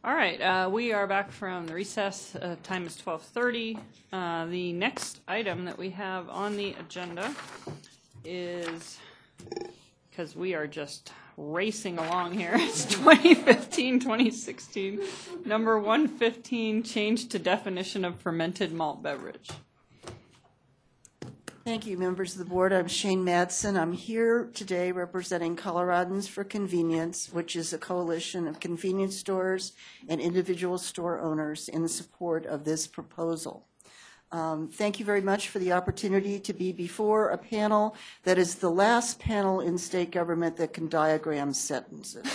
All right, we are back from the recess. Time is 12:30. The next item that we have on the agenda is, because we are just racing along here, it's 2015-2016, number 115, change to definition of fermented malt beverage. Thank you, members of the board. I'm Shane Madsen. I'm here today representing Coloradans for Convenience, which is a coalition of convenience stores and individual store owners in support of this proposal. Thank you very much for the opportunity to be before a panel that is the last panel in state government that can diagram sentences.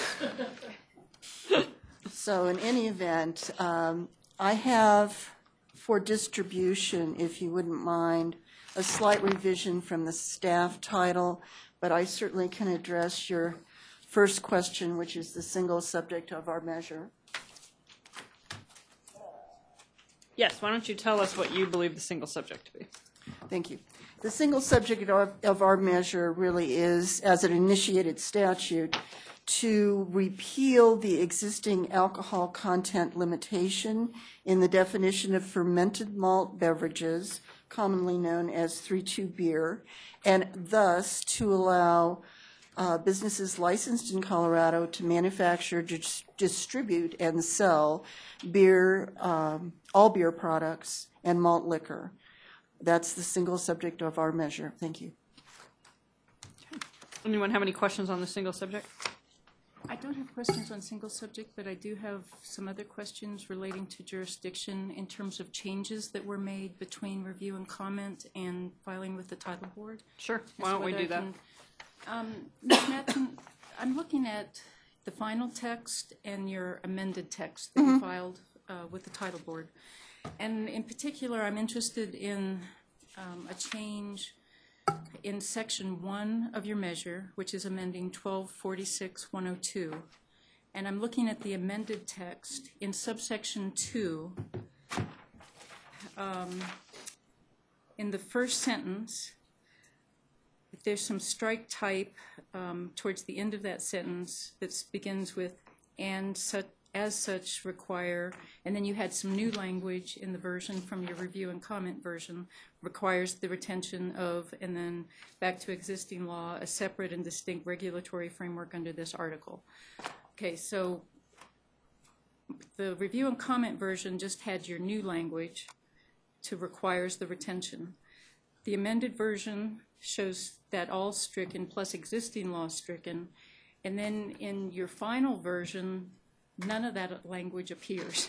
So in any event, I have for distribution, if you wouldn't mind, a slight revision from the staff title, but I certainly can address your first question, which is the single subject of our measure. Yes, why don't you tell us what you believe the single subject to be? Thank you. The single subject of our measure really is, as an initiated statute, to repeal the existing alcohol content limitation in the definition of fermented malt beverages, commonly known as 3-2 beer, and thus to allow businesses licensed in Colorado to manufacture, distribute, and sell beer, all beer products, and malt liquor. That's the single subject of our measure. Thank you. Okay. Anyone have any questions on the single subject? I don't have questions on single subject, but I do have some other questions relating to jurisdiction in terms of changes that were made between review and comment and filing with the title board. Sure. Why don't we do that? Ms. Madsen, I'm looking at the final text and your amended text that you filed with the title board. And in particular, I'm interested in a change in section 1 of your measure, which is amending 1246-102. And I'm looking at the amended text in subsection 2. In the first sentence, there's some strike type towards the end of that sentence that begins with "and such as such require," and then you had some new language in the version from your review and comment version, requires the retention of, and then back to existing law, a separate and distinct regulatory framework under this article. Okay, so the review and comment version just had your new language to requires the retention. The amended version shows that all stricken plus existing law stricken, and then in your final version, none of that language appears.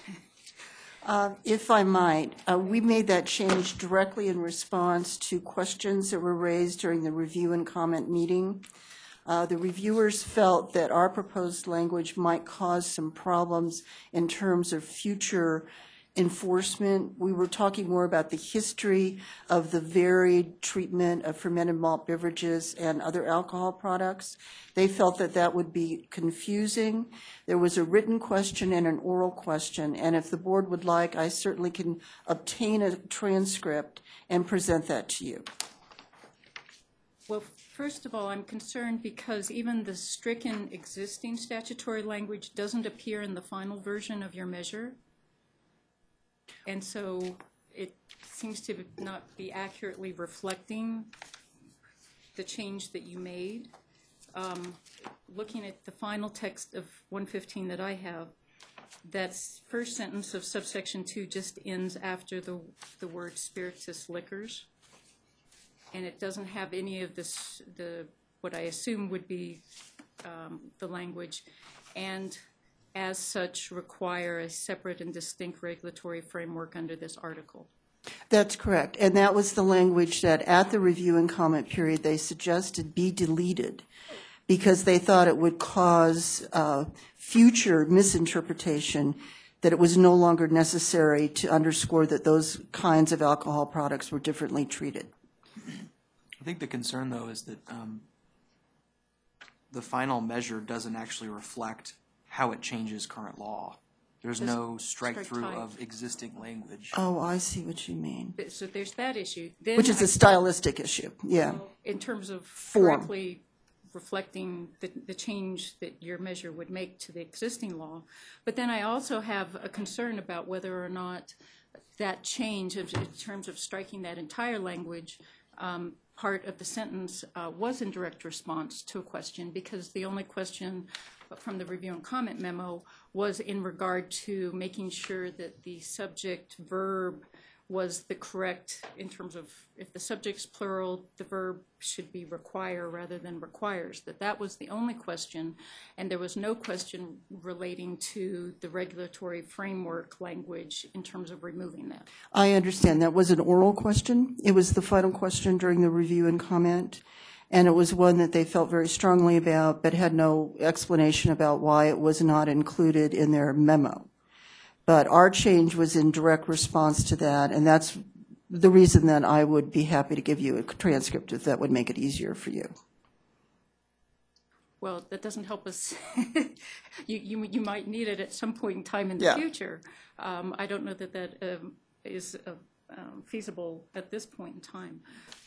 If I might, we made that change directly in response to questions that were raised during the review and comment meeting. The reviewers felt that our proposed language might cause some problems in terms of future enforcement. We were talking more about the history of the varied treatment of fermented malt beverages and other alcohol products. They felt that that would be confusing. There was a written question and an oral question, and if the board would like, I certainly can obtain a transcript and present that to you. Well, first of all, I'm concerned because even the stricken existing statutory language doesn't appear in the final version of your measure. And so it seems to not be accurately reflecting the change that you made. Looking at the final text of 115 that I have, that first sentence of subsection 2 just ends after the word spirituous liquors. And it doesn't have any of this, what I assume would be the language, and as such require a separate and distinct regulatory framework under this article. That's correct. And that was the language that at the review and comment period they suggested be deleted because they thought it would cause future misinterpretation, that it was no longer necessary to underscore that those kinds of alcohol products were differently treated. I think the concern, though, is that the final measure doesn't actually reflect how it changes current law. There's no strike-through of existing language. Oh, I see what you mean. So there's that issue. Then Which is a stylistic issue, yeah. In terms of Form. correctly reflecting the change that your measure would make to the existing law. But then I also have a concern about whether or not that change in terms of striking that entire language part of the sentence was in direct response to a question, because the only question from the review and comment memo was in regard to making sure that the subject verb was the correct, in terms of if the subject's plural, the verb should be require rather than requires, that was the only question, and there was no question relating to the regulatory framework language in terms of removing that. I understand. That was an oral question. It was the final question during the review and comment, and it was one that they felt very strongly about, but had no explanation about why it was not included in their memo. But our change was in direct response to that, and that's the reason that I would be happy to give you a transcript if that would make it easier for you. Well, that doesn't help us. You might need it at some point in time in the Yeah. future. I don't know that that is feasible at this point in time.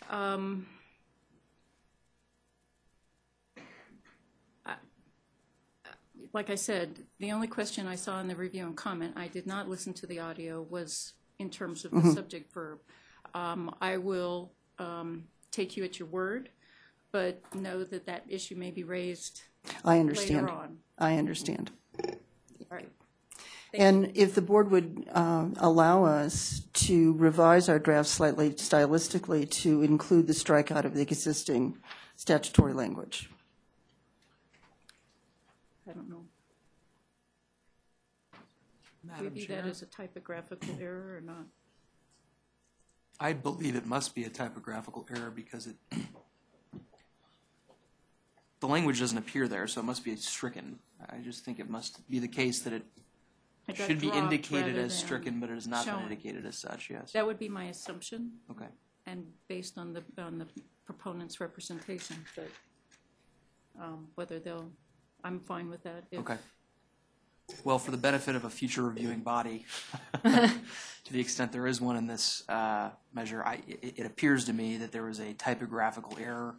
Like I said, the only question I saw in the review and comment, I did not listen to the audio, was in terms of the subject verb. I will take you at your word, but know that that issue may be raised I understand. later on. I understand. All right. And if the board would allow us to revise our draft slightly stylistically to include the strikeout of the existing statutory language. I don't know. Do you Madam view Chair, that as a typographical error or not? I believe it must be a typographical error because the language doesn't appear there, so it must be stricken. I just think it must be the case that it It got should be dropped indicated rather as than stricken, but it has not been shown. indicated as such, yes. That would be my assumption, Okay. and based on the proponent's representation, but whether they'll, I'm fine with that. if- Okay. Well, for the benefit of a future reviewing body, to the extent there is one in this measure, it appears to me that there was a typographical error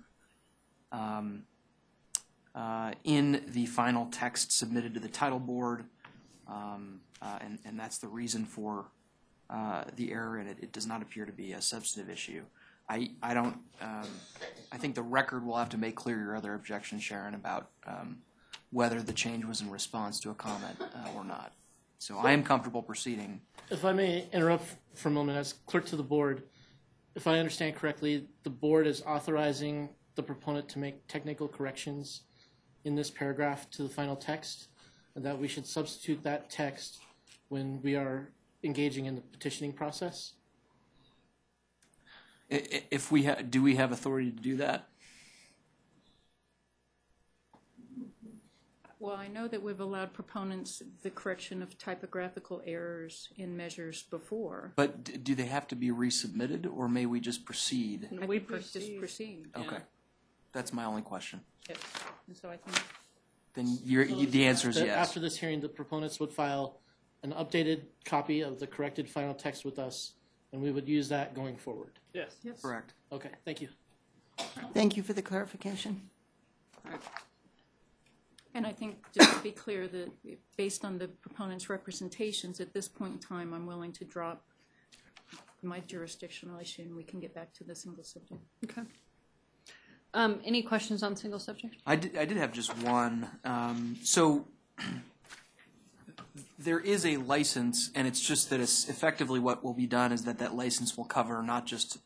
in the final text submitted to the title board, and that's the reason for the error, and it does not appear to be a substantive issue. I don't. I think the record will have to make clear your other objection, Sharon, about whether the change was in response to a comment or not. So I am comfortable proceeding. If I may interrupt for a moment, as clerk to the board, if I understand correctly, the board is authorizing the proponent to make technical corrections in this paragraph to the final text, and that we should substitute that text when we are engaging in the petitioning process? If we do we have authority to do that? Well, I know that we've allowed proponents the correction of typographical errors in measures before. But do they have to be resubmitted, or may we just proceed? I We think we just proceed. proceed. Okay. That's my only question. Yes. And so I think, Then the answer is That yes. After this hearing, the proponents would file an updated copy of the corrected final text with us, and we would use that going forward. Yes. yes. Correct. Okay, thank you. Thank you for the clarification. And I think, just to be clear, that based on the proponent's representations, at this point in time, I'm willing to drop my jurisdictional issue, and we can get back to the single subject. Okay. Any questions on single subject? I did have just one. So there is a license, and it's just that it's effectively what will be done is that license will cover not just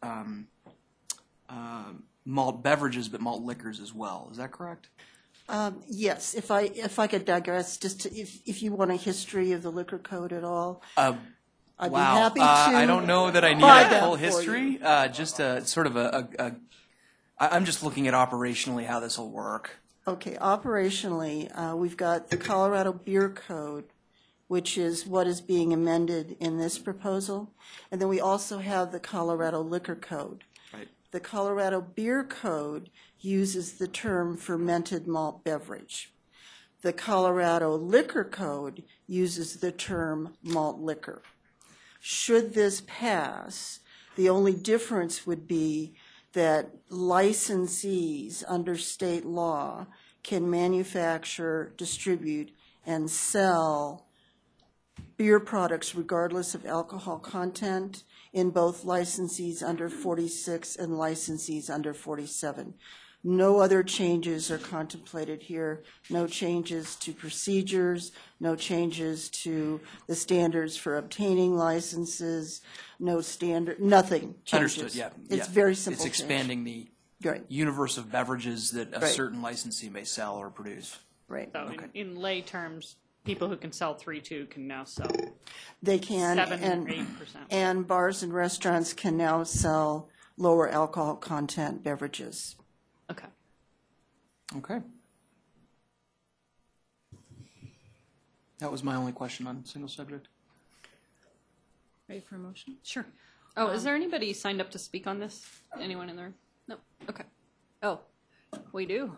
malt beverages, but malt liquors as well. Is that correct? Yes, if I could digress, just to, if you want a history of the liquor code at all, I'd be Wow. happy to. I don't know that I need provide a that full for you. history. Just a sort of I'm just looking at operationally how this will work. Okay, operationally, we've got the Colorado Beer Code, which is what is being amended in this proposal, and then we also have the Colorado Liquor Code. Right. The Colorado Beer Code uses the term fermented malt beverage. The Colorado Liquor Code uses the term malt liquor. Should this pass, the only difference would be that licensees under state law can manufacture, distribute, and sell beer products regardless of alcohol content in both licensees under 46 and licensees under 47. No other changes are contemplated here. No changes to procedures, no changes to the standards for obtaining licenses, nothing changes. Understood, yeah. It's yeah. very simple It's change. expanding the Right, universe of beverages that a Right. certain licensee may sell or produce. right. So in lay terms, people who can sell 3.2 can now sell They can, 7 or and 8%. and bars and restaurants can now sell lower alcohol content beverages. Okay. Okay. That was my only question on single subject. Ready for a motion? Sure. Oh, is there anybody signed up to speak on this? Anyone in there? No. Okay. Oh, we do.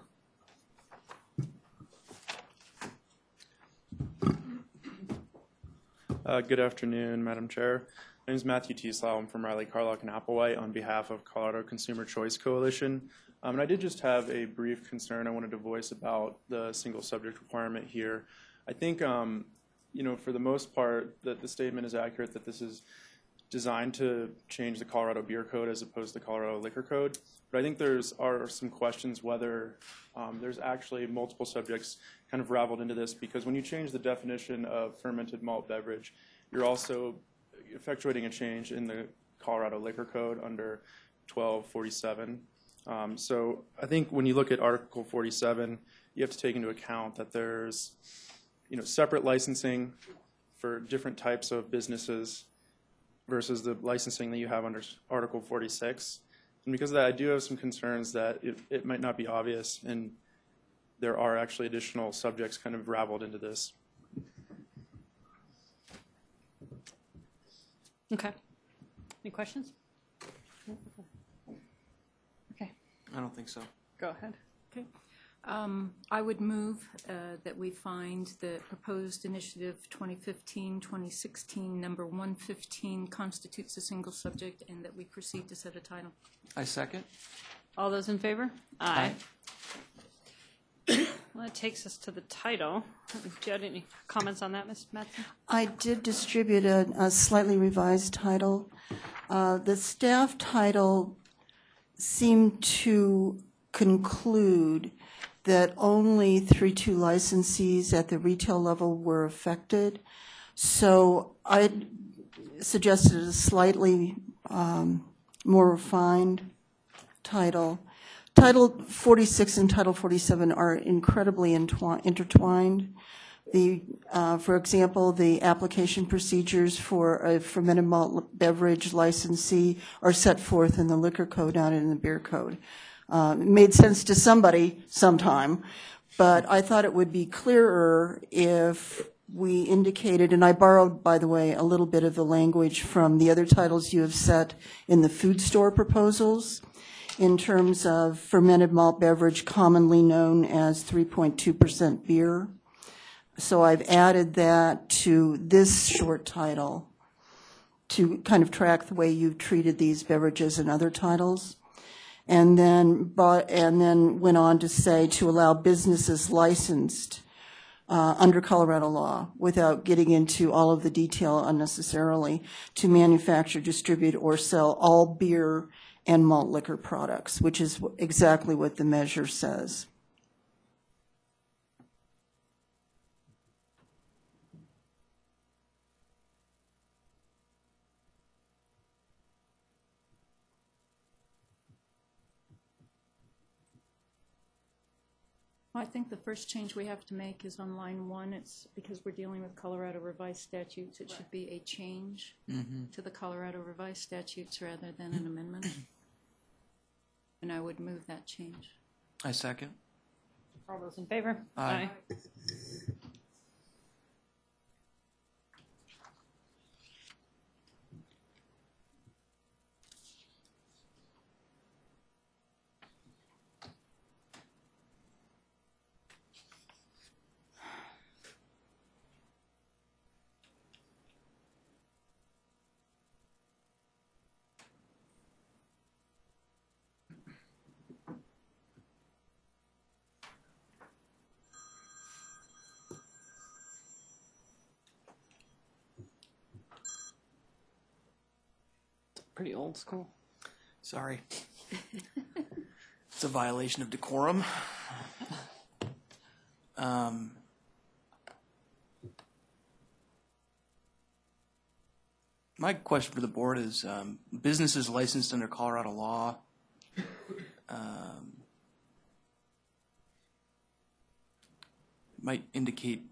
Good afternoon, Madam Chair. My name is Matthew Teaslau. I'm from Riley, Carlock, and Applewhite on behalf of Colorado Consumer Choice Coalition. And I did just have a brief concern I wanted to voice about the single subject requirement here. I think, for the most part, that the statement is accurate that this is designed to change the Colorado Beer Code as opposed to the Colorado Liquor Code. But I think are some questions whether there's actually multiple subjects kind of raveled into this, because when you change the definition of fermented malt beverage, you're also effectuating a change in the Colorado Liquor Code under 1247. So I think when you look at Article 47, you have to take into account that there's separate licensing for different types of businesses versus the licensing that you have under Article 46. And because of that, I do have some concerns that it might not be obvious, and there are actually additional subjects kind of raveled into this. Okay. Any questions? Okay. I don't think so. Go ahead. Okay. I would move that we find the proposed initiative 2015-2016, number 115, constitutes a single subject, and that we proceed to set a title. I second. All those in favor? Aye. Well, that takes us to the title. Do you have any comments on that, Ms. Mattson? I did distribute a slightly revised title. The staff title seemed to conclude that only 3.2 licensees at the retail level were affected. So I suggested a slightly more refined title. Title 46 and Title 47 are incredibly intertwined. For example, the application procedures for a fermented malt beverage licensee are set forth in the liquor code, not in the beer code. It made sense to somebody sometime, but I thought it would be clearer if we indicated, and I borrowed, by the way, a little bit of the language from the other titles you have set in the food store proposals, in terms of fermented malt beverage commonly known as 3.2% beer. So I've added that to this short title to kind of track the way you've treated these beverages in other titles. And then went on to say to allow businesses licensed under Colorado law, without getting into all of the detail unnecessarily, to manufacture, distribute, or sell all beer and malt liquor products, which is exactly what the measure says. Well, I think the first change we have to make is on line 1. It's because we're dealing with Colorado revised statutes. It should be a change to the Colorado revised statutes rather than an amendment. And I would move that change. I second. All those in favor? Aye. pretty old school. Sorry. It's a violation of decorum. My question for the board is, businesses licensed under Colorado law, might indicate,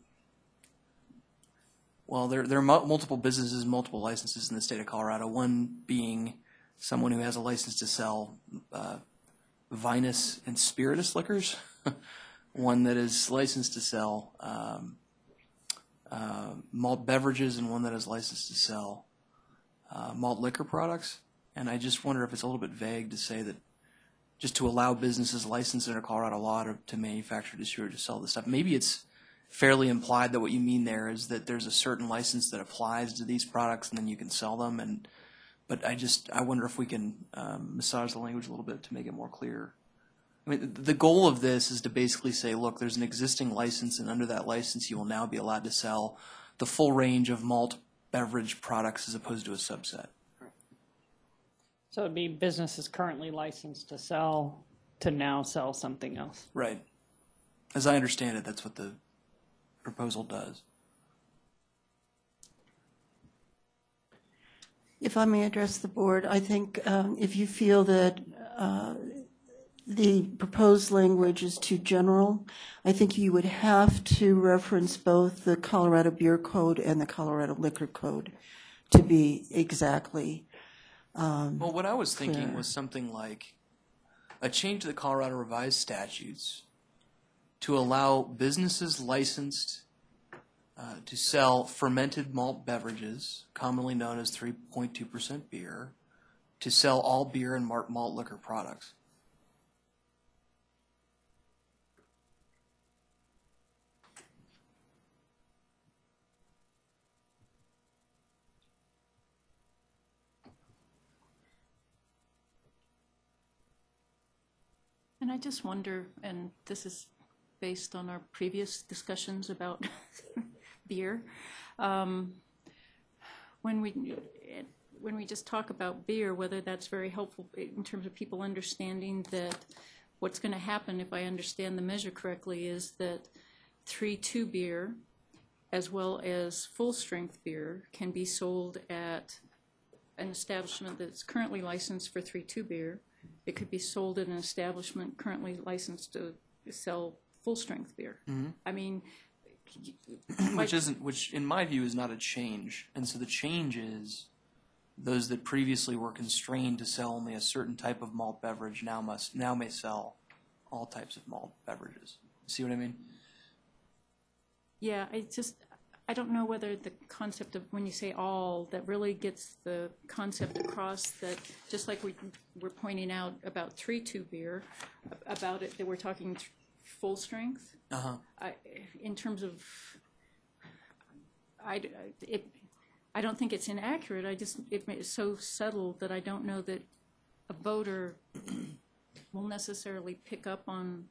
well, there are multiple businesses, multiple licenses in the state of Colorado, one being someone who has a license to sell vinous and spirituous liquors, one that is licensed to sell malt beverages, and one that is licensed to sell malt liquor products. And I just wonder if it's a little bit vague to say that just to allow businesses licensed under Colorado law to manufacture, distribute, to sell this stuff. Maybe it's fairly implied that what you mean there is that there's a certain license that applies to these products and then you can sell them. But I wonder if we can massage the language a little bit to make it more clear. I mean, the goal of this is to basically say, look, there's an existing license, and under that license you will now be allowed to sell the full range of malt beverage products as opposed to a subset. So it'd be businesses currently licensed to now sell something else. Right. As I understand it, that's what the proposal does. If I may address the board, I think if you feel that the proposed language is too general, I think you would have to reference both the Colorado Beer Code and the Colorado Liquor Code to be exactly. Well, what I was thinking was something like a change to the Colorado Revised Statutes to allow businesses licensed to sell fermented malt beverages, commonly known as 3.2% beer, to sell all beer and malt liquor products. And I just wonder, and this is based on our previous discussions about beer, when we just talk about beer, whether that's very helpful in terms of people understanding that what's going to happen, if I understand the measure correctly, is that 3.2 beer, as well as full-strength beer, can be sold at an establishment that's currently licensed for 3.2 beer. It could be sold at an establishment currently licensed to sell full-strength beer. Mm-hmm. I mean, which in my view is not a change. And so the change is those that previously were constrained to sell only a certain type of malt beverage now may sell all types of malt beverages. See what I mean? yeah, I don't know whether the concept of, when you say all, that really gets the concept across that, just like we were pointing out about 3.2 beer, about it, that we're talking full strength. Uh-huh. In terms of, I don't think it's inaccurate. It's so subtle that I don't know that a voter will necessarily pick up on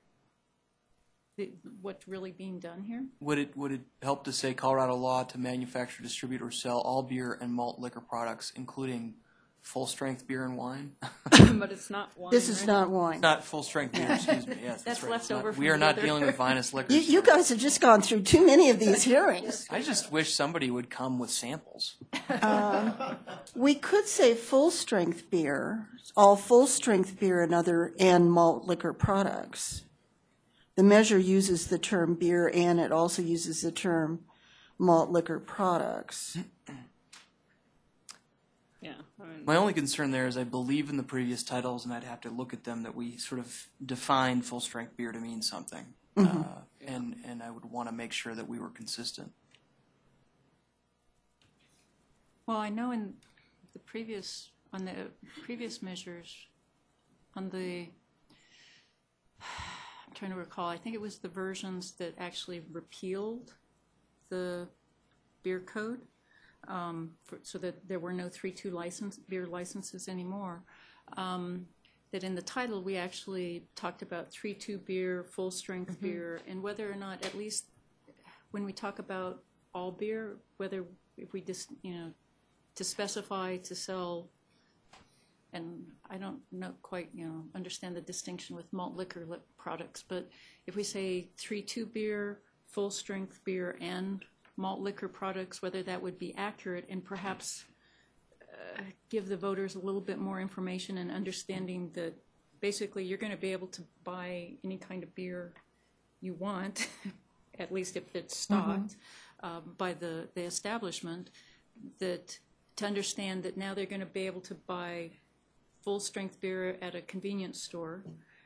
what's really being done here. Would it help to say Colorado law to manufacture, distribute, or sell all beer and malt liquor products, including full-strength beer and wine? But it's not wine. This is right? not wine. Not full-strength beer, excuse me. Yes, That's right. left It's not- over from We are the not other- dealing with vinous liquors. You guys have just gone through too many of these hearings. I just wish somebody would come with samples. We could say full-strength beer, all full-strength beer and malt liquor products. The measure uses the term beer, and it also uses the term malt liquor products. Yeah. I mean, My only concern there is I believe in the previous titles, and I'd have to look at them, that we sort of defined full-strength beer to mean something. And I would want to make sure that we were consistent. Well, I know on the previous measures, I'm trying to recall, I think it was the versions that actually repealed the beer code, so that there were no 3.2 beer licenses anymore. That in the title we actually talked about 3.2 beer, full strength beer, and whether or not, at least when we talk about all beer, whether if we just to specify to sell and I don't know quite, understand the distinction with malt liquor products, but if we say 3-2 beer, full-strength beer, and malt liquor products, whether that would be accurate, and perhaps give the voters a little bit more information and understanding that basically you're going to be able to buy any kind of beer you want, at least if it's stocked by the establishment, that to understand that now they're going to be able to buy full-strength beer at a convenience store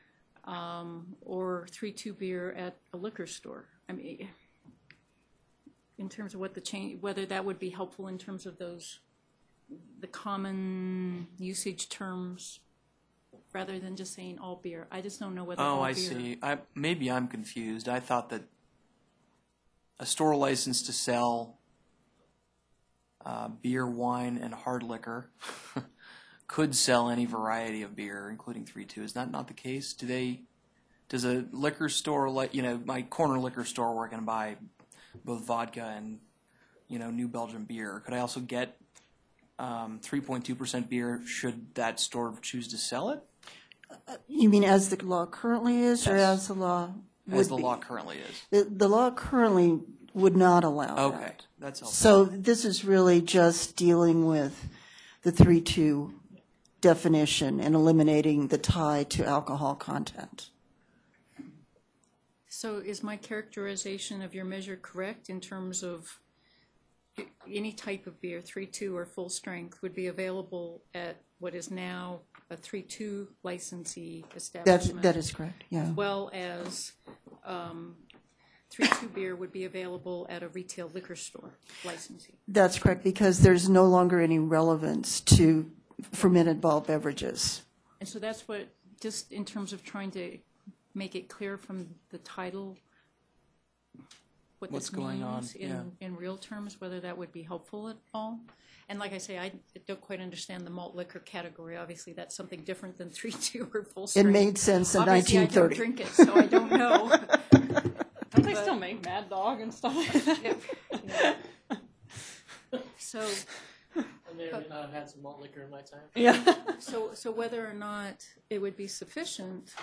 or 3-2 beer at a liquor store. I mean, in terms of what the change, whether that would be helpful in terms of the common usage terms, rather than just saying all beer. I just don't know whether all beer. Oh, I see. Maybe I'm confused. I thought that a store licensed to sell beer, wine, and hard liquor could sell any variety of beer, including 3-2. Is that not the case? Does a liquor store, like, my corner liquor store where I can buy both vodka and, New Belgium beer, could I also get 3.2% beer should that store choose to sell it? You mean as the law currently is, or Yes. as the law would As the be? law currently is. The law currently would not allow Okay, that. that's helpful. So this is really just dealing with the 3-2 definition and eliminating the tie to alcohol content. So is my characterization of your measure correct in terms of any type of beer, 3-2 or full strength, would be available at what is now a 3-2 licensee establishment? That is correct, yeah. As well as 3-2 beer would be available at a retail liquor store licensee. That's correct, because there's no longer any relevance to fermented malt beverages. And so that's what, just in terms of trying to make it clear from the title, what What's this going on, means yeah. in real terms, whether that would be helpful at all. And like I say, I don't quite understand the malt liquor category. Obviously, that's something different than 3-2 or full It strength. made sense in Obviously, I don't 1930. drink it, so I don't know. Don't they still make Mad Dog and stuff like that? So, I may or may not have had some malt liquor in my time. Yeah. so whether or not it would be sufficient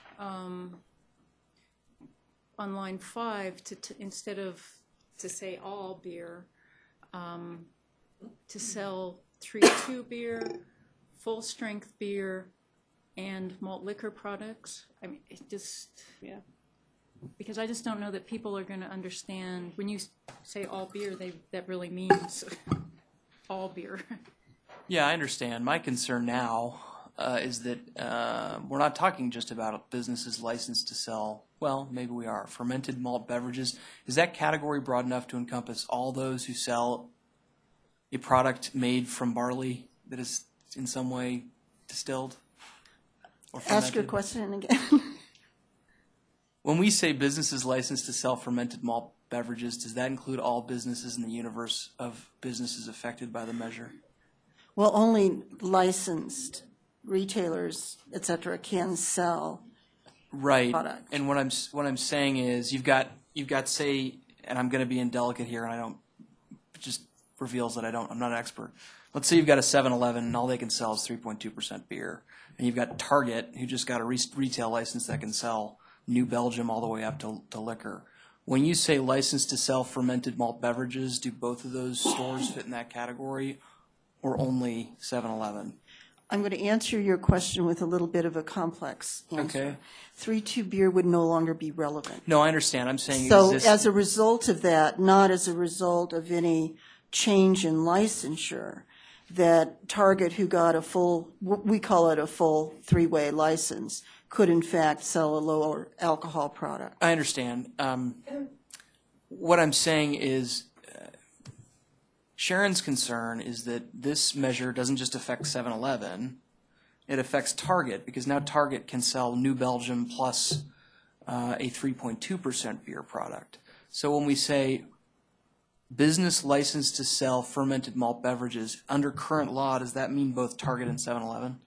on line 5 to instead of to say all beer, to sell 3-2 beer, full strength beer, and malt liquor products. I mean, it just, Yeah. because I just don't know that people are going to understand when you say all beer, that really means all beer. Yeah, I understand. My concern now is that we're not talking just about businesses licensed to sell, well, maybe we are, fermented malt beverages. Is that category broad enough to encompass all those who sell a product made from barley that is in some way distilled or fermented? Ask your question again. When we say businesses licensed to sell fermented malt beverages, does that include all businesses in the universe of businesses affected by the measure? Well, only licensed retailers, et cetera, can sell. Right. Product. And what I'm saying is you've got say, and I'm going to be indelicate here, and I don't, it just reveals that I'm not an expert. Let's say you've got a 7-Eleven and all they can sell is 3.2% beer, and you've got Target who just got a retail license that can sell New Belgium all the way up to liquor. When you say licensed to sell fermented malt beverages, do both of those stores fit in that category, or only 7-Eleven? I'm going to answer your question with a little bit of a complex answer. Okay. 3-2 beer would no longer be relevant. No, I understand. I'm saying So existing. as a result of that, not as a result of any change in licensure, that Target, who got a full, we call it a full three-way license, could in fact sell a lower alcohol product. I understand. What I'm saying is Sharon's concern is that this measure doesn't just affect 7-Eleven, it affects Target, because now Target can sell New Belgium plus a 3.2% beer product. So when we say business licensed to sell fermented malt beverages, under current law, does that mean both Target and 7-Eleven?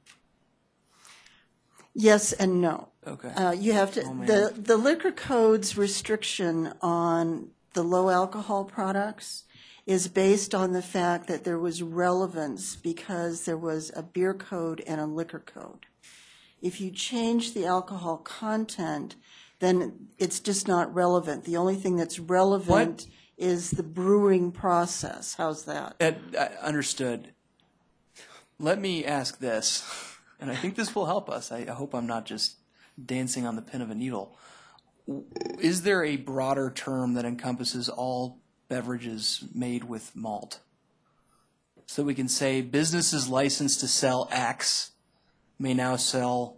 Yes and no. Okay. You have to, Oh, man. the liquor code's restriction on the low alcohol products is based on the fact that there was relevance because there was a beer code and a liquor code. If you change the alcohol content, then it's just not relevant. The only thing that's relevant is the brewing process. How's that? Understood. Let me ask this, and I think this will help us. I hope I'm not just dancing on the pin of a needle. Is there a broader term that encompasses all beverages made with malt? So we can say businesses licensed to sell X may now sell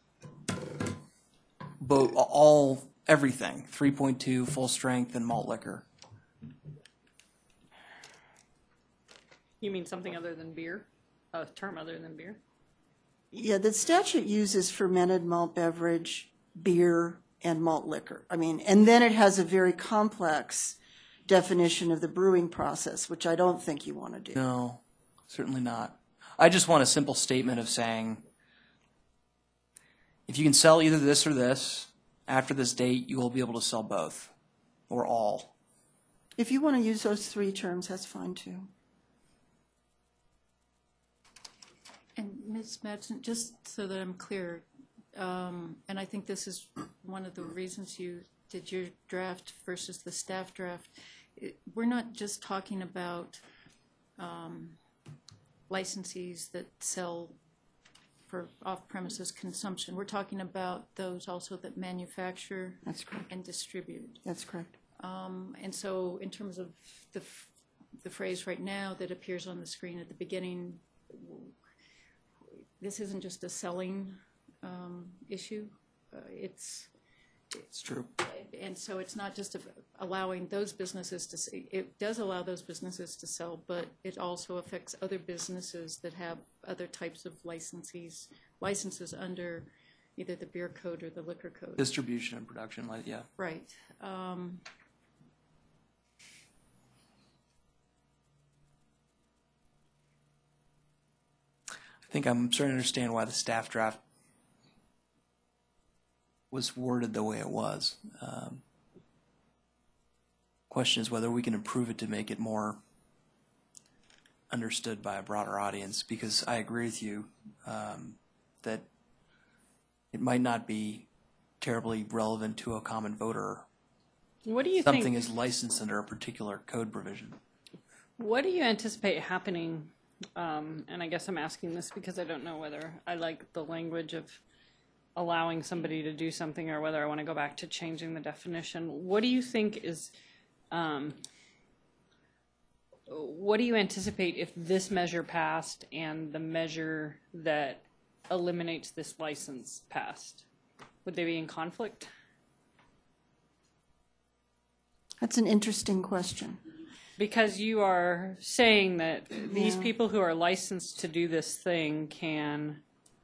everything, 3.2, full strength, and malt liquor. You mean something other than beer? A term other than beer? Yeah, the statute uses fermented malt beverage, beer, and malt liquor. I mean, and then it has a very complex definition of the brewing process, which I don't think you want to do. No, certainly not. I just want a simple statement of saying, if you can sell either this or this, after this date, you will be able to sell both, or all. If you want to use those three terms, that's fine too. And Ms. Madsen, just so that I'm clear, and I think this is one of the reasons you did your draft versus the staff draft, we're not just talking about licensees that sell for off-premises consumption. We're talking about those also that manufacture That's correct. and distribute. That's correct. And so in terms of the phrase right now that appears on the screen at the beginning, this isn't just a selling issue. It's true. And so it's not just allowing those businesses to, it does allow those businesses to sell, but it also affects other businesses that have other types of licenses under either the beer code or the liquor code. Distribution and production, yeah. Right. I think I'm starting to understand why the staff draft was worded the way it was. Question is whether we can improve it to make it more understood by a broader audience, because I agree with you that it might not be terribly relevant to a common voter. What do you Something think? is licensed under a particular code provision. What do you anticipate happening? And I guess I'm asking this because I don't know whether I like the language of allowing somebody to do something or whether I want to go back to changing the definition. What do you think is, what do you anticipate if this measure passed and the measure that eliminates this license passed? Would they be in conflict? That's an interesting question. Because you are saying that these people who are licensed to do this thing can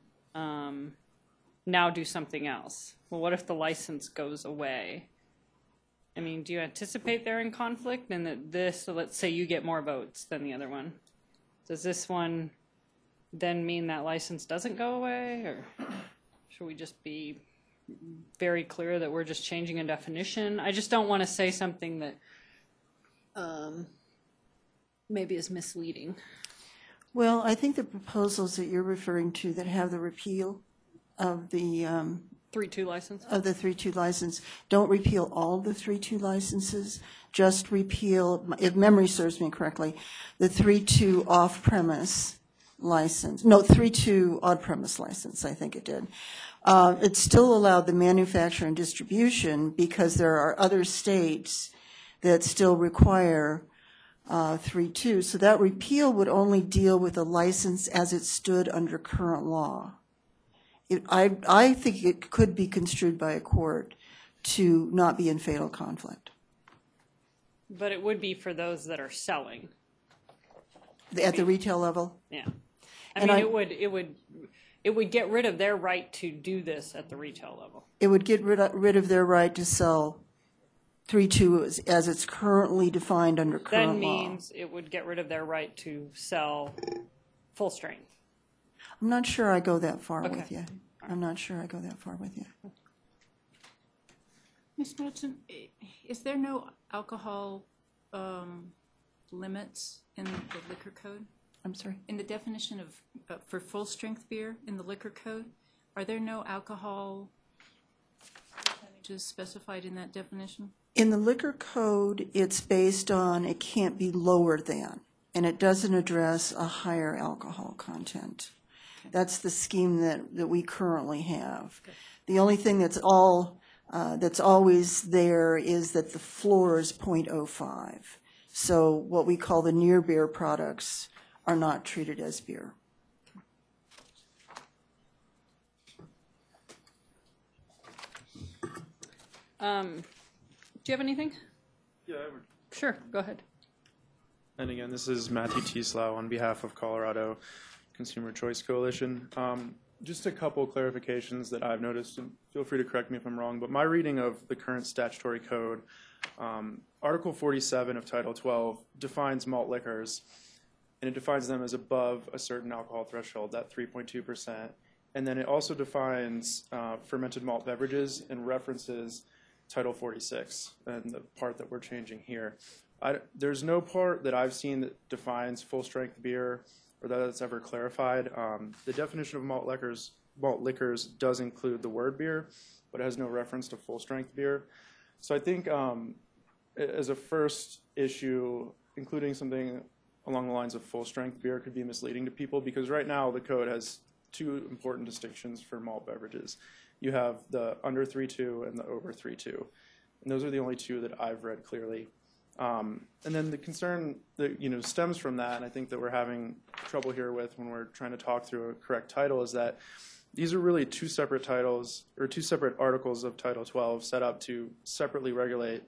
now do something else. Well, what if the license goes away? I mean, do you anticipate they're in conflict and that this, so let's say you get more votes than the other one. Does this one then mean that license doesn't go away? Or should we just be very clear that we're just changing a definition? I just don't want to say something that maybe is misleading. Well, I think the proposals that you're referring to that have the repeal of the 3-2 license? of the 3.2 license don't repeal all the 3.2 licenses, just repeal, if memory serves me correctly, the 3.2 off-premise license. No, 3.2 on-premise license, I think it did. It still allowed the manufacture and distribution because there are other states that still require 3.2. So that repeal would only deal with a license as it stood under current law. I think it could be construed by a court to not be in fatal conflict. But it would be for those that are selling. At the retail level? Yeah. I And mean, I- it would get rid of their right to do this at the retail level. It would get rid of their right to sell 3.2 as it's currently defined under Then current law. means it would get rid of their right to sell full strength. I'm not sure I go that far Okay. with you. I'm not sure I go that far with you. Ms. Knudsen, is there no alcohol limits in the liquor code? I'm sorry? In the definition of, for full-strength beer in the liquor code, are there no alcohol percentages specified in that definition? In the liquor code, it's based on it can't be lower than, and it doesn't address a higher alcohol content. That's the scheme that we currently have. The only thing that's always there is that the floor is 0.05. So what we call the near beer products are not treated as beer. Do you have anything? Yeah, I would. Sure, go ahead. And again, this is Matthew Tieslau on behalf of Colorado Consumer Choice Coalition. Just a couple clarifications that I've noticed, and feel free to correct me if I'm wrong, but my reading of the current statutory code, Article 47 of Title 12 defines malt liquors, and it defines them as above a certain alcohol threshold, that 3.2%. And then it also defines fermented malt beverages and references Title 46 and the part that we're changing here. There's no part that I've seen that defines full-strength beer or that's ever clarified. The definition of malt liquors does include the word beer, but it has no reference to full-strength beer. So I think as a first issue, including something along the lines of full-strength beer could be misleading to people, because right now the code has two important distinctions for malt beverages. You have the under 3.2 and the over 3.2, and those are the only two that I've read clearly. And then the concern that stems from that, and I think that we're having trouble here with when we're trying to talk through a correct title, is that these are really two separate titles or two separate articles of Title 12 set up to separately regulate,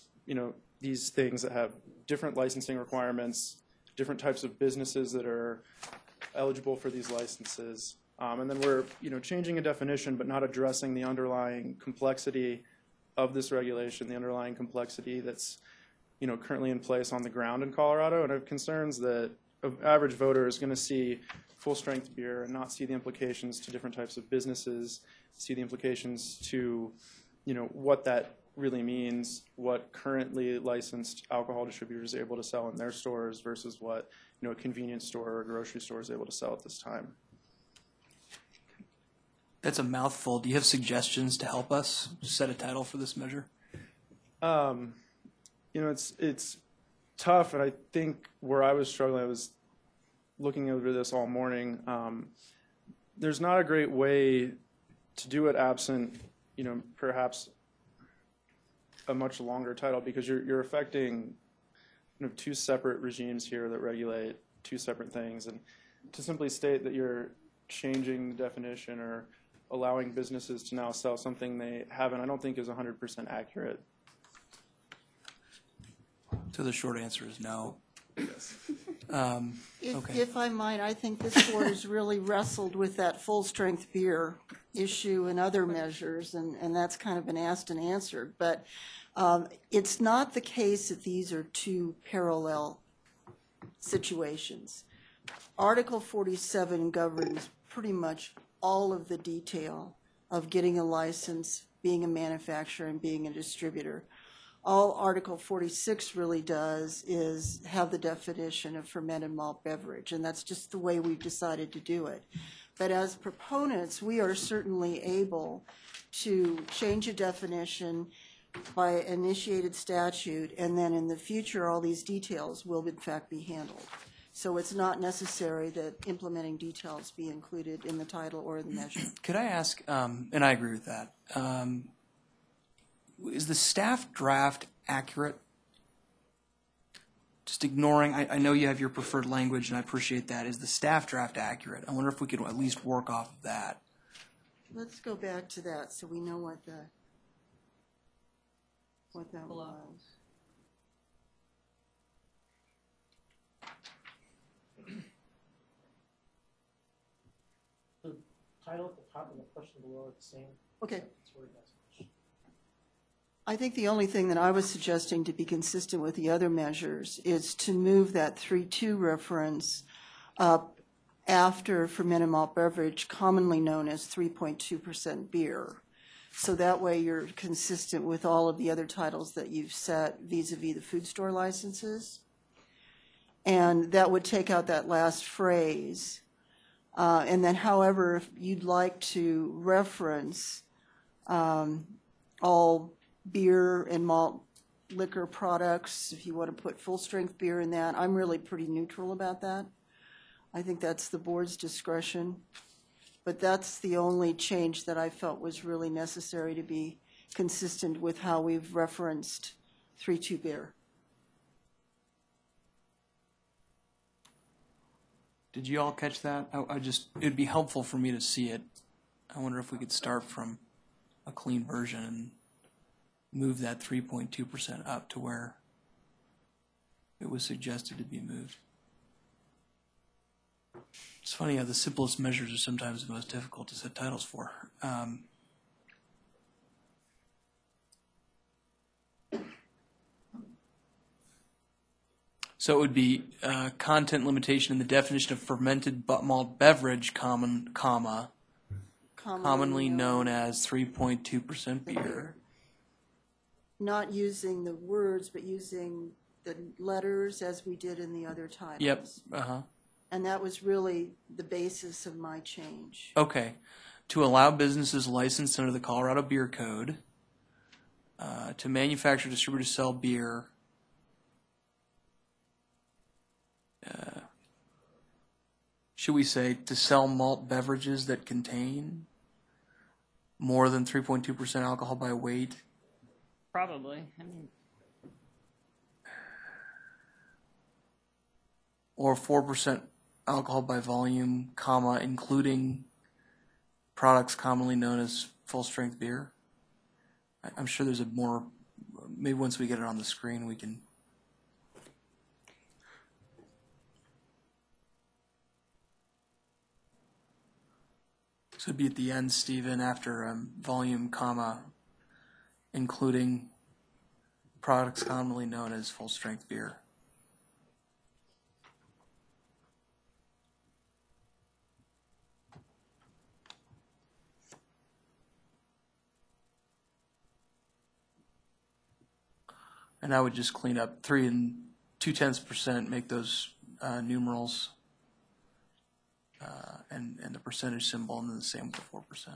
these things that have different licensing requirements, different types of businesses that are eligible for these licenses. And then we're, changing a definition, but not addressing the underlying complexity of this regulation, the underlying complexity that's, currently in place on the ground in Colorado. And I have concerns that an average voter is going to see full-strength beer and not see the implications to different types of businesses, see the implications to, what that really means, what currently licensed alcohol distributors are able to sell in their stores versus what, a convenience store or a grocery store is able to sell at this time. That's a mouthful. Do you have suggestions to help us set a title for this measure? It's tough, and I think where I was struggling, I was looking over this all morning. There's not a great way to do it absent, perhaps a much longer title, because you're affecting two separate regimes here that regulate two separate things, and to simply state that you're changing the definition or allowing businesses to now sell something they haven't, I don't think is 100% accurate. So the short answer is no. Yes. If I might, I think this board has really wrestled with that full-strength beer issue and other measures, and that's kind of been asked and answered. But it's not the case that these are two parallel situations. Article 47 governs pretty much all of the detail of getting a license, being a manufacturer, and being a distributor. All Article 46 really does is have the definition of fermented malt beverage, and that's just the way we've decided to do it. But as proponents, we are certainly able to change a definition by initiated statute, and then in the future, all these details will in fact be handled. So it's not necessary that implementing details be included in the title or in the measure. Could I ask, and I agree with that, is the staff draft accurate? Just ignoring, I know you have your preferred language, and I appreciate that. Is the staff draft accurate? I wonder if we could at least work off of that. Let's go back to that so we know what that was. The title at the top and the question below are the same. Okay. It's word message. I think the only thing that I was suggesting to be consistent with the other measures is to move that 3.2 reference up after fermented malt beverage, commonly known as 3.2% beer. So that way you're consistent with all of the other titles that you've set vis-a-vis the food store licenses. And that would take out that last phrase. And then, however, if you'd like to reference all beer and malt liquor products, if you want to put full-strength beer in that, I'm really pretty neutral about that. I think that's the board's discretion. But that's the only change that I felt was really necessary to be consistent with how we've referenced 3-2 beer. Did you all catch that? It'd be helpful for me to see it. I wonder if we could start from a clean version and move that 3.2% up to where it was suggested to be moved. It's funny how the simplest measures are sometimes the most difficult to set titles for. So it would be content limitation in the definition of fermented malt beverage, commonly known as 3.2% beer. Not using the words, but using the letters as we did in the other titles. Yep. And that was really the basis of my change. Okay. To allow businesses licensed under the Colorado Beer Code to manufacture, distribute, or sell beer. Should we say to sell malt beverages that contain more than 3.2% alcohol by weight? Probably. I mean, or 4% alcohol by volume, comma, including products commonly known as full-strength beer? I'm sure there's a more, maybe once we get it on the screen, we can. So it'd be at the end, Stephen, after volume, comma, including products commonly known as full-strength beer. And I would just clean up 3 2/10%, make those numerals, and the percentage symbol, and then the same with the 4%.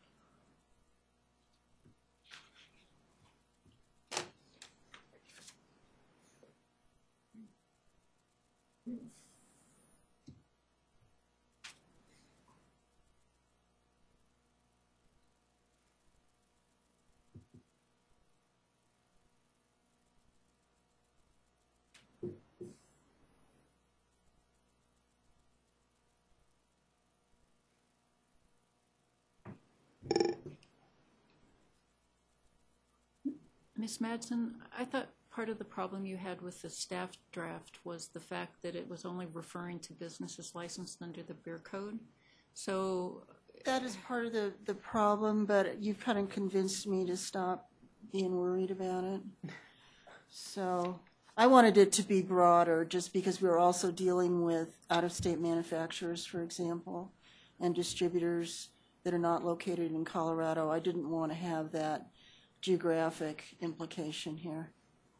Ms. Madsen, I thought part of the problem you had with the staff draft was the fact that it was only referring to businesses licensed under the beer code. So That is part of the problem, but you've kind of convinced me to stop being worried about it. So I wanted it to be broader just because we were also dealing with out-of-state manufacturers, for example, and distributors that are not located in Colorado. I didn't want to have that geographic implication here.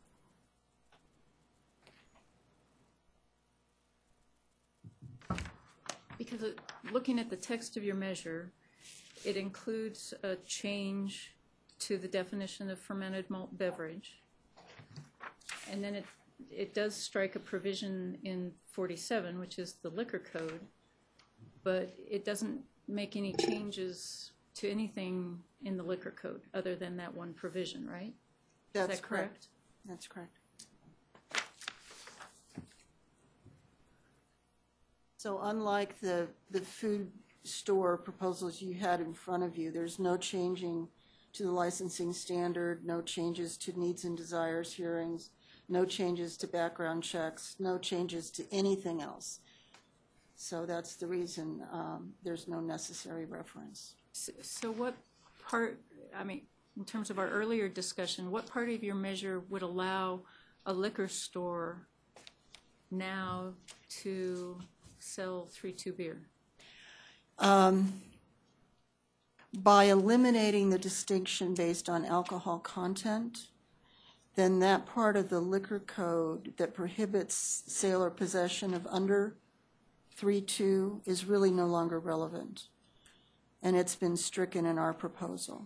because looking at the text of your measure, it includes a change to the definition of fermented malt beverage. And then it does strike a provision in 47, which is the liquor code, but it doesn't make any changes to anything in the liquor code other than that one provision, right? Is that correct? That's correct. So unlike the food store proposals you had in front of you, there's no changing to the licensing standard, no changes to needs and desires hearings, no changes to background checks, no changes to anything else. So that's the reason there's no necessary reference. So what part, I mean, in terms of our earlier discussion, what part of your measure would allow a liquor store now to sell 3-2 beer? By eliminating the distinction based on alcohol content, then that part of the liquor code that prohibits sale or possession of under 3.2 is really no longer relevant. And it's been stricken in our proposal.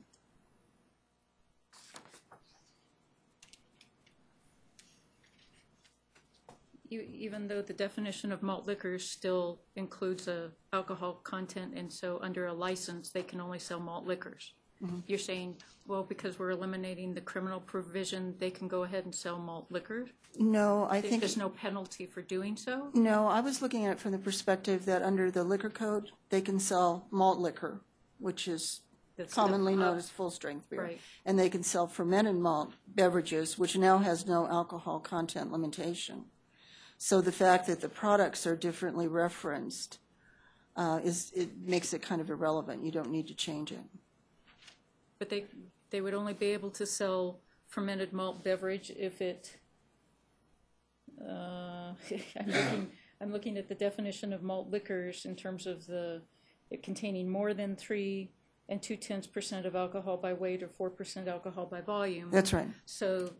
Even though the definition of malt liquor still includes a alcohol content, and so under a license, they can only sell malt liquors. You're saying, well, because we're eliminating the criminal provision, they can go ahead and sell malt liquor? No, I think, There's no penalty for doing so? no, I was looking at it from the perspective that under the liquor code, they can sell malt liquor, which is That's commonly the- known as full-strength beer. Right. And they can sell fermented malt beverages, which now has no alcohol content limitation. So the fact that the products are differently referenced it makes it kind of irrelevant. You don't need to change it. But they would only be able to sell fermented malt beverage if it, I'm looking at the definition of malt liquors in terms of it containing more than 3 2/10% of alcohol by weight or 4% alcohol by volume. That's right. So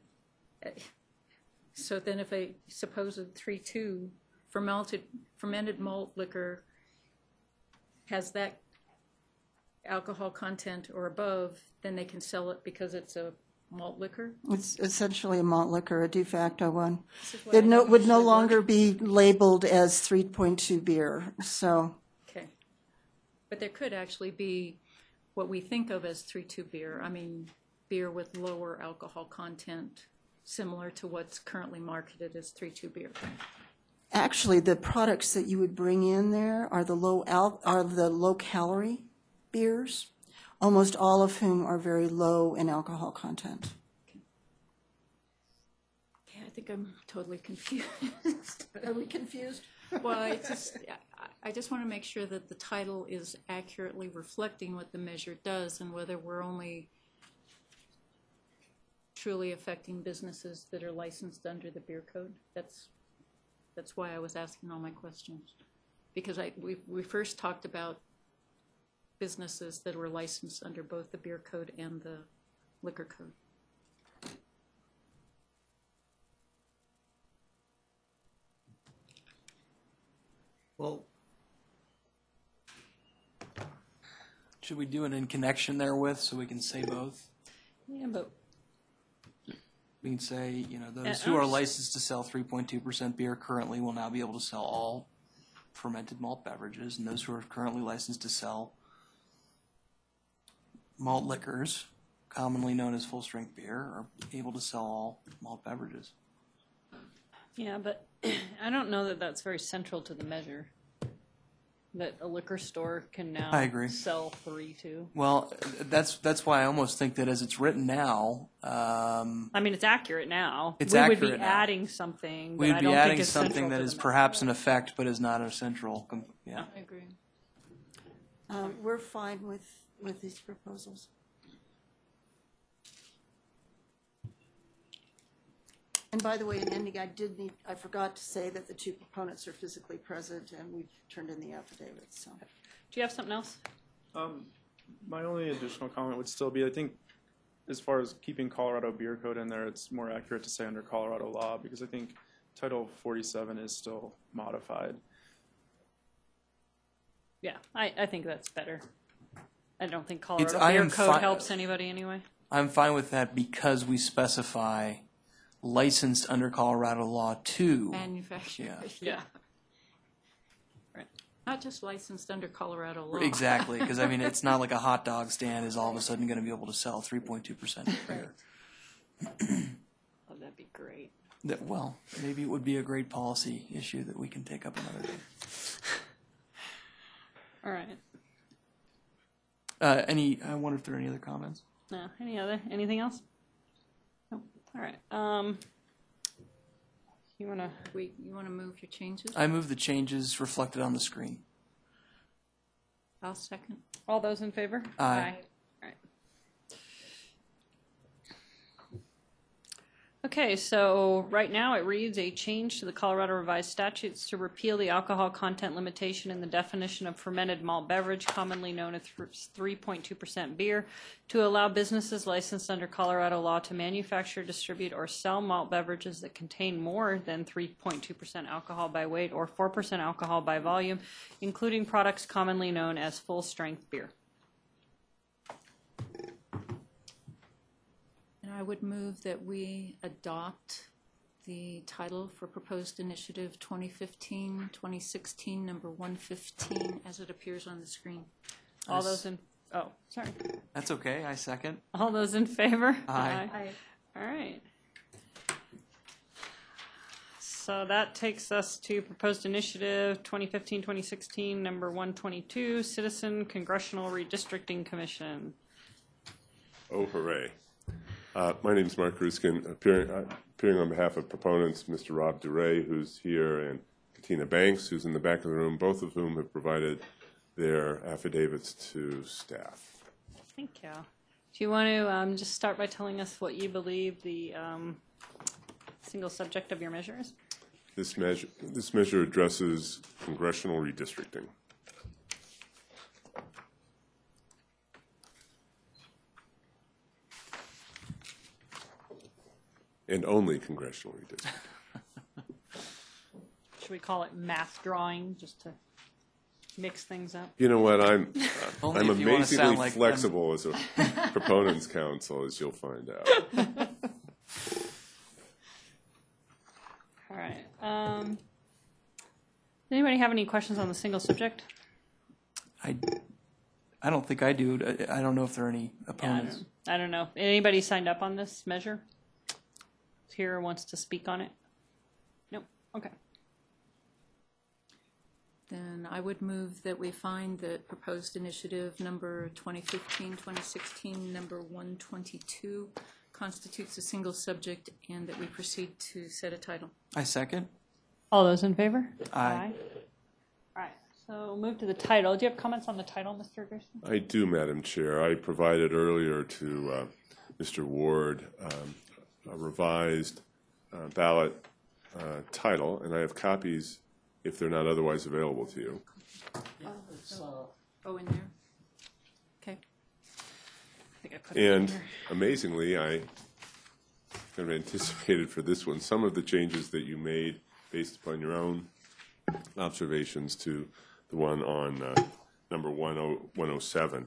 then if a supposed 3.2 fermented malt liquor has that alcohol content or above, then they can sell it because it's a malt liquor? It's essentially a malt liquor, a de facto one. This is what I It don't would no usually longer work. be labeled as 3.2 beer, so. Okay. But there could actually be what we think of as 3.2 beer. I mean, beer with lower alcohol content, similar to what's currently marketed as 3.2 beer. Actually, the products that you would bring in there are the low calorie beers, almost all of whom are very low in alcohol content. Yeah, I think I'm totally confused. Are we confused? Well, I just want to make sure that the title is accurately reflecting what the measure does and whether we're only truly affecting businesses that are licensed under the beer code. That's why I was asking all my questions. Because we first talked about businesses that were licensed under both the beer code and the liquor code. Well, should we do it in connection therewith so we can say both? Yeah, but We can say, those who are licensed to sell 3.2% beer currently will now be able to sell all fermented malt beverages, and those who are currently licensed to sell malt liquors, commonly known as full-strength beer, are able to sell all malt beverages. yeah, but I don't know that that's very central to the measure. That a liquor store can now I agree. sell 3.2. Well, that's why I almost think that as it's written now, I mean, it's accurate now. It's we would accurate be now. adding something. That we'd I be don't adding think is something central that to is the measure. perhaps an effect but is not a central. Yeah. I agree. We're fine with these proposals. And by the way, in ending, I forgot to say that the two proponents are physically present, and we've turned in the affidavits, so. Do you have something else? My only additional comment would still be, I think, as far as keeping Colorado Beer Code in there, it's more accurate to say under Colorado law, because I think Title 47 is still modified. Yeah, I think that's better. I don't think I Colorado am Beer Code fi- helps anybody anyway. I'm fine with that because we specify licensed under Colorado law to. Manufacturers. Yeah. Not just licensed under Colorado law. Exactly, because I mean, it's not like a hot dog stand is all of a sudden going to be able to sell 3.2% beer. Oh, that'd be great. Well, maybe it would be a great policy issue that we can take up another day. All right. I wonder if there are any other comments. No. Anything else? No. All right. You wanna? You want to move your changes? I move the changes reflected on the screen. I'll second. All those in favor? Aye. All Okay, so right now it reads a change to the Colorado Revised Statutes to repeal the alcohol content limitation in the definition of fermented malt beverage, commonly known as 3.2% beer, to allow businesses licensed under Colorado law to manufacture, distribute, or sell malt beverages that contain more than 3.2% alcohol by weight or 4% alcohol by volume, including products commonly known as full-strength beer. And I would move that we adopt the title for proposed initiative 2015-2016, number 115, as it appears on the screen. All those in, oh, sorry. That's okay, I second. All those in favor? Aye. All right. So that takes us to proposed initiative 2015-2016, number 122, Citizen Congressional Redistricting Commission. Oh, hooray. My name is Mark Ruskin, appearing on behalf of proponents, Mr. Rob DeRay, who's here, and Katina Banks, who's in the back of the room, both of whom have provided their affidavits to staff. Thank you. Do you want to just start by telling us what you believe the single subject of your measure is? This measure addresses congressional redistricting. And only congressional redistricting. Should we call it math drawing, just to mix things up? You know what? I'm Only if you wanna sound amazingly like flexible as a proponent's counsel, as you'll find out. All right. Does anybody have any questions on the single subject? I don't think I do. I don't know if there are any opponents. I don't know. Anybody signed up on this measure? Here wants to speak on it? Nope. Okay. Then I would move that we find that proposed initiative number 2015-2016, number 122, constitutes a single subject, and that we proceed to set a title. I second. All those in favor? Aye. All right. So move to the title. Do you have comments on the title, Mr. Gerson? I do, Madam Chair. I provided earlier to Mr. Ward a revised ballot title, and I have copies if they're not otherwise available to you. Oh, in there? Okay. I think I put it in And here. amazingly, I kind of anticipated for this one some of the changes that you made based upon your own observations to the one on number 107.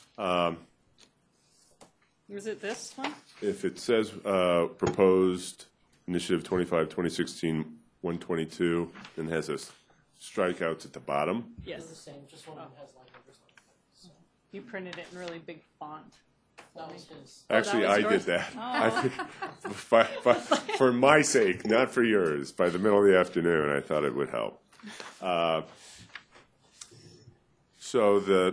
Was it this one? If it says proposed initiative 2016-122 and has a strikeouts at the bottom, Yes. Same, just one of them has line numbers. You printed it in really big font. That was his. actually, was I yours? did that. For my sake, not for yours. By the middle of the afternoon, I thought it would help. So the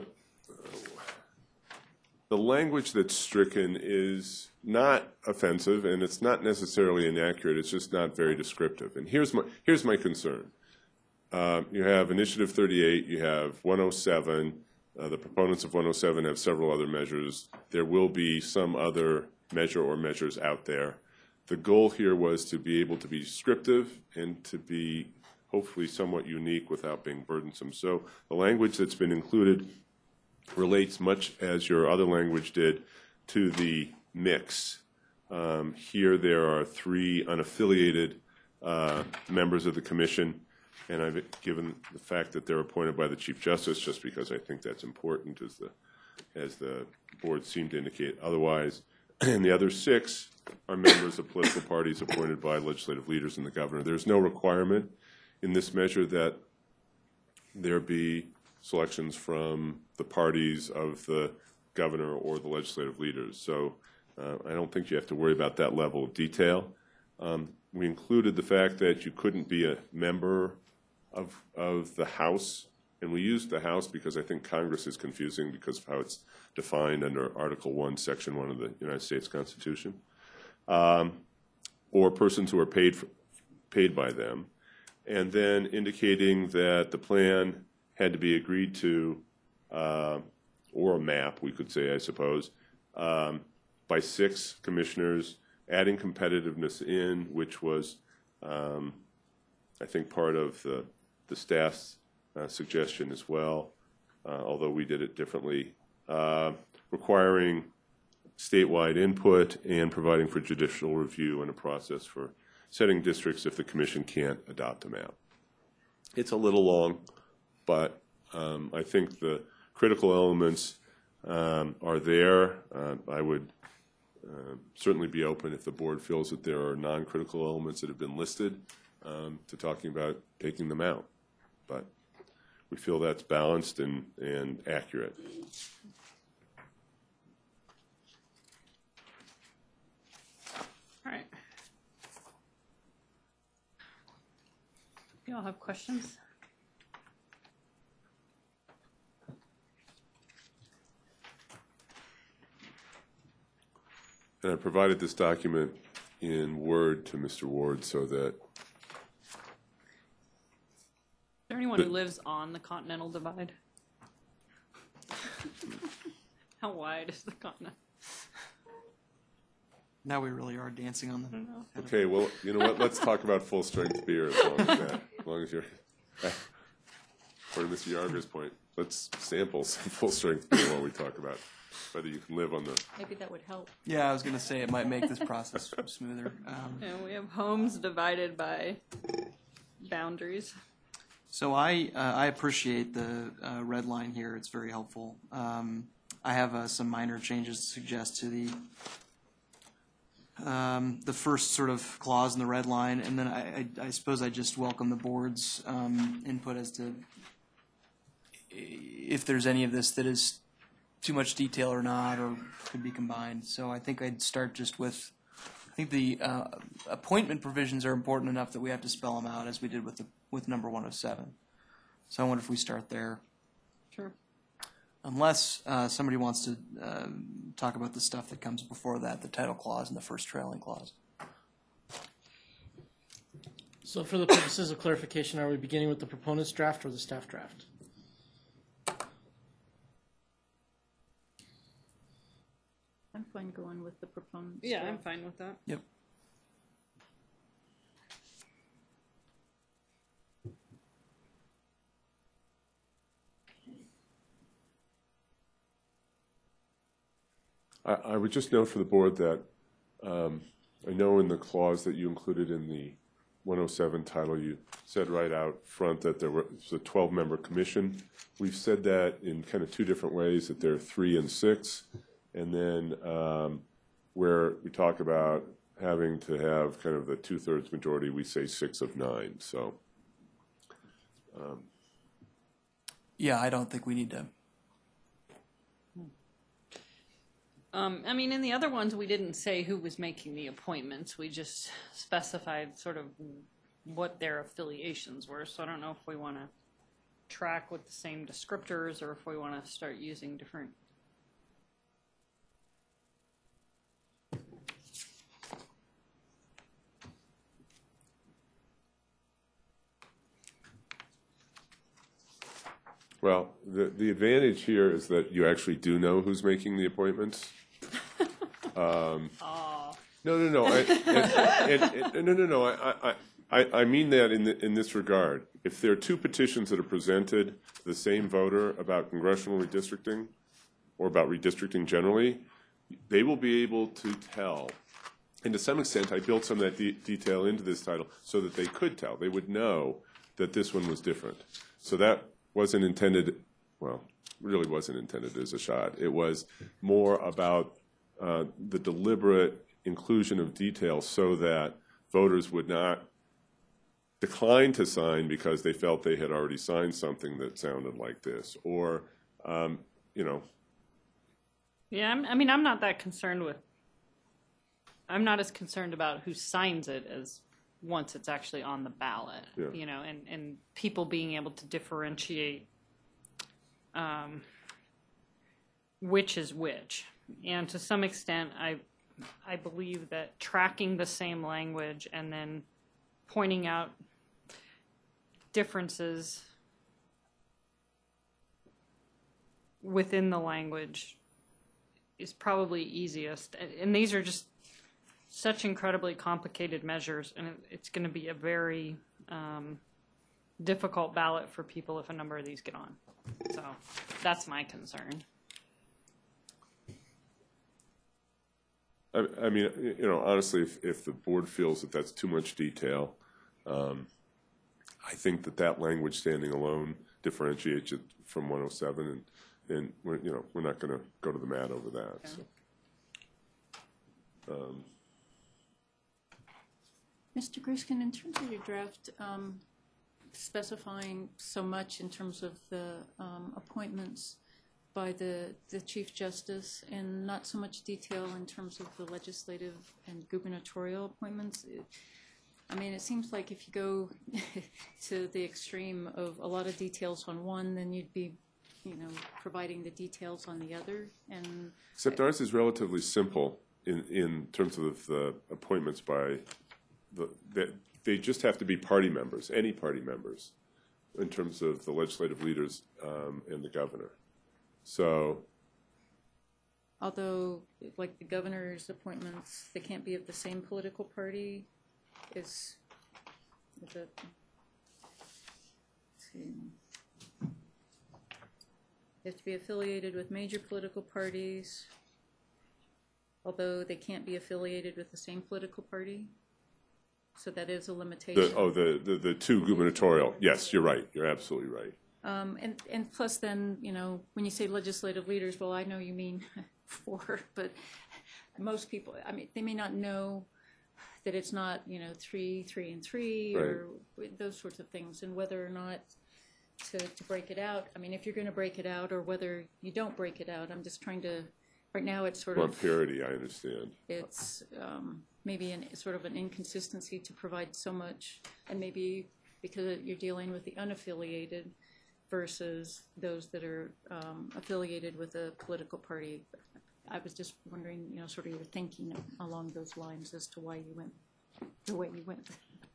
language that's stricken is not offensive, and it's not necessarily inaccurate. It's just not very descriptive. And here's my concern. You have Initiative 38. You have 107. The proponents of 107 have several other measures. There will be some other measure or measures out there. The goal here was to be able to be descriptive and to be hopefully somewhat unique without being burdensome. So the language that's been included relates much as your other language did to the mix. Here there are 3 unaffiliated members of the commission, and I've given the fact that they're appointed by the Chief Justice just because I think that's important, as the board seemed to indicate otherwise. And the other 6 are members of political parties appointed by legislative leaders and the governor. There's no requirement in this measure that there be selections from the parties of the governor or the legislative leaders. So I don't think you have to worry about that level of detail. We included the fact that you couldn't be a member of the House, and we used the House because I think Congress is confusing because of how it's defined under Article 1, Section 1 of the United States Constitution, or persons who are paid by them, and then indicating that the plan had to be agreed to, or a map, we could say, I suppose, by 6 commissioners adding competitiveness in, which was, I think, part of the staff's suggestion as well, although we did it differently, requiring statewide input and providing for judicial review and a process for setting districts if the commission can't adopt a map. It's a little long, but I think the critical elements are there. I would certainly be open if the board feels that there are non-critical elements that have been listed to talking about taking them out. But we feel that's balanced and accurate. All right. You all have questions? And I provided this document in Word to Mr. Ward so that Is there anyone who lives on the Continental Divide? How wide is the continent? Now we really are dancing on the. okay, well, you know what? Let's talk about full-strength beer as long as that. As long as you're, according to Mr. Yarger's point, let's sample some full-strength beer while we talk about whether you can live on the. Maybe that would help. Yeah, I was going to say it might make this process smoother. And we have homes divided by boundaries. So I appreciate the red line here. It's very helpful. I have some minor changes to suggest to the first sort of clause in the red line, and then I suppose I just welcome the board's input as to if there's any of this that is too much detail or not, or could be combined. So I think I'd start just with, I think the appointment provisions are important enough that we have to spell them out as we did with number 107. So I wonder if we start there. Sure. Unless somebody wants to talk about the stuff that comes before that, the title clause and the first trailing clause. So for the purposes of clarification, are we beginning with the proponent's draft or the staff draft? I'm fine going with the proponents. Yeah, I'm fine with that. Yep. I would just note for the board that I know in the clause that you included in the 107 title, you said right out front that there was a 12-member commission. We've said that in kind of two different ways, that there are 3 and 6, and then where we talk about having to have kind of the 2/3 majority, we say 6 of 9. So, Yeah, I don't think we need to. I mean, in the other ones, we didn't say who was making the appointments. We just specified sort of what their affiliations were. So I don't know if we want to track with the same descriptors or if we want to start using different. well, the advantage here is that you actually do know who's making the appointments. No. I mean that in this regard. If there are 2 petitions that are presented to the same voter about congressional redistricting or about redistricting generally, they will be able to tell. And to some extent, I built some of that detail into this title so that they could tell. They would know that this one was different. So that wasn't intended, well, really wasn't intended as a shot. It was more about the deliberate inclusion of detail so that voters would not decline to sign because they felt they had already signed something that sounded like this, or, Yeah, I mean, I'm not that concerned with. I'm not as concerned about who signs it as once it's actually on the ballot, Yeah. and people being able to differentiate which is which. And to some extent, I believe that tracking the same language and then pointing out differences within the language is probably easiest. And these are just such incredibly complicated measures, and it's going to be a very difficult ballot for people if a number of these get on. So that's my concern. I mean, you know, honestly, if the board feels that that's too much detail, I think that language standing alone differentiates it from 107, and we're, you know, we're not going to go to the mat over that. Okay. So. Mr. Griskin, in terms of your draft, specifying so much in terms of the appointments by the Chief Justice and not so much detail in terms of the legislative and gubernatorial appointments, I mean, it seems like if you go to the extreme of a lot of details on one, then you'd be, you know, providing the details on the other. And Except ours is relatively simple in terms of the appointments by they just have to be party members, any party members, in terms of the legislative leaders and the governor. So, although, like the governor's appointments, they can't be of the same political party. Is it? Let's see. They have to be affiliated with major political parties, although they can't be affiliated with the same political party. So that is a limitation. the two gubernatorial. Yes, you're right. You're absolutely right. And plus then, you know, when you say legislative leaders, well, I know you mean 4, but most people, I mean, they may not know that it's not, you know, 3, 3, and 3, Right. or those sorts of things, and whether or not to break it out. I mean, if you're going to break it out, or whether you don't break it out, I'm just trying to, right now it's sort Want of, parity, I understand. it's maybe sort of an inconsistency to provide so much, and maybe because you're dealing with the unaffiliated versus those that are affiliated with a political party. I was just wondering, you know, sort of your thinking along those lines as to why you went the way you went.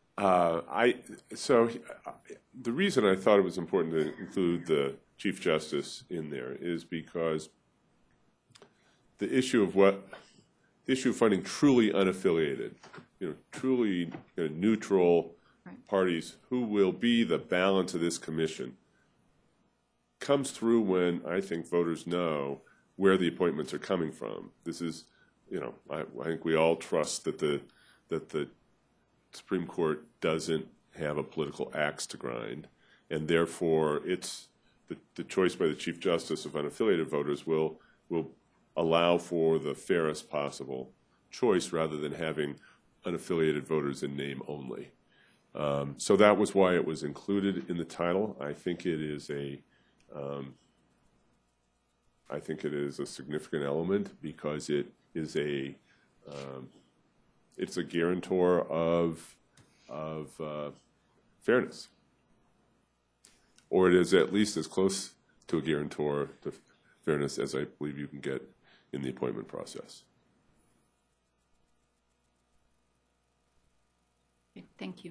The reason I thought it was important to include the Chief Justice in there is because the issue of finding truly unaffiliated, you know, truly neutral Right. parties who will be the balance of this commission comes through when I think voters know where the appointments are coming from. This is, you know, I think we all trust that the Supreme Court doesn't have a political axe to grind, and therefore it's the choice by the Chief Justice of unaffiliated voters will allow for the fairest possible choice rather than having unaffiliated voters in name only. So that was why it was included in the title. I think it is a significant element because it is it's a guarantor of fairness, or it is at least as close to a guarantor to fairness as I believe you can get in the appointment process. Okay, thank you.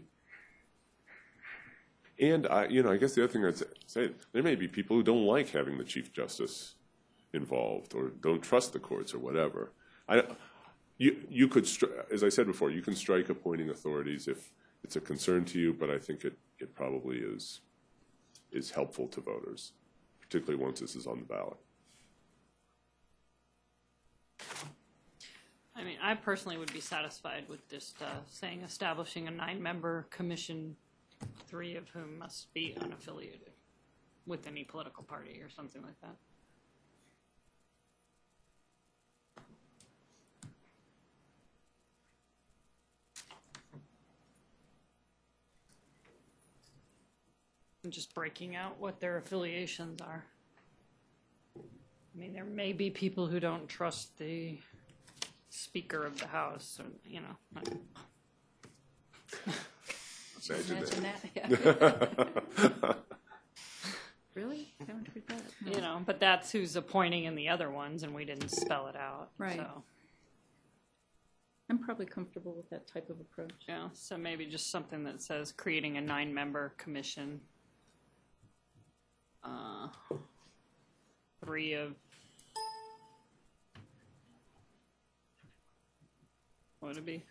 And I guess the other thing I'd say, there may be people who don't like having the Chief Justice involved or don't trust the courts or whatever. You could, as I said before, you can strike appointing authorities if it's a concern to you, but I think it probably is helpful to voters, particularly once this is on the ballot. I mean, I personally would be satisfied with just saying establishing a 9-member commission, 3 of whom must be unaffiliated with any political party or something like that. And just breaking out what their affiliations are. I mean, there may be people who don't trust the Speaker of the House, or, you know. Imagine that. Yeah. Really? I haven't heard that. No. You know, but that's who's appointing in the other ones, and we didn't spell it out. Right. So, I'm probably comfortable with that type of approach. yeah, so maybe just something that says creating a 9-member commission. 3 of, What would it be?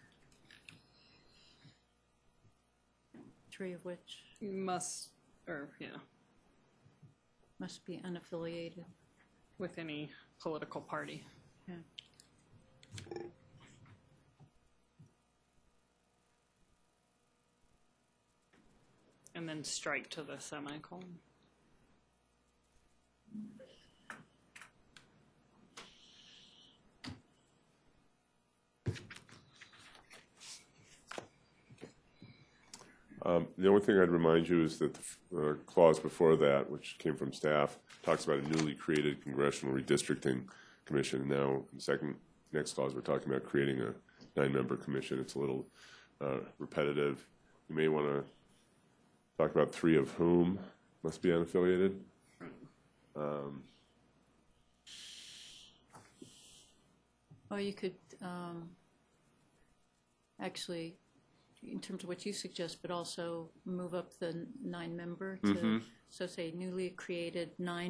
3 of which Must, or, yeah, must be unaffiliated. with any political party. Yeah. And then strike to the semicolon. The only thing I'd remind you is that the clause before that, which came from staff, talks about a newly created congressional redistricting commission. And now, in the next clause, we're talking about creating a 9-member commission. It's a little repetitive. You may want to talk about 3 of whom must be unaffiliated. Or you could actually, in terms of what you suggest, but also move up the 9-member to, so say newly created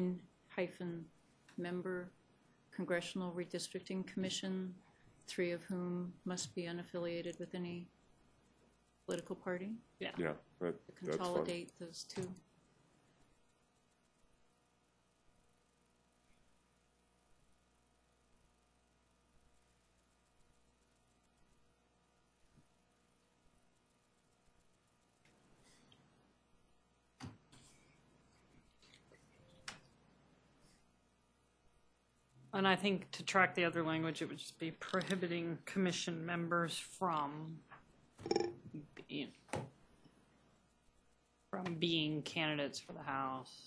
9-member Congressional Redistricting Commission, 3 of whom must be unaffiliated with any political party. Yeah, that's fine. Consolidate those 2. And I think to track the other language, it would just be prohibiting commission members from being candidates for the House.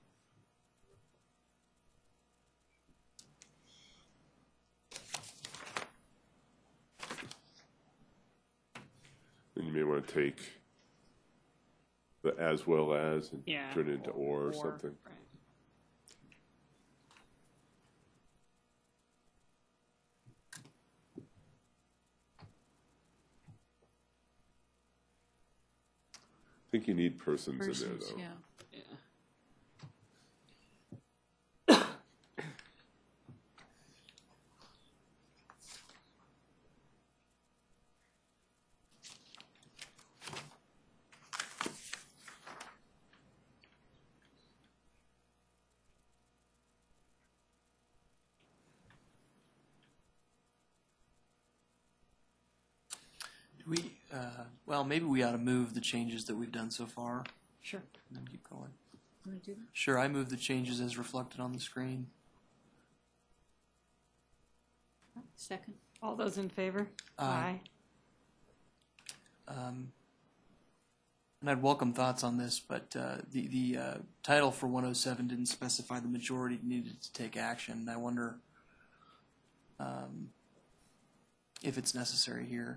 And you may want to take the as well as and Yeah. turn it into or something. Right. I think you need persons in there, Persons, though. yeah. Yeah. Do we, well, maybe we ought to move the changes that we've done so far Sure. and then keep going. Want to do that? Sure, I move the changes as reflected on the screen. Second. All those in favor? Aye. And I'd welcome thoughts on this, but the title for 107 didn't specify the majority needed to take action. And I wonder if it's necessary here.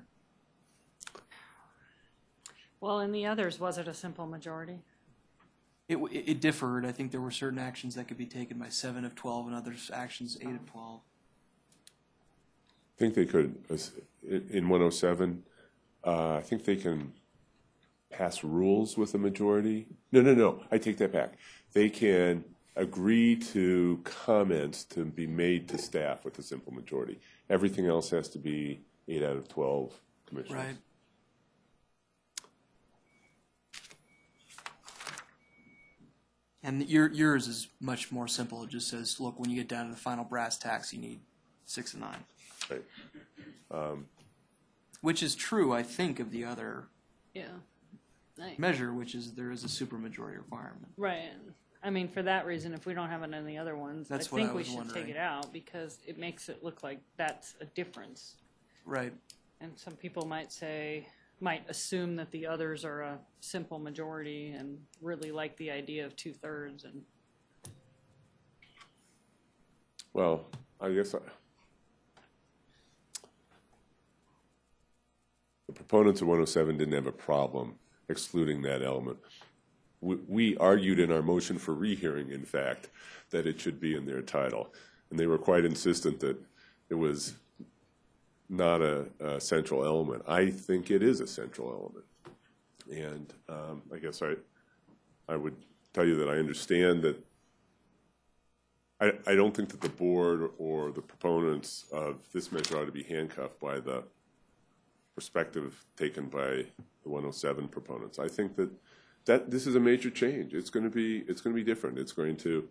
Well, in the others, was it a simple majority? It differed. I think there were certain actions that could be taken by 7 of 12 and others actions 8 of 12. I think they could, in 107, I think they can pass rules with a majority. No, I take that back. They can agree to comments to be made to staff with a simple majority. Everything else has to be 8 out of 12 commissioners. Right. And yours is much more simple. It just says, look, when you get down to the final brass tacks, you need 6 of 9. Right. Which is true, I think, of the other Yeah. Nice. measure, which is there is a supermajority requirement. Right. I mean, for that reason, if we don't have it in the other ones, That's I what think I we was should wondering. take it out because it makes it look like that's a difference. Right. And some people might assume that the others are a simple majority and really like the idea of 2/3. And Well, I guess the proponents of 107 didn't have a problem excluding that element. We argued in our motion for rehearing, in fact, that it should be in their title. And they were quite insistent that it was not a central element. I think it is a central element. And I guess I would tell you that I understand that I don't think that the board or the proponents of this measure ought to be handcuffed by the perspective taken by the 107 proponents. I think that this is a major change. It's going to be different. It's going to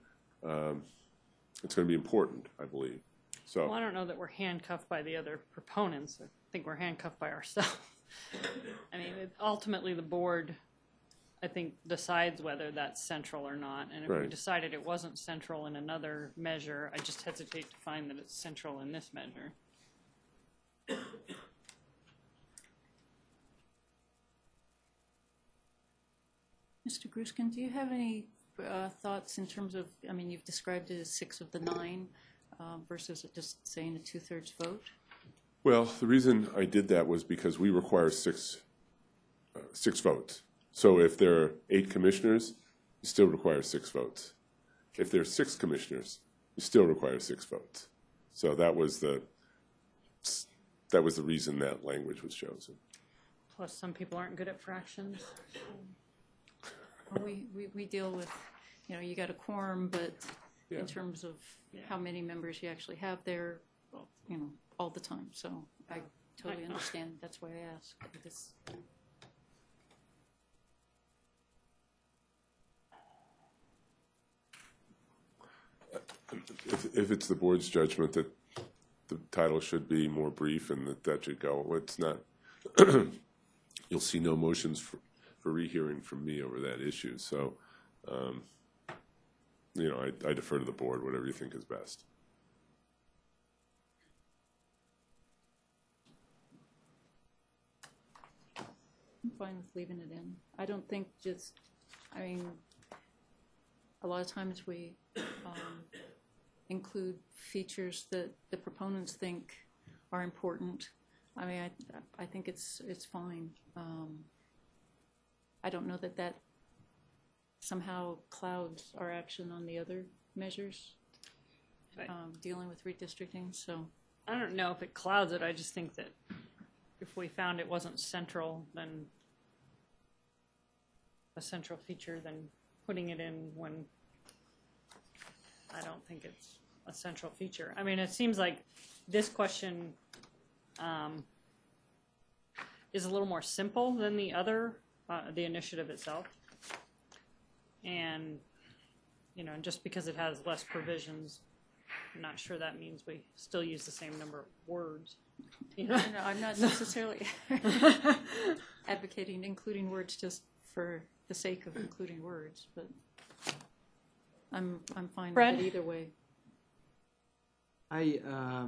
be important, I believe. So. Well, I don't know that we're handcuffed by the other proponents. I think we're handcuffed by ourselves. I mean, ultimately the board, I think, decides whether that's central or not. And if we Right. decided it wasn't central in another measure, I just hesitate to find that it's central in this measure. Mr. Gruskin, do you have any thoughts in terms of, I mean, you've described it as 6 of the 9 versus just saying a 2/3 vote? Well, the reason I did that was because we require six votes. So if there are 8 commissioners, you still require 6 votes. If there are 6 commissioners, you still require 6 votes. So that was the reason that language was chosen. Plus, some people aren't good at fractions. Well, we deal with, you know, you got a quorum, but Yeah. in terms of how many members you actually have there, well, you know, all the time. So I totally understand. That's why I asked. This, If it's the board's judgment that the title should be more brief and that should go, it's not. You'll see no motions for rehearing from me over that issue. So, you know, I defer to the board, whatever you think is best. I'm fine with leaving it in. I don't think just, I mean, a lot of times we include features that the proponents think are important. I mean, I think it's fine. I don't know that that somehow clouds our action on the other measures Right. dealing with redistricting. So I don't know if it clouds it. I just think that if we found it wasn't central, then a central feature, then putting it in when I don't think it's a central feature. I mean, it seems like this question is a little more simple than the other, the initiative itself. And, you know, just because it has less provisions, I'm not sure that means we still use the same number of words. You know? no, I'm not necessarily advocating including words just for the sake of including words, but I'm fine Brad? with it either way. I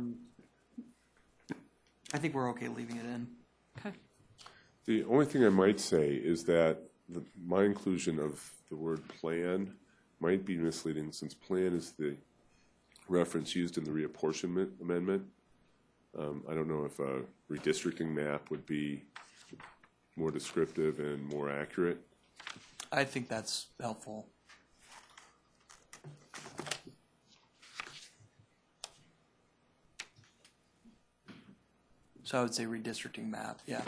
think we're okay leaving it in. Okay. The only thing I might say is that my inclusion of the word plan might be misleading, since plan is the reference used in the reapportionment amendment. I don't know if a redistricting map would be more descriptive and more accurate. I think that's helpful. So I would say redistricting map, yeah.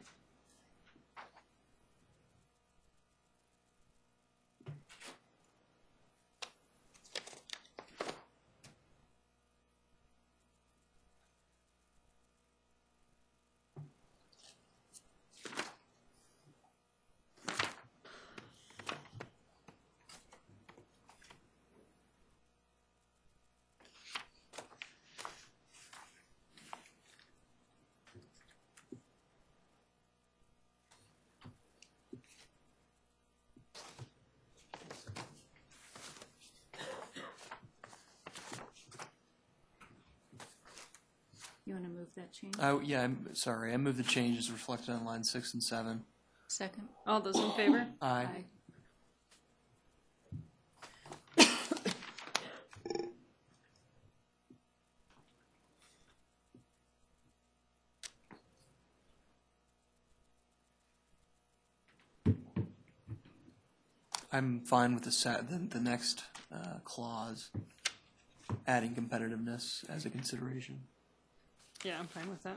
You want to move that change? Yeah, I'm sorry. I moved the changes reflected on lines 6 and 7. Second? All those in favor? Aye. I'm fine with the next clause, adding competitiveness as a consideration. Yeah, I'm fine with that.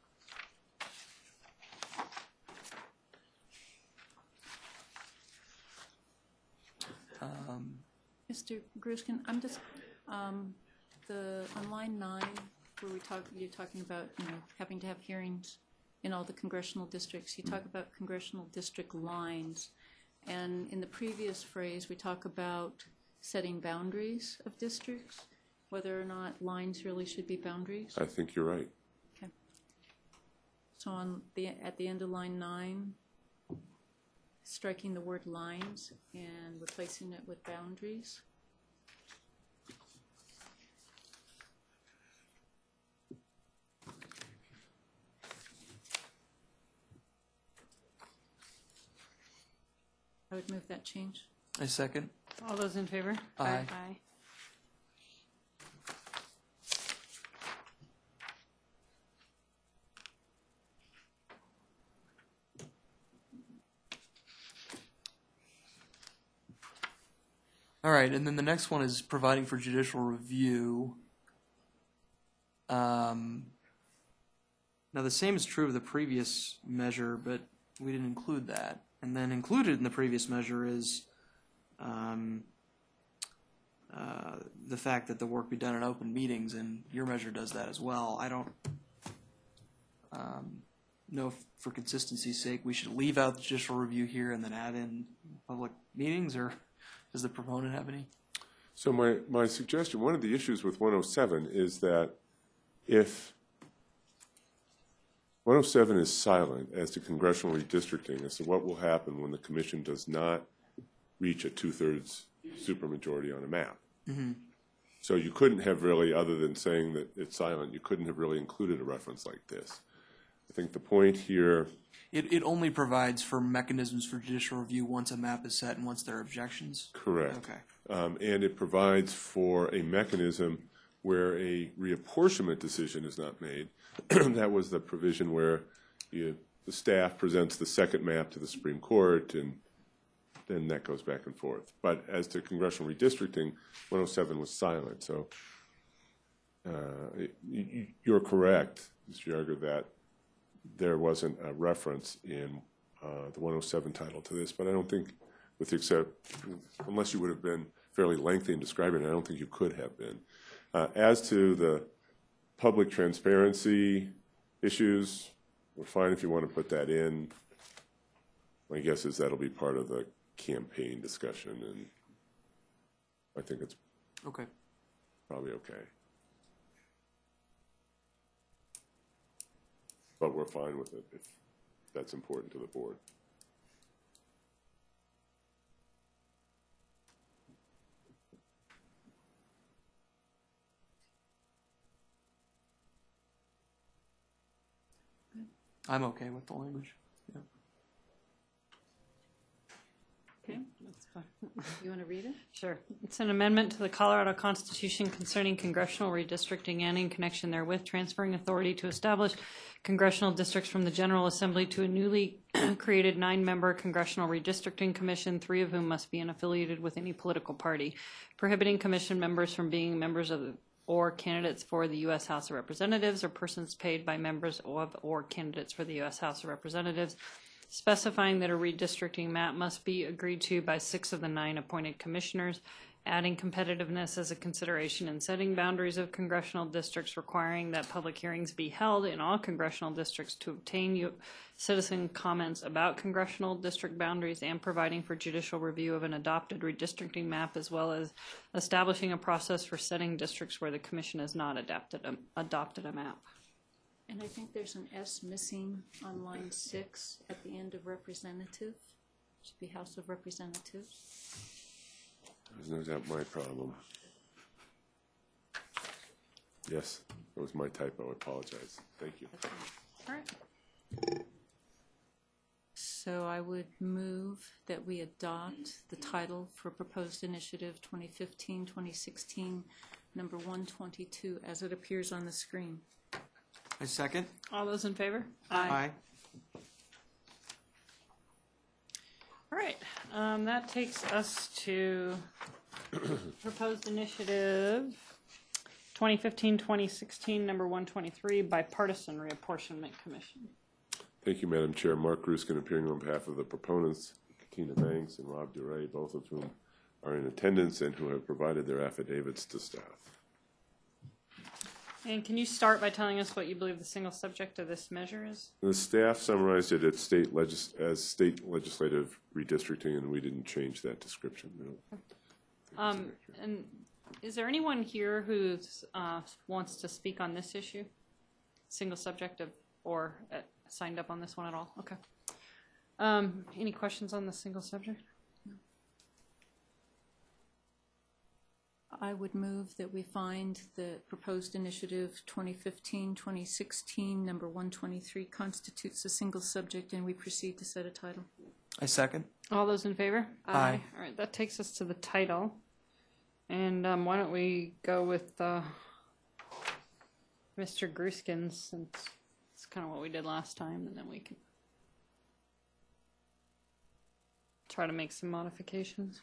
Mr. Gruskin, I'm just, on line 9, where you're talking about, you know, having to have hearings in all the congressional districts. You talk about congressional district lines. And in the previous phrase, we talk about setting boundaries of districts, whether or not lines really should be boundaries. I think you're right. Okay. So at the end of line 9, striking the word lines and replacing it with boundaries. I would move that change. I second. All those in favor? Aye. Aye. All right, and then the next one is providing for judicial review. Now, the same is true of the previous measure, but we didn't include that. And then included in the previous measure is the fact that the work be done in open meetings, and your measure does that as well. I don't know if, for consistency's sake, we should leave out the judicial review here and then add in public meetings, or does the proponent have any? So my suggestion, one of the issues with 107 is that if 107 is silent as to congressional redistricting, as to what will happen when the commission does not reach a 2/3 supermajority on a map. Mm-hmm. So you couldn't have really, other than saying that it's silent, you couldn't have really included a reference like this. I think the point here, It only provides for mechanisms for judicial review once a map is set and once there are objections? correct. Okay. And it provides for a mechanism where a reapportionment decision is not made. That was the provision where the staff presents the second map to the Supreme Court, and then that goes back and forth. But as to congressional redistricting, 107 was silent. So you're correct, Mr. Yarger, that there wasn't a reference in the 107 title to this, but I don't think, unless you would have been fairly lengthy in describing it, I don't think you could have been. As to the public transparency issues, we're fine if you want to put that in. My guess is that'll be part of the campaign discussion, and I think it's Okay. probably okay. But we're fine with it if that's important to the board. I'm okay with the language. Yeah. Okay, that's fine. You want to read it? Sure. It's an amendment to the Colorado Constitution concerning congressional redistricting and in connection therewith transferring authority to establish congressional districts from the General Assembly to a newly created 9-member Congressional Redistricting Commission, 3 of whom must be unaffiliated with any political party, prohibiting commission members from being members of or candidates for the U.S. House of Representatives or persons paid by members of or candidates for the U.S. House of Representatives, specifying that a redistricting map must be agreed to by 6 of the 9 appointed commissioners, adding competitiveness as a consideration in setting boundaries of congressional districts, requiring that public hearings be held in all congressional districts to obtain citizen comments about congressional district boundaries, and providing for judicial review of an adopted redistricting map, as well as establishing a process for setting districts where the commission has not adopted a map. And I think there's an S missing on line 6 at the end of representative. Should be House of Representatives. Isn't that my problem? Yes, that was my typo. I apologize. Thank you. All right. So I would move that we adopt the title for proposed initiative 2015-2016, number 122, as it appears on the screen. I second. All those in favor? Aye. All right, that takes us to proposed initiative 2015-2016, number 123, bipartisan reapportionment commission. Thank you, Madam Chair. Mark Ruskin appearing on behalf of the proponents, Katina Banks and Rob Duray, both of whom are in attendance and who have provided their affidavits to staff. And can you start by telling us what you believe the single subject of this measure is? The staff summarized it as state legislative redistricting, and we didn't change that description. No. And is there anyone here who wants to speak on this issue? Single subject of, or signed up on this one at all? Okay. Any questions on the single subject? I would move that we find the proposed initiative 2015-2016, number 123, constitutes a single subject, and we proceed to set a title. I second. All those in favor? Aye. All right, that takes us to the title. And why don't we go with Mr. Gruskin, since it's kind of what we did last time, and then we can try to make some modifications.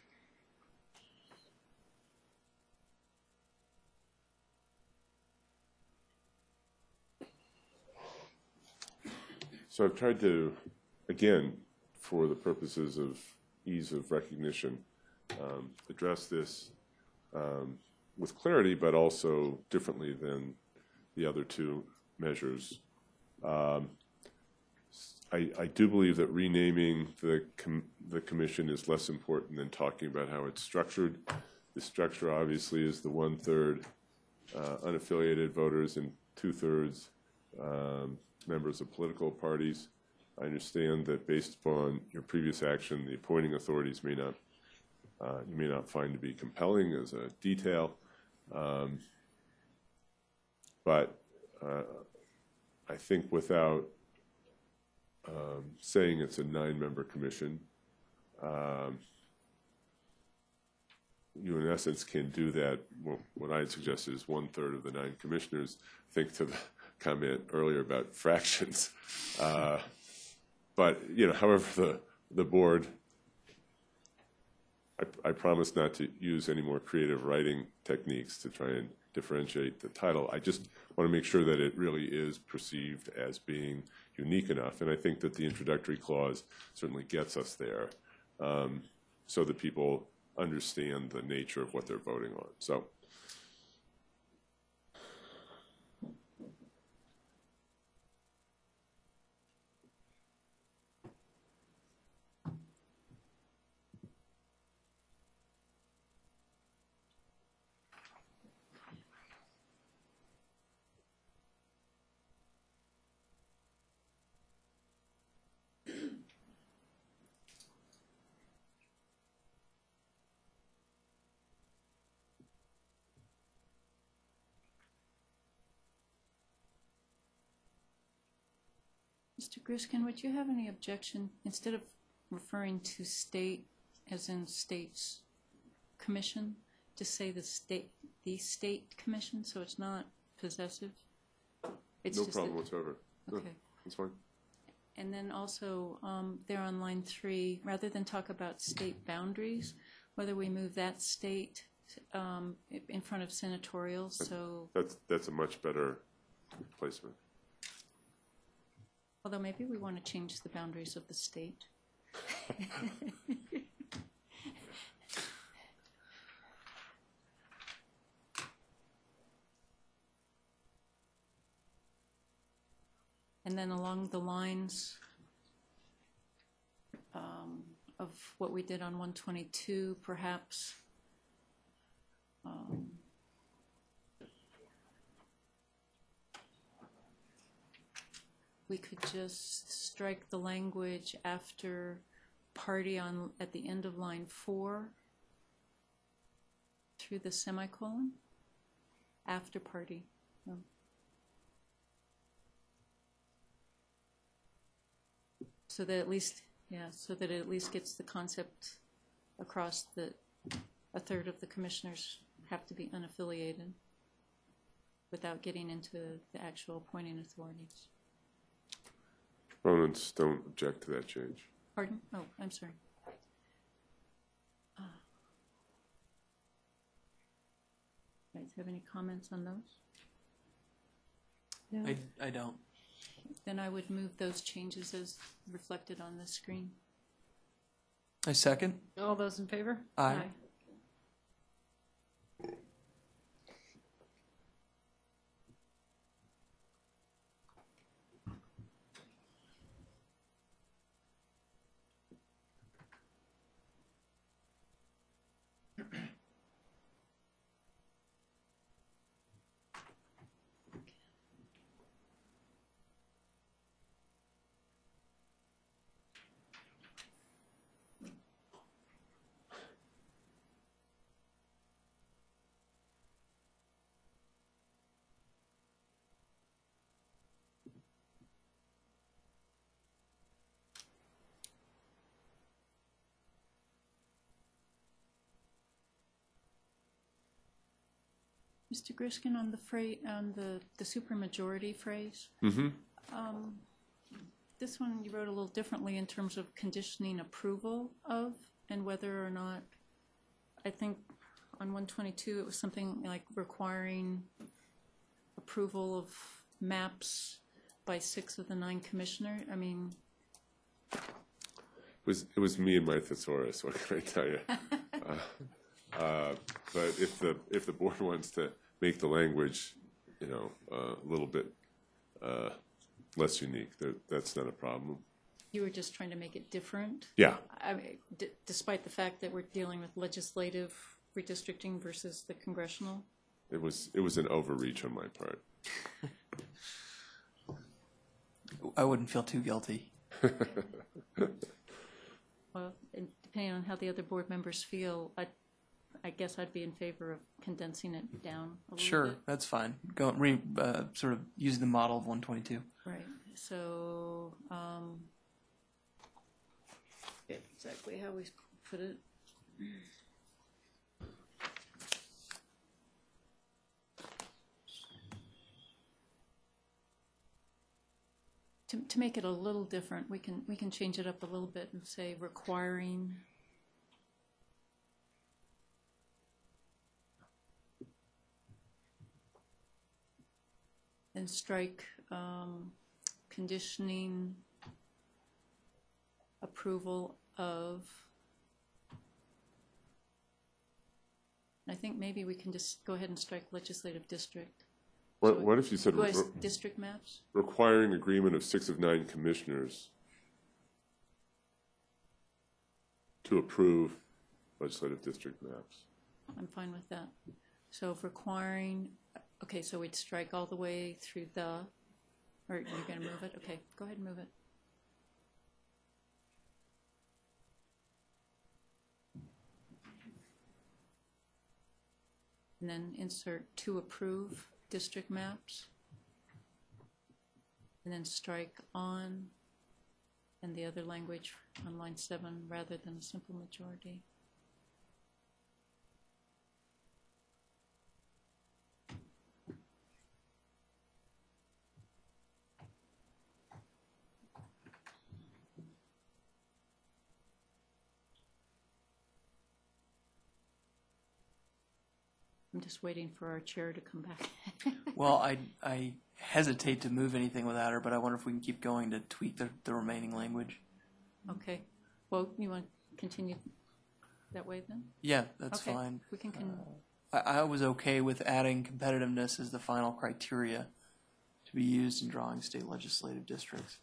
So I've tried to, again, for the purposes of ease of recognition, address this with clarity, but also differently than the other two measures. I do believe that renaming the commission is less important than talking about how it's structured. The structure obviously is the 1/3 unaffiliated voters and 2/3 members of political parties. I understand that based upon your previous action, the appointing authorities may not, you may not find to be compelling as a detail, but I think without saying it's a 9-member commission, you in essence can do that. Well, what I had suggested is 1/3 of the 9 commissioners. Think to the comment earlier about fractions, but however the board. I promise not to use any more creative writing techniques to try and differentiate the title. I just want to make sure that it really is perceived as being unique enough, and I think that the introductory clause certainly gets us there, so that people understand the nature of what they're voting on. So. Mr. Gruskin, would you have any objection, instead of referring to state as in state's commission, to say the state commission, so it's not possessive? It's No just problem whatsoever. No, Okay. that's fine. And then also, there on line 3, rather than talk about state boundaries, whether we move that state in front of senatorial, so, That's a much better placement. although maybe we want to change the boundaries of the state. And then along the lines of what we did on 122, perhaps we could just strike the language after party at the end of line 4 through the semicolon, after party. So that at least, so that it at least gets the concept across that 1/3 of the commissioners have to be unaffiliated without getting into the actual appointing authorities. Proponents don't object to that change. Pardon? Oh, I'm sorry. Guys, have any comments on those? I don't. Then I would move those changes as reflected on the screen. I second. All those in favor? Aye. Mr. Griskin, on the supermajority phrase. This one you wrote a little differently in terms of conditioning approval of, and whether or not, I think on 122 it was something like requiring approval of maps by 6 of the 9 commissioners. I mean, It was me and my thesaurus. What can I tell you? But if the board wants to make the language, a little bit less unique, that's not a problem. you were just trying to make it different. Yeah. I mean, despite the fact that we're dealing with legislative redistricting versus the congressional. It was an overreach on my part. I wouldn't feel too guilty. Well, and depending on how the other board members feel, I guess I'd be in favor of condensing it down a little Sure, bit. that's fine. Sort of use the model of 122. Right, so, exactly how we put it. To make it a little different, we can change it up a little bit and say requiring and strike conditioning approval of. I think maybe we can just go ahead and strike legislative district. What if you said District maps? requiring agreement of 6 of 9 commissioners to approve legislative district maps? I'm fine with that. So if requiring, okay, so we'd strike all the way through the, or you're going to move it? Okay, go ahead and move it. And then insert to approve district maps. And then strike on and the other language on line 7 rather than a simple majority. I'm just waiting for our chair to come back. Well, I hesitate to move anything without her, but I wonder if we can keep going to tweak the remaining language. Okay. Well, you want to continue that way then? Yeah, that's Okay. fine. We can I was okay with adding competitiveness as the final criteria to be used in drawing state legislative districts.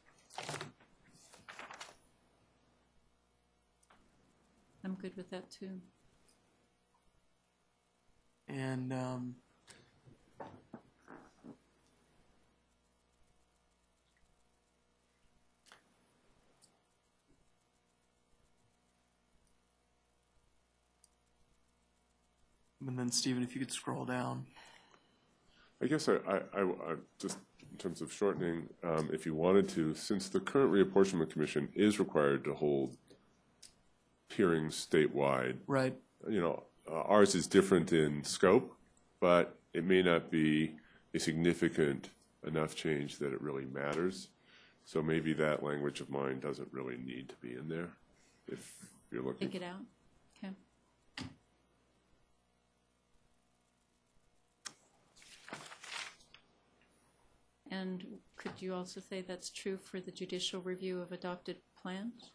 I'm good with that too. And then, Stephen, if you could scroll down. I guess I just in terms of shortening, if you wanted to, since the current reapportionment commission is required to hold hearings statewide, Right. Ours is different in scope, but it may not be a significant enough change that it really matters. So maybe that language of mine doesn't really need to be in there if you're looking. Take it out. Okay. And could you also say that's true for the judicial review of adopted plans?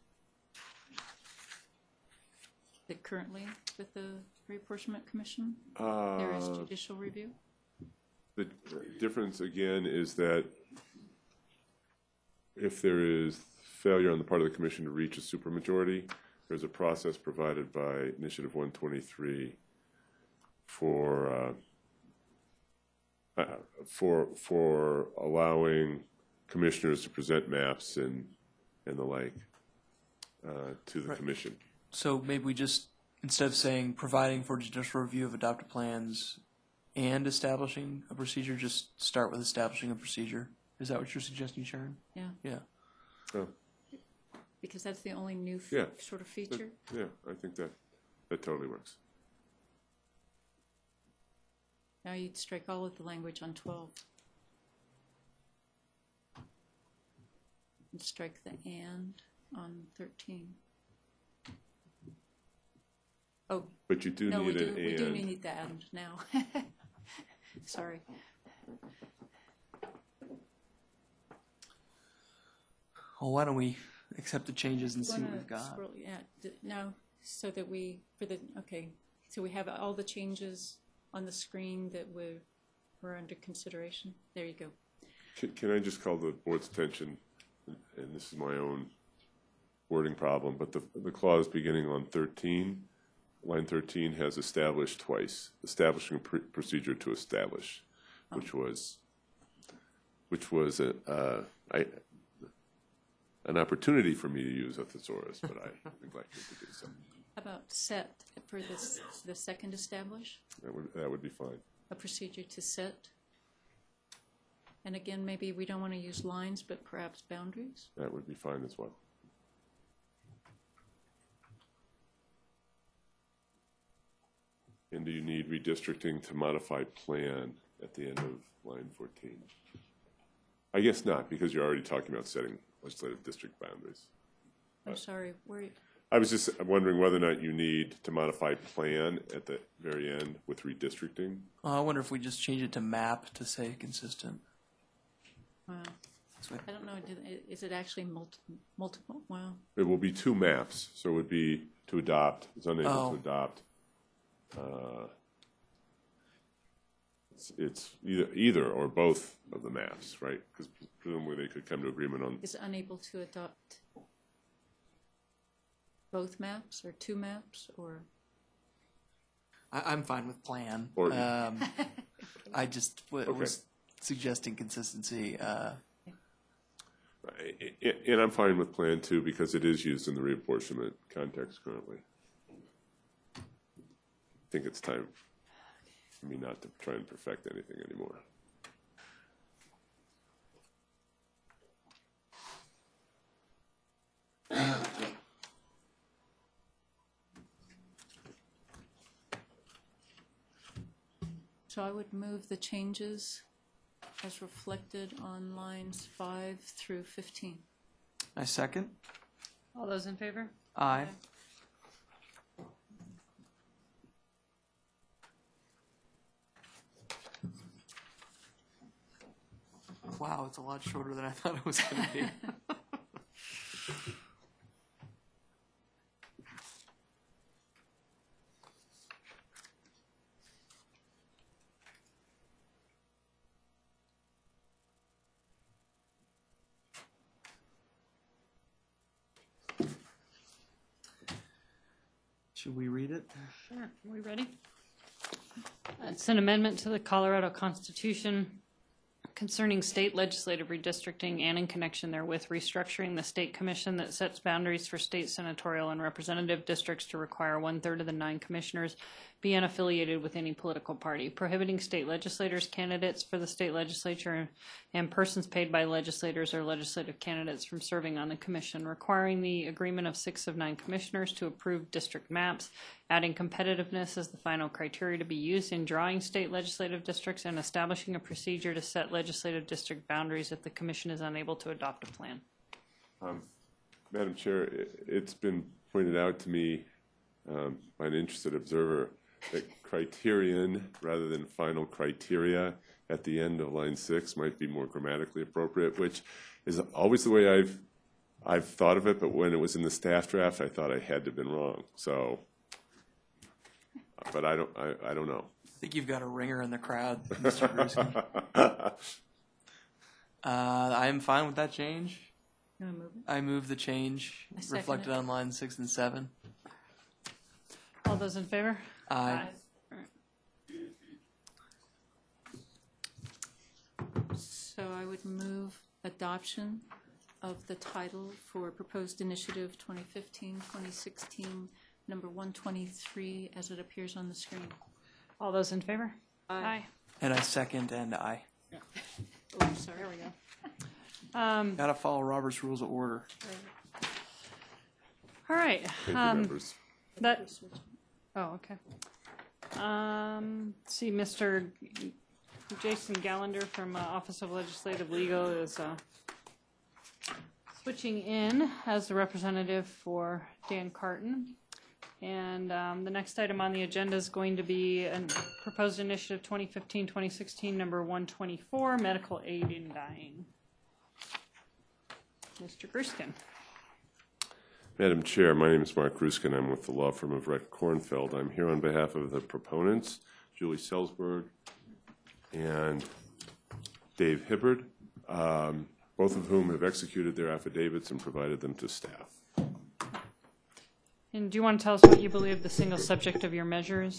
That currently with the reapportionment commission, there is judicial review? The difference, again, is that if there is failure on the part of the commission to reach a supermajority, there's a process provided by Initiative 123 for allowing commissioners to present maps and the like to the commission. So maybe we just, instead of saying providing for judicial review of adopted plans and establishing a procedure, just start with establishing a procedure. Is that what you're suggesting, Sharon? Yeah, Yeah. Oh, because that's the only new Yeah. sort of feature. yeah, I think that totally works. Now you'd strike all of the language on 12. And strike the and on 13. Oh, But you do no, need an we do and. need the and now. Sorry. Well, why don't we accept the changes and see what Wanna we've got? scroll- Yeah, now, so that we, okay, so we have all the changes on the screen that were under consideration. There you go. Can I just call the board's attention, and this is my own wording problem, but the clause beginning on 13, line 13 has established twice, establishing a procedure to establish, which was an opportunity for me to use a thesaurus, but I neglected to do so. How about set for the second establish? That would be fine. A procedure to set? And again, maybe we don't want to use lines, but perhaps boundaries? That would be fine as well. And do you need redistricting to modify plan at the end of line 14? I guess not, because you're already talking about setting legislative district boundaries. I'm sorry, where, I was just wondering whether or not you need to modify plan at the very end with redistricting. I wonder if we just change it to map to say consistent. wow. I don't know, is it actually multiple? Wow. It will be two maps, so it would be to adopt, it's unable Oh. to adopt. It's either or both of the maps, right? Because presumably they could come to agreement on, Is unable to adopt both maps or two maps or? I'm fine with plan. Or- I just was suggesting consistency. and I'm fine with plan too, because it is used in the reapportionment context currently. I think it's time for me not to try and perfect anything anymore. So I would move the changes as reflected on lines 5 through 15. I second. All those in favor? Aye. Wow, it's a lot shorter than I thought it was going to be. Should we read it? Sure. Are we ready? It's an amendment to the Colorado Constitution concerning state legislative redistricting and in connection therewith restructuring the state commission that sets boundaries for state senatorial and representative districts to require 1/3 of the 9 commissioners be unaffiliated with any political party, prohibiting state legislators, candidates for the state legislature, and persons paid by legislators or legislative candidates from serving on the commission, requiring the agreement of 6 of 9 commissioners to approve district maps, adding competitiveness as the final criteria to be used in drawing state legislative districts, and establishing a procedure to set legislative district boundaries if the commission is unable to adopt a plan. Madam Chair, it's been pointed out to me by an interested observer that criterion rather than final criteria at the end of line 6 might be more grammatically appropriate, which is always the way I've thought of it, but when it was in the staff draft, I thought I had to have been wrong. So, but I don't know. I think you've got a ringer in the crowd, Mr. Bruschi. I am fine with that change. You want to move it? I move the change I second reflected it. on lines 6 and 7. All those in favor? Aye. So I would move adoption of the title for proposed initiative 2015-2016, number 123, as it appears on the screen. All those in favor? Aye. And I second and aye. Oh, sorry. There we go. Gotta follow Robert's Rules of Order. All right. Thank you, members. That. Oh, okay. Let's see, Mr. Jason Gallender from Office of Legislative Legal is switching in as the representative for Dan Carton. And the next item on the agenda is going to be a proposed initiative 2015-2016, number 124, medical aid in dying. Mr. Gruskin. Madam Chair, my name is Mark Gruskin. I'm with the law firm of Reck Kornfeld. I'm here on behalf of the proponents, Julie Selsberg and Dave Hibbard, both of whom have executed their affidavits and provided them to staff. And do you want to tell us what you believe the single subject of your measure is?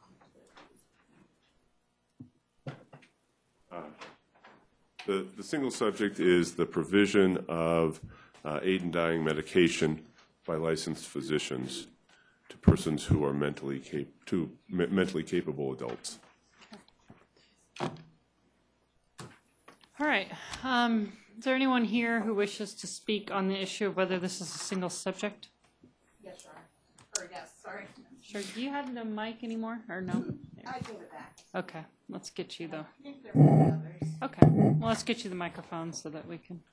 The single subject is the provision of aid in dying medication by licensed physicians to persons who are mentally capable adults. All right. Is there anyone here who wishes to speak on the issue of whether this is a single subject? Yes, Your Honor. Or yes, sorry. Sure. Do you have the mic anymore, or no? I gave it back. Okay. Let's get you the. I think there were others. Okay. Well, let's get you the microphone so that we can.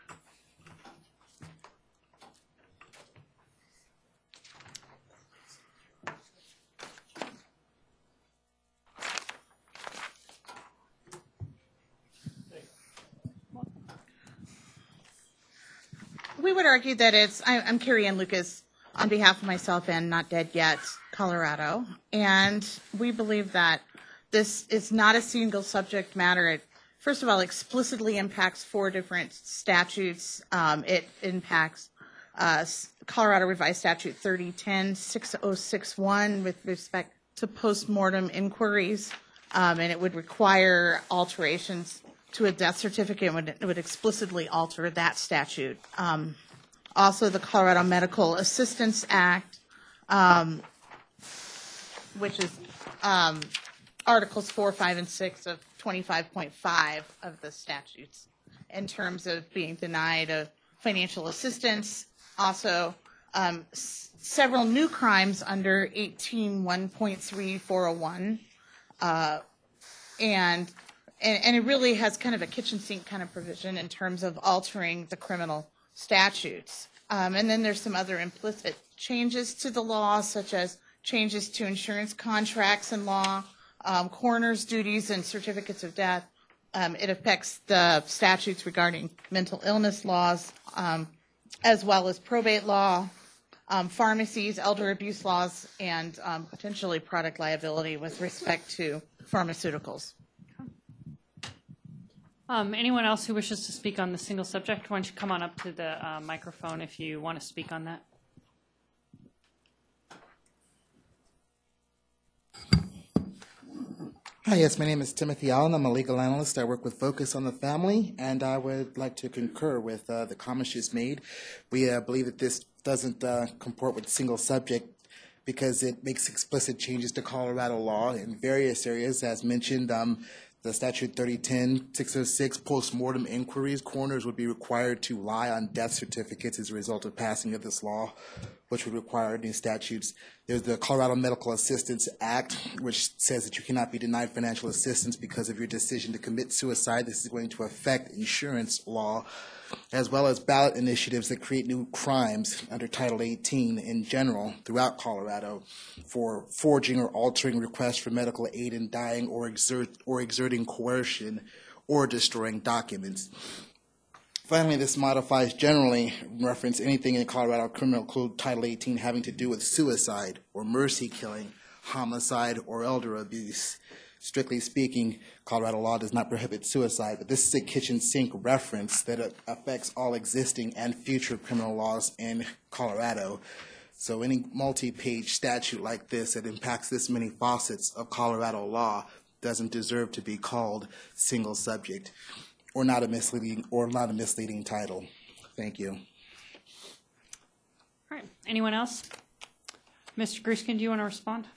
We would argue that I'm Carrie Ann Lucas on behalf of myself and Not Dead Yet, Colorado. And we believe that this is not a single subject matter. It, first of all, explicitly impacts 4 different statutes. It impacts Colorado Revised Statute 3010-6061 with respect to postmortem inquiries. And it would require alterations to a death certificate. It would explicitly alter that statute. Also, the Colorado Medical Assistance Act, which is Articles 4, 5, and 6 of 25.5 of the statutes in terms of being denied of financial assistance. Also, several new crimes under 18.1.3401. And it really has kind of a kitchen sink kind of provision in terms of altering the criminal statutes. And then there's some other implicit changes to the law, such as changes to insurance contracts and law, coroner's duties and certificates of death. It affects the statutes regarding mental illness laws, as well as probate law, pharmacies, elder abuse laws, and potentially product liability with respect to pharmaceuticals. Anyone else who wishes to speak on the single subject, why don't you come on up to the microphone if you want to speak on that? Hi, yes, my name is Timothy Allen. I'm a legal analyst. I work with Focus on the Family, and I would like to concur with the comments just made. We believe that this doesn't comport with single subject because it makes explicit changes to Colorado law in various areas, as mentioned. The statute 3010-606, postmortem inquiries, coroners would be required to lie on death certificates as a result of passing of this law, which would require new statutes. There's the Colorado Medical Assistance Act, which says that you cannot be denied financial assistance because of your decision to commit suicide. This is going to affect insurance law, as well as ballot initiatives that create new crimes under Title 18 in general throughout Colorado for forging or altering requests for medical aid in dying or exerting coercion or destroying documents. Finally, this modifies generally reference anything in Colorado Criminal Code Title 18 having to do with suicide or mercy killing, homicide, or elder abuse. Strictly speaking, Colorado law does not prohibit suicide, but this is a kitchen sink reference that affects all existing and future criminal laws in Colorado. So any multi-page statute like this that impacts this many facets of Colorado law doesn't deserve to be called single subject or not a misleading title. Thank you. All right. Anyone else? Mr. Gruskin, do you want to respond?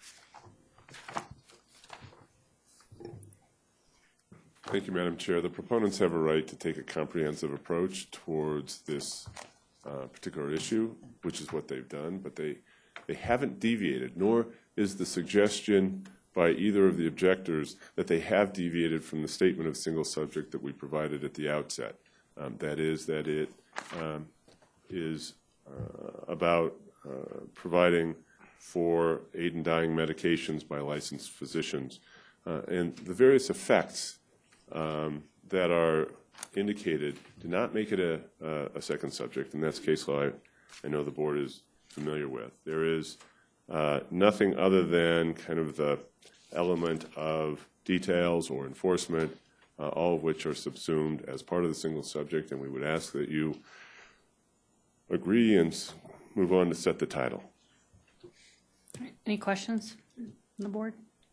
Thank you, Madam Chair. The proponents have a right to take a comprehensive approach towards this particular issue, which is what they've done, but they haven't deviated, nor is the suggestion by either of the objectors that they have deviated from the statement of single subject that we provided at the outset. That is, that it is about providing for aid in dying medications by licensed physicians. And the various effects that are indicated do not make it a second subject, and that's case law I know the board is familiar with. There is nothing other than kind of the element of details or enforcement, all of which are subsumed as part of the single subject, and we would ask that you agree and move on to set the title. Any questions on the board?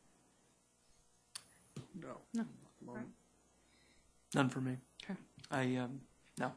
No. None for me. Okay. No.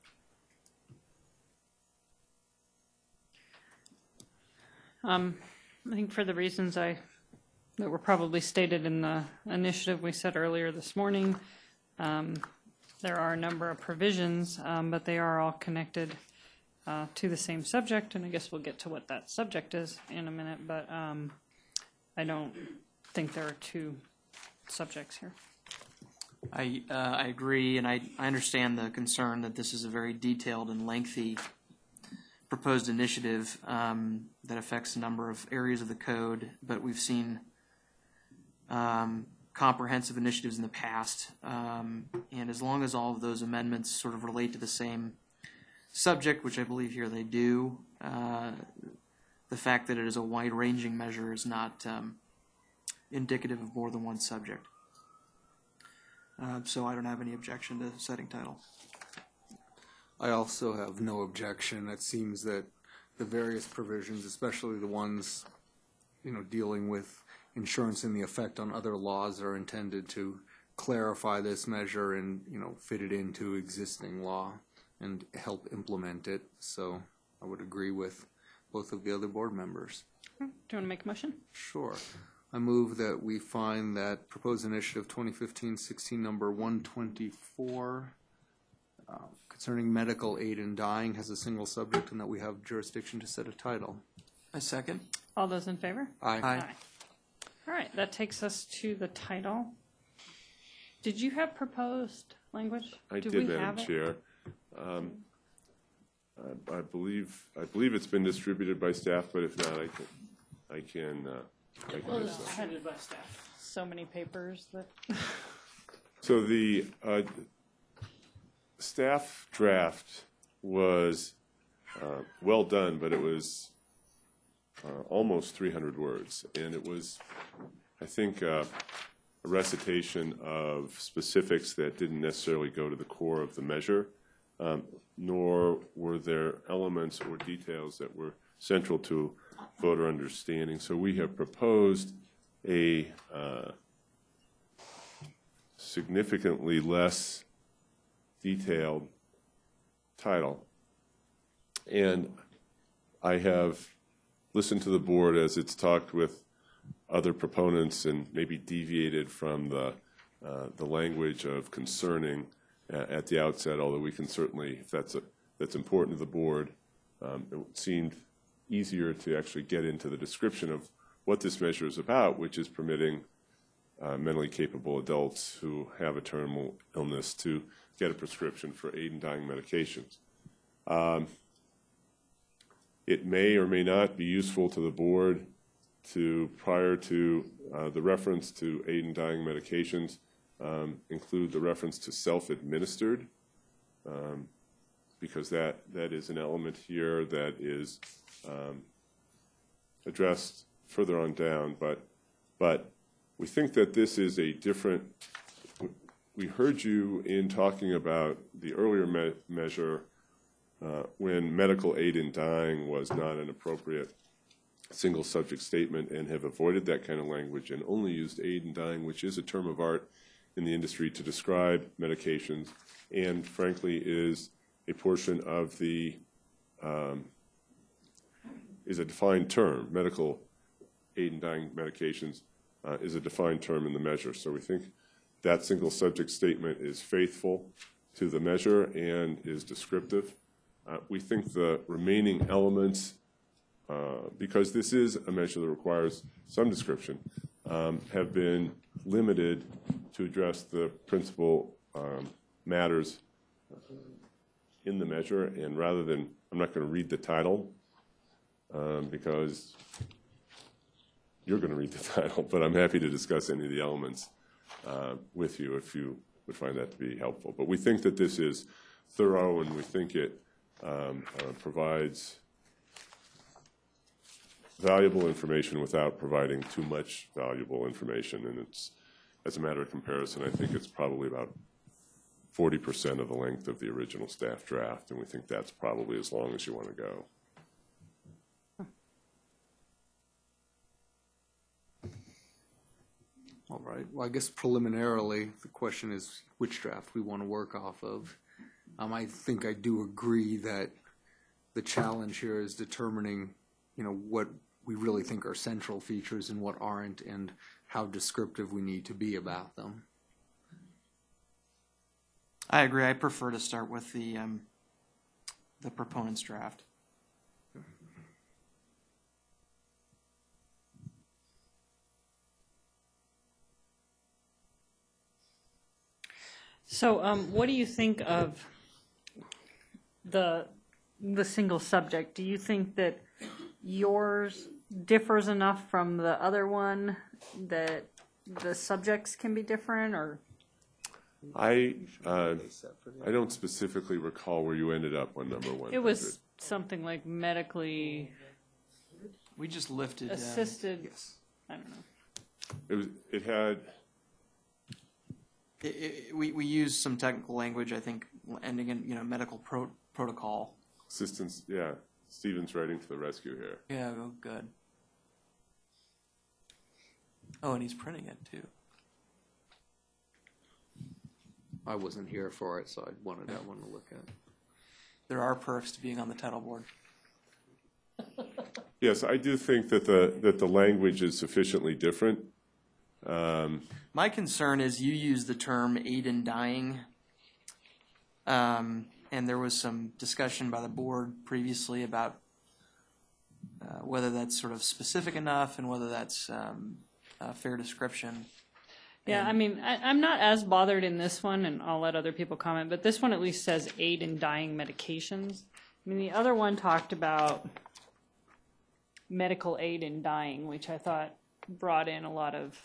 I think for the reasons that were probably stated in the initiative we said earlier this morning, there are a number of provisions, but they are all connected to the same subject, and I guess we'll get to what that subject is in a minute, but I don't think there are two subjects here. I agree, and I understand the concern that this is a very detailed and lengthy proposed initiative that affects a number of areas of the code, but we've seen comprehensive initiatives in the past, and as long as all of those amendments sort of relate to the same subject, which I believe here they do, the fact that it is a wide-ranging measure is not indicative of more than one subject. So I don't have any objection to setting title. I also have no objection. It seems that the various provisions, especially the ones, dealing with insurance and the effect on other laws, are intended to clarify this measure and, fit it into existing law and help implement it. So I would agree with both of the other board members. Do you want to make a motion? Sure. I move that we find that proposed initiative 2015-16 number 124 concerning medical aid in dying has a single subject, and that we have jurisdiction to set a title. I second. All those in favor? Aye. All right, that takes us to the title. Did you have proposed language? I Do did, we Madam have it? Chair. I believe it's been distributed by staff, but if not, I can. Distributed by staff. So many papers that. So the staff draft was well done, but it was almost 300 words, and it was, I think, a recitation of specifics that didn't necessarily go to the core of the measure, nor were there elements or details that were central to voter understanding. So we have proposed a significantly less detailed title. And I have listened to the board as it's talked with other proponents and maybe deviated from the language of concerning at the outset, although we can certainly, if that's important to the board, it seemed easier to actually get into the description of what this measure is about, which is permitting mentally capable adults who have a terminal illness to get a prescription for aid in dying medications. It may or may not be useful to the board to, prior to the reference to aid in dying medications, include the reference to self-administered, because that is an element here that is addressed further on down. But we think that this is a different. We heard you in talking about the earlier measure when medical aid in dying was not an appropriate single subject statement, and have avoided that kind of language and only used aid in dying, which is a term of art in the industry to describe medications, and frankly is a portion of the is a defined term. Medical aid in dying medications is a defined term in the measure. So we think that single subject statement is faithful to the measure and is descriptive. We think the remaining elements, because this is a measure that requires some description, have been limited to address the principal matters in the measure, and rather than, I'm not going to read the title because you're going to read the title, but I'm happy to discuss any of the elements with you if you would find that to be helpful. But we think that this is thorough, and we think it provides valuable information without providing too much valuable information. And it's, as a matter of comparison, I think it's probably about 40% of the length of the original staff draft, and we think that's probably as long as you want to go. All right. Well, I guess preliminarily, the question is which draft we want to work off of. I think I do agree that the challenge here is determining, what we really think are central features and what aren't, and how descriptive we need to be about them. I agree. I prefer to start with the proponent's draft. So, what do you think of the single subject? Do you think that yours differs enough from the other one that the subjects can be different, or? I don't specifically recall where you ended up on number 100. It was something like medically We just lifted. assisted. Yes. I don't know. It had. We used some technical language, I think, ending in medical protocol. Assistance, yeah. Stephen's writing to the rescue here. Yeah, oh, good. Oh, and he's printing it too. I wasn't here for it, so I wanted that one to look at. There are perks to being on the title board. Yes, I do think that the language is sufficiently different. My concern is you use the term aid in dying, and there was some discussion by the board previously about whether that's sort of specific enough and whether that's a fair description. Yeah, I mean, I'm not as bothered in this one, and I'll let other people comment, but this one at least says aid in dying medications. I mean, the other one talked about medical aid in dying, which I thought brought in a lot of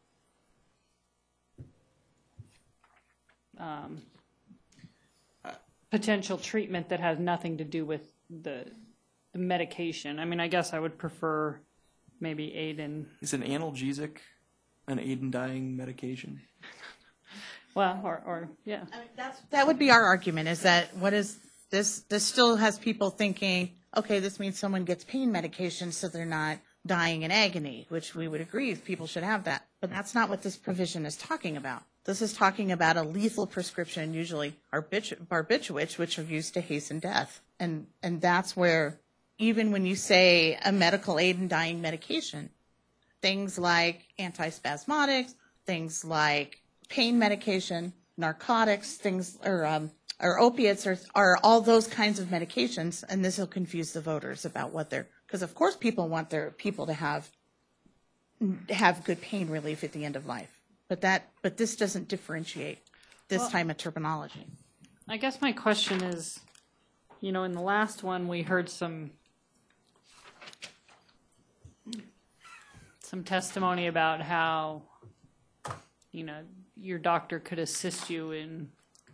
potential treatment that has nothing to do with the medication. I mean, I guess I would prefer maybe aid in... Is an analgesic an aid in dying medication? Well, or yeah. I mean, that would be our argument, is that what is this still has people thinking, okay, this means someone gets pain medication so they're not dying in agony, which we would agree people should have that. But that's not what this provision is talking about. This is talking about a lethal prescription, usually barbiturates, which are used to hasten death. And that's where, even when you say a medical aid in dying medication, things like antispasmodics, things like pain medication, narcotics, things or opiates are all those kinds of medications, and this will confuse the voters about what they're, because of course people want their people to have good pain relief at the end of life, but this doesn't differentiate this time of terminology. I guess my question is, in the last one we heard some testimony about how, your doctor could assist you in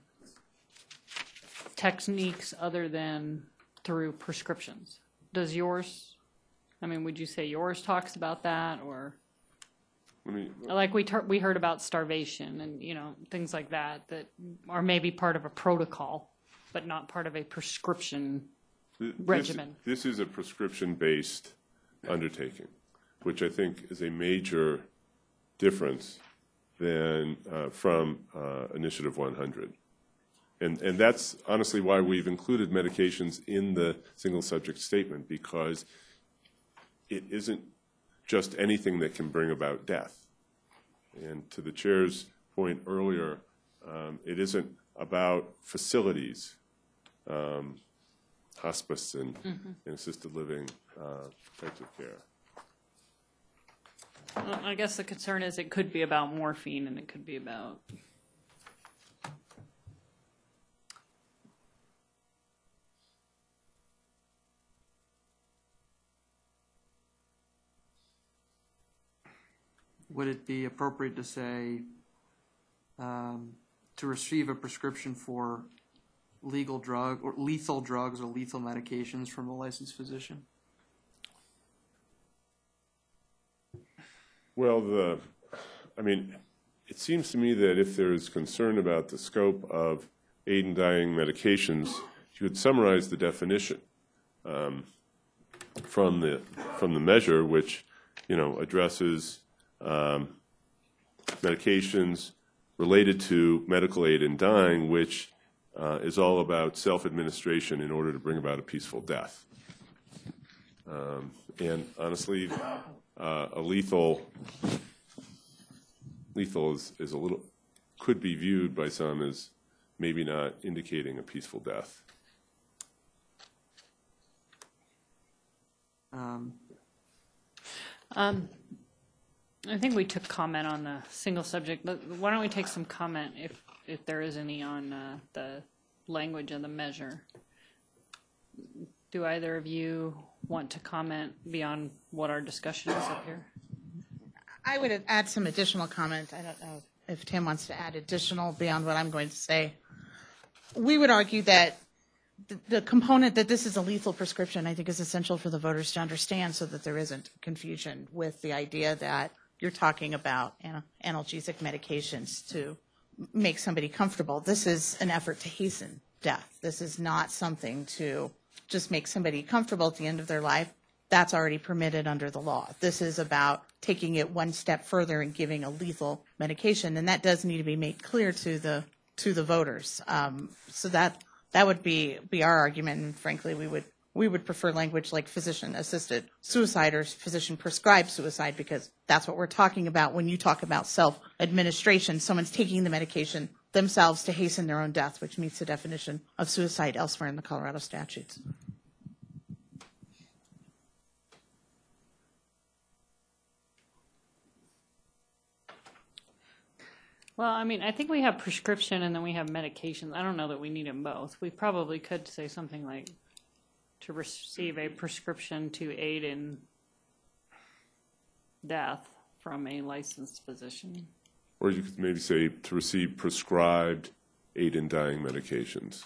techniques other than through prescriptions. Does yours, would you say yours talks about that, or? Like we heard about starvation and, things like that are maybe part of a protocol, but not part of a prescription regimen. This is a prescription-based undertaking, which I think is a major difference than from Initiative 100. And that's honestly why we've included medications in the single subject statement, because it isn't just anything that can bring about death. And to the chair's point earlier, it isn't about facilities, hospice and assisted living types of care. I guess the concern is it could be about morphine and it could be about. Would it be appropriate to say, to receive a prescription for legal drug or lethal drugs or lethal medications from a licensed physician? Well, it seems to me that if there is concern about the scope of aid in dying medications, you would summarize the definition from the measure, which addresses medications related to medical aid in dying, which is all about self-administration in order to bring about a peaceful death. And honestly, a lethal is a little, could be viewed by some as maybe not indicating a peaceful death. I think we took comment on the single subject. Why don't we take some comment, if there is any, on the language of the measure? Do either of you want to comment beyond what our discussion is up here? I would add some additional comment. I don't know if Tim wants to add additional beyond what I'm going to say. We would argue that the component that this is a lethal prescription, I think, is essential for the voters to understand, so that there isn't confusion with the idea that you're talking about analgesic medications to make somebody comfortable. This is an effort to hasten death. This is not something to just make somebody comfortable at the end of their life. That's already permitted under the law. This is about taking it one step further and giving a lethal medication, and that does need to be made clear to the voters. So that would be our argument, and frankly, we would prefer language like physician-assisted suicide or physician-prescribed suicide, because that's what we're talking about when you talk about self-administration. Someone's taking the medication themselves to hasten their own death, which meets the definition of suicide elsewhere in the Colorado statutes. Well, I think we have prescription and then we have medications. I don't know that we need them both. We probably could say something like to receive a prescription to aid in death from a licensed physician. Or you could maybe say to receive prescribed aid in dying medications.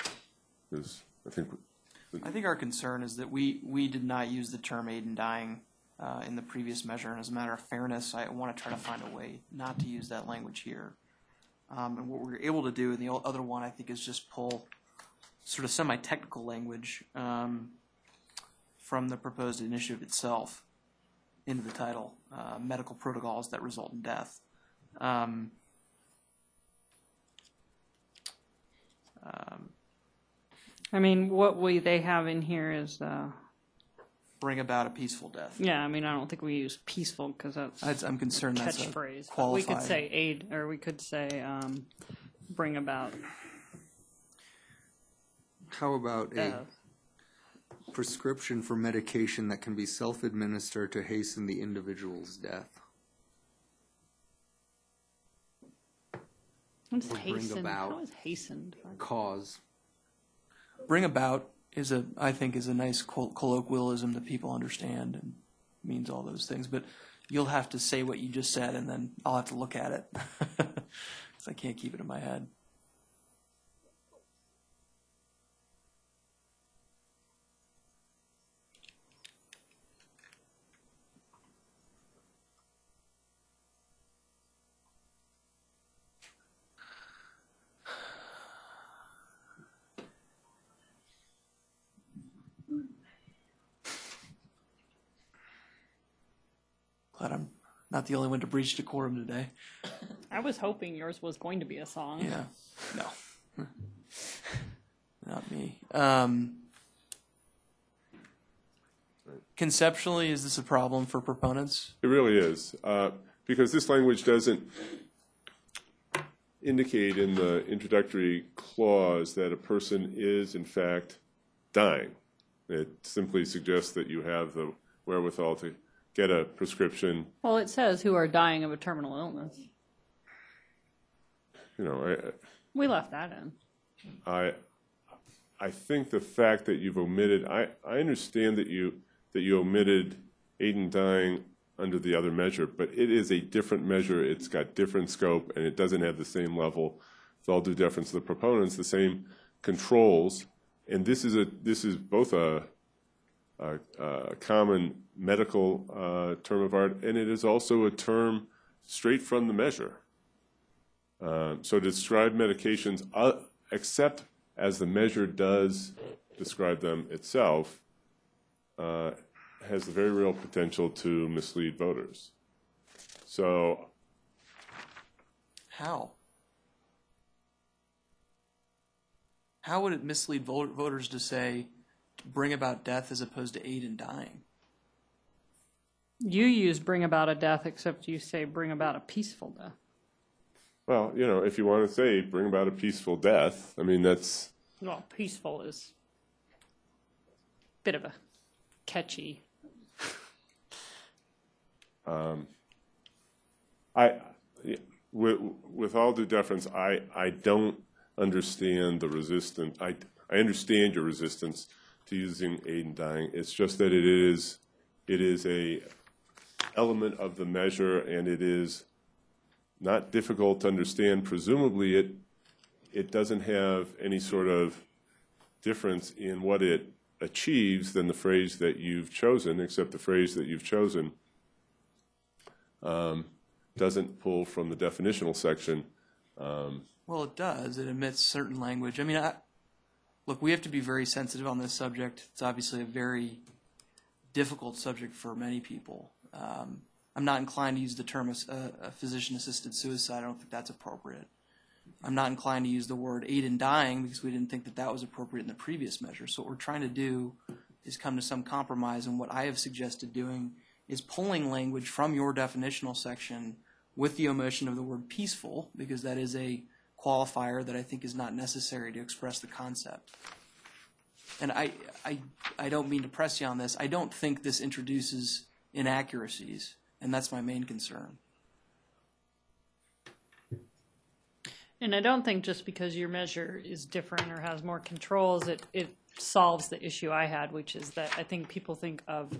I think our concern is that we did not use the term aid in dying in the previous measure, and as a matter of fairness, I want to try to find a way not to use that language here. And what we're able to do in the other one, I think, is just pull sort of semi-technical language from the proposed initiative itself into the title, medical protocols that result in death. What they have in here is bring about a peaceful death. yeah. I don't think we use peaceful because that's I'm concerned that's a catchphrase. But qualified. we could say aid, or we could say bring about How about a death. prescription for medication that can be self-administered to hasten the individual's death? What's Or bring hastened? about. How is hastened? Cause. Bring about is I think is a nice colloquialism that people understand and means all those things. But you'll have to say what you just said, and then I'll have to look at it because I can't keep it in my head. Glad I'm not the only one to breach decorum today. I was hoping yours was going to be a song. Yeah. No. Not me. Conceptually, is this a problem for proponents? It really is, because this language doesn't indicate in the introductory clause that a person is, in fact, dying. It simply suggests that you have the wherewithal to get a prescription. Well, it says who are dying of a terminal illness. You know, We left that in. I think the fact that you've omitted, I understand that you omitted aid in dying under the other measure, but it is a different measure. It's got different scope, and it doesn't have the same level, with all due deference to the proponents, the same controls. And this is both a common medical term of art, and it is also a term straight from the measure. So to describe medications, except as the measure does describe them itself, has the very real potential to mislead voters. So How? How would it mislead voters to say bring about death as opposed to aid in dying? You use bring about a death, except you say bring about a peaceful death. well, you know, if you want to say bring about a peaceful death, I mean, that's, Well, peaceful is a bit of a catchy. with all due deference, I don't understand the resistance. I understand your resistance to using aid in dying. It's just that it is a element of the measure, and it is not difficult to understand. Presumably, it doesn't have any sort of difference in what it achieves than the phrase that you've chosen, except the phrase that you've chosen doesn't pull from the definitional section. Well, it does. It omits certain language. I mean, look, we have to be very sensitive on this subject. It's obviously a very difficult subject for many people. I'm not inclined to use the term physician-assisted suicide. I don't think that's appropriate. I'm not inclined to use the word aid in dying because we didn't think that that was appropriate in the previous measure. So what we're trying to do is come to some compromise, and what I have suggested doing is pulling language from your definitional section with the omission of the word peaceful, because that is a qualifier that I think is not necessary to express the concept. And I don't mean to press you on this. I don't think this introduces inaccuracies, and that's my main concern. And I don't think just because your measure is different or has more controls, it solves the issue I had, which is that I think people think of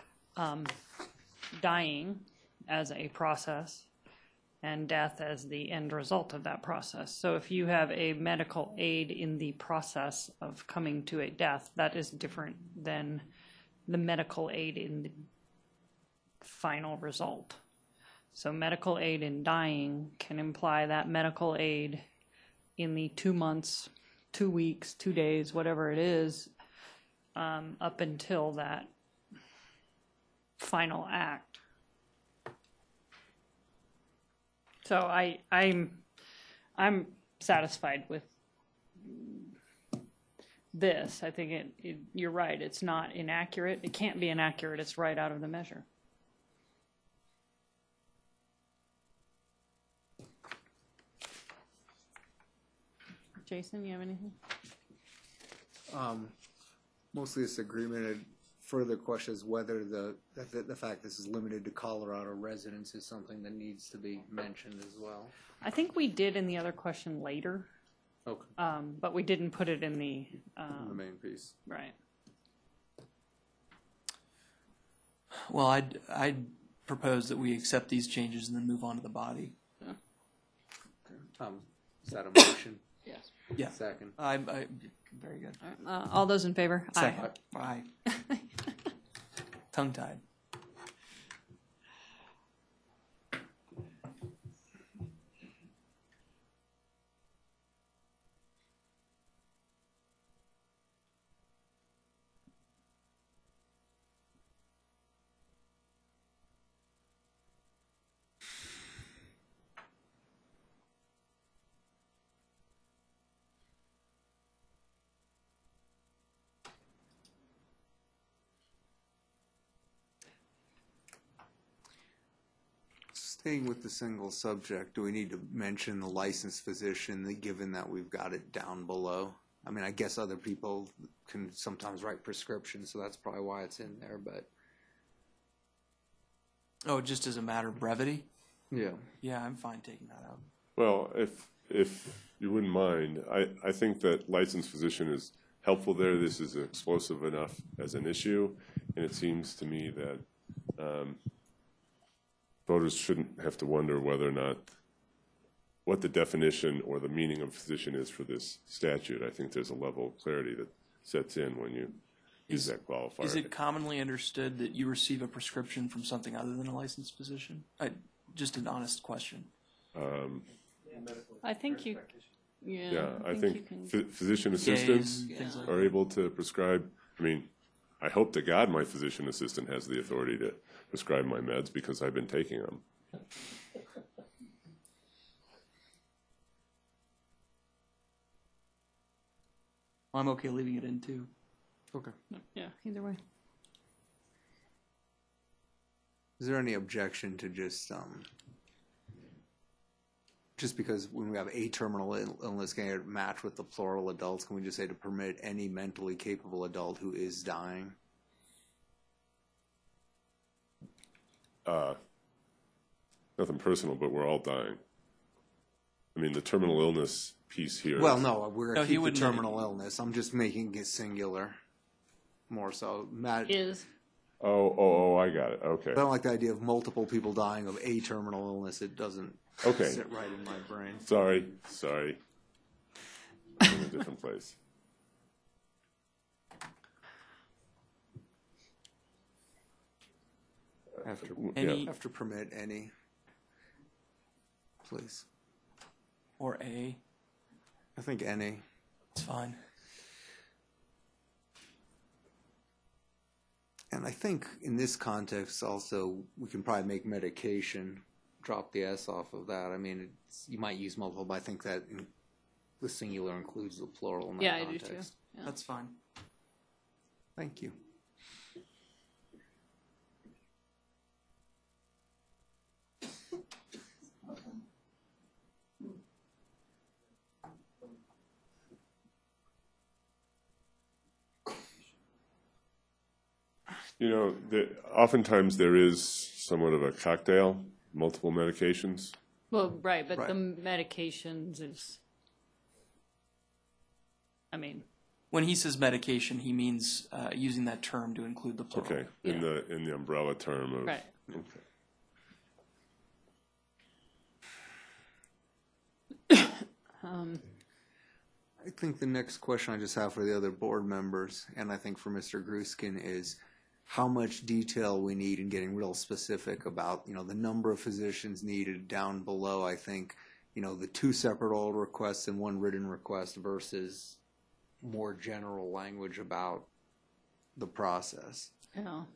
dying as a process and death as the end result of that process. So if you have a medical aid in the process of coming to a death, that is different than the medical aid in the final result. So medical aid in dying can imply that medical aid in the 2 months, 2 weeks, 2 days, whatever it is, up until that final act. So I'm satisfied with this. I think you're right. It's not inaccurate. It can't be inaccurate. It's right out of the measure. Jason, you have anything? Mostly this agreement, and further question is whether the fact this is limited to Colorado residents is something that needs to be mentioned as well. I think we did in the other question later, Okay. but we didn't put it in the The main piece. right. Well, I'd propose that we accept these changes and then move on to the body. Is that a motion? Yes. Yeah. Second. Very good. All those in favor? Second. Aye. Tongue-tied. Staying with the single subject, do we need to mention the licensed physician, given that we've got it down below? I mean, I guess other people can sometimes write prescriptions, so that's probably why it's in there, but Oh, just as a matter of brevity? Yeah. Yeah, I'm fine taking that out. Well, if you wouldn't mind, I think that licensed physician is helpful there. This is explosive enough as an issue, and it seems to me that voters shouldn't have to wonder whether or not what the definition or the meaning of physician is for this statute. I think there's a level of clarity that sets in when you use that qualifier. Is it commonly understood that you receive a prescription from something other than a licensed physician? Just an honest question. I think you, Yeah, I you think can. physician assistants things like are able to prescribe. I mean, I hope to God my physician assistant has the authority to prescribe my meds because I've been taking them. I'm okay leaving it in too. Okay. Yeah, either way. Is there any objection to just because when we have a terminal illness, can it match with the plural adults? Can we just say to permit any mentally capable adult who is dying? Nothing personal, but we're all dying. I mean, the terminal illness piece here. Well, no, we're No, going he to keep the wouldn't- terminal illness. I'm just making it singular more so. Matt, Is, Oh, I got it. Okay. I don't like the idea of multiple people dying of a terminal illness. It doesn't Okay. sit right in my brain. Sorry. I'm in a different place. Any- Have to permit any. Please. Or A, I think any. it's fine. And I think in this context also, we can probably make medication, drop the S off of that. I mean, you might use multiple, but I think that the singular includes the plural in that yeah, I do context. too. Yeah. That's fine. Thank you. You know, oftentimes there is somewhat of a cocktail, multiple medications. Well, right, but Right. the medications is, I mean, When he says medication, he means using that term to include the plural. Okay, in the umbrella term of. right. Okay. I think the next question I just have for the other board members, and I think for Mr. Gruskin, is how much detail we need in getting real specific about, the number of physicians needed down below. I think, the 2 separate oral requests and 1 written request versus more general language about the process. Yeah.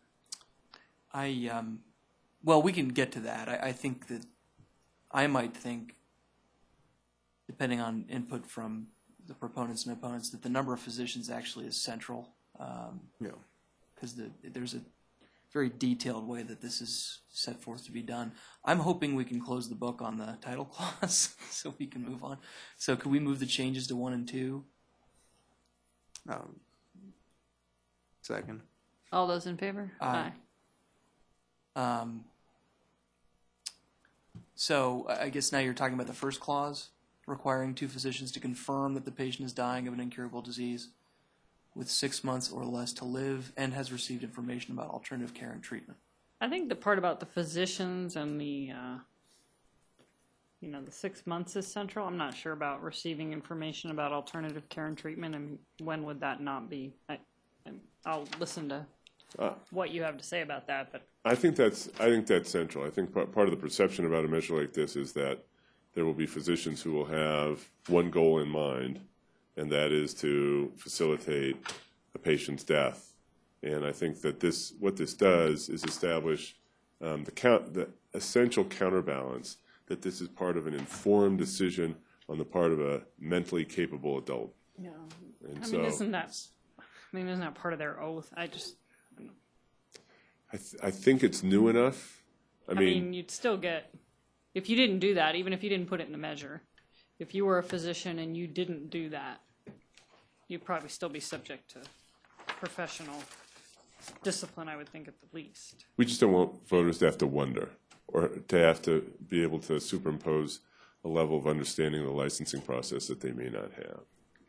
Well, we can get to that. I think that I might think, depending on input from the proponents and opponents, that the number of physicians actually is central. Yeah. Because there's a very detailed way that this is set forth to be done. I'm hoping we can close the book on the title clause so we can move on. So could we move the changes to 1 and 2? Second. All those in favor? Aye. So I guess now you're talking about the first clause, requiring 2 physicians to confirm that the patient is dying of an incurable disease with 6 months or less to live and has received information about alternative care and treatment. I think the part about the physicians and the 6 months is central. I'm not sure about receiving information about alternative care and treatment. I mean, when would that not be? I'll listen to what you have to say about that, but I think that's central. I think part of the perception about a measure like this is that there will be physicians who will have one goal in mind, and that is to facilitate a patient's death. And I think that what this does is establish the essential counterbalance that this is part of an informed decision on the part of a mentally capable adult. yeah. And I mean, isn't that part of their oath? I think it's new enough. I mean, you'd still get, if you didn't do that, even if you didn't put it in the measure, if you were a physician and you didn't do that, you'd probably still be subject to professional discipline, I would think, at the least. We just don't want voters to have to wonder or to have to be able to superimpose a level of understanding of the licensing process that they may not have.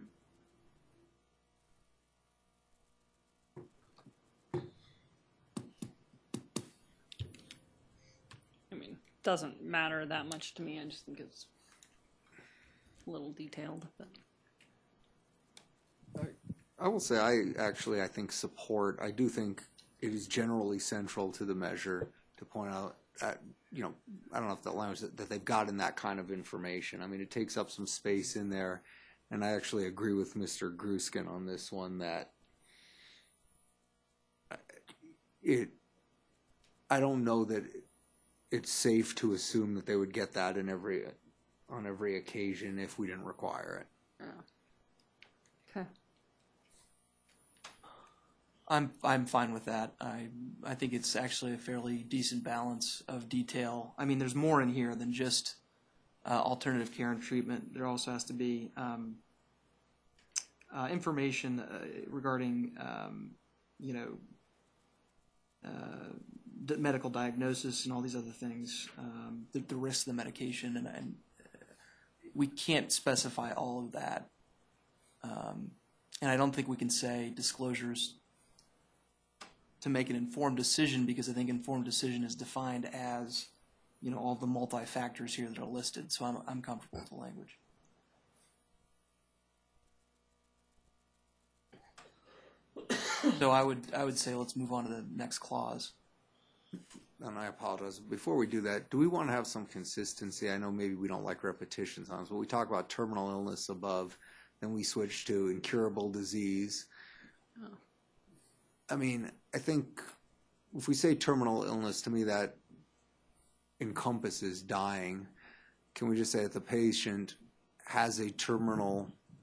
I mean, doesn't matter that much to me. I just think it's a little detailed. But I will say, I think support, I do think it is generally central to the measure to point out that, you know, I don't know if that language that they've gotten that kind of information. I mean, it takes up some space in there, and I actually agree with Mr. Gruskin on this one that I don't know that it's safe to assume that they would get that on every occasion if we didn't require it. okay. I'm fine with that. I think it's actually a fairly decent balance of detail. I mean, there's more in here than just alternative care and treatment. There also has to be information regarding, you know, medical diagnosis and all these other things, the risks of the medication, and we can't specify all of that. And I don't think we can say disclosures to make an informed decision, because I think informed decision is defined as, you know, all the multi-factors here that are listed. So I'm comfortable with the language. So I would say let's move on to the next clause. And I apologize. Before we do that, do we want to have some consistency? I know maybe we don't like repetitions on this, but we talk about terminal illness above, then we switch to incurable disease. Oh. I mean, I think if we say terminal illness, to me that encompasses dying. Can we just say that the patient has a terminal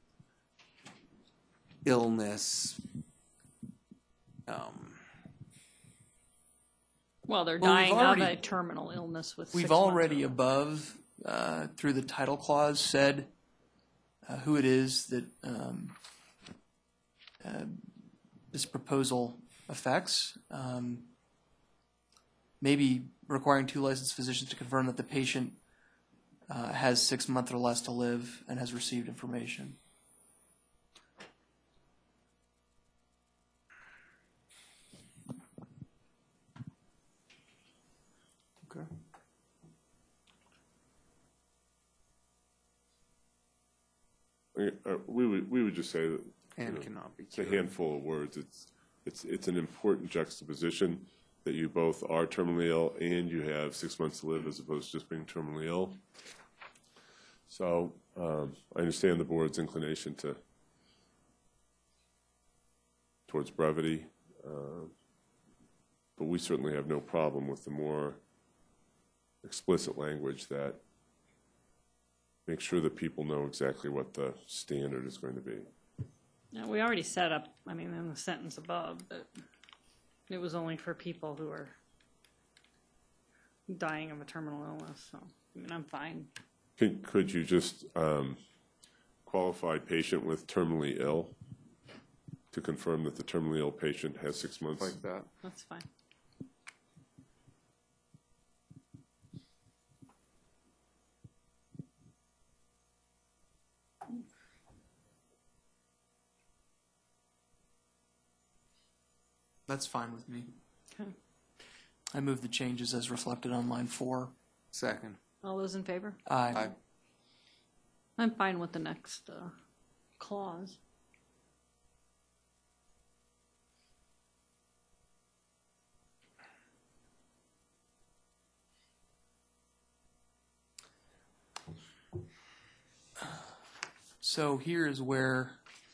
illness? Well, they're Well, we've dying already- of a terminal illness with. We've 6 months already or less. above, through the title clause, said who it is that this proposal affects. Maybe requiring 2 licensed physicians to confirm that the patient has 6 months or less to live and has received information. Okay. We would just say that And cannot be it's a cured. handful of words. It's an important juxtaposition that you both are terminally ill and you have 6 months to live as opposed to just being terminally ill. So I understand the board's inclination towards brevity, but we certainly have no problem with the more explicit language that makes sure that people know exactly what the standard is going to be. Now, we already set up, I mean, in the sentence above, that it was only for people who are dying of a terminal illness, so, I mean, I'm fine. Could you just qualify patient with terminally ill to confirm that the terminally ill patient has 6 months? Like that. That's fine. That's fine with me. Okay. I move the changes as reflected on line 4. Second. All those in favor? Aye. Aye. I'm fine with the next clause. So here is where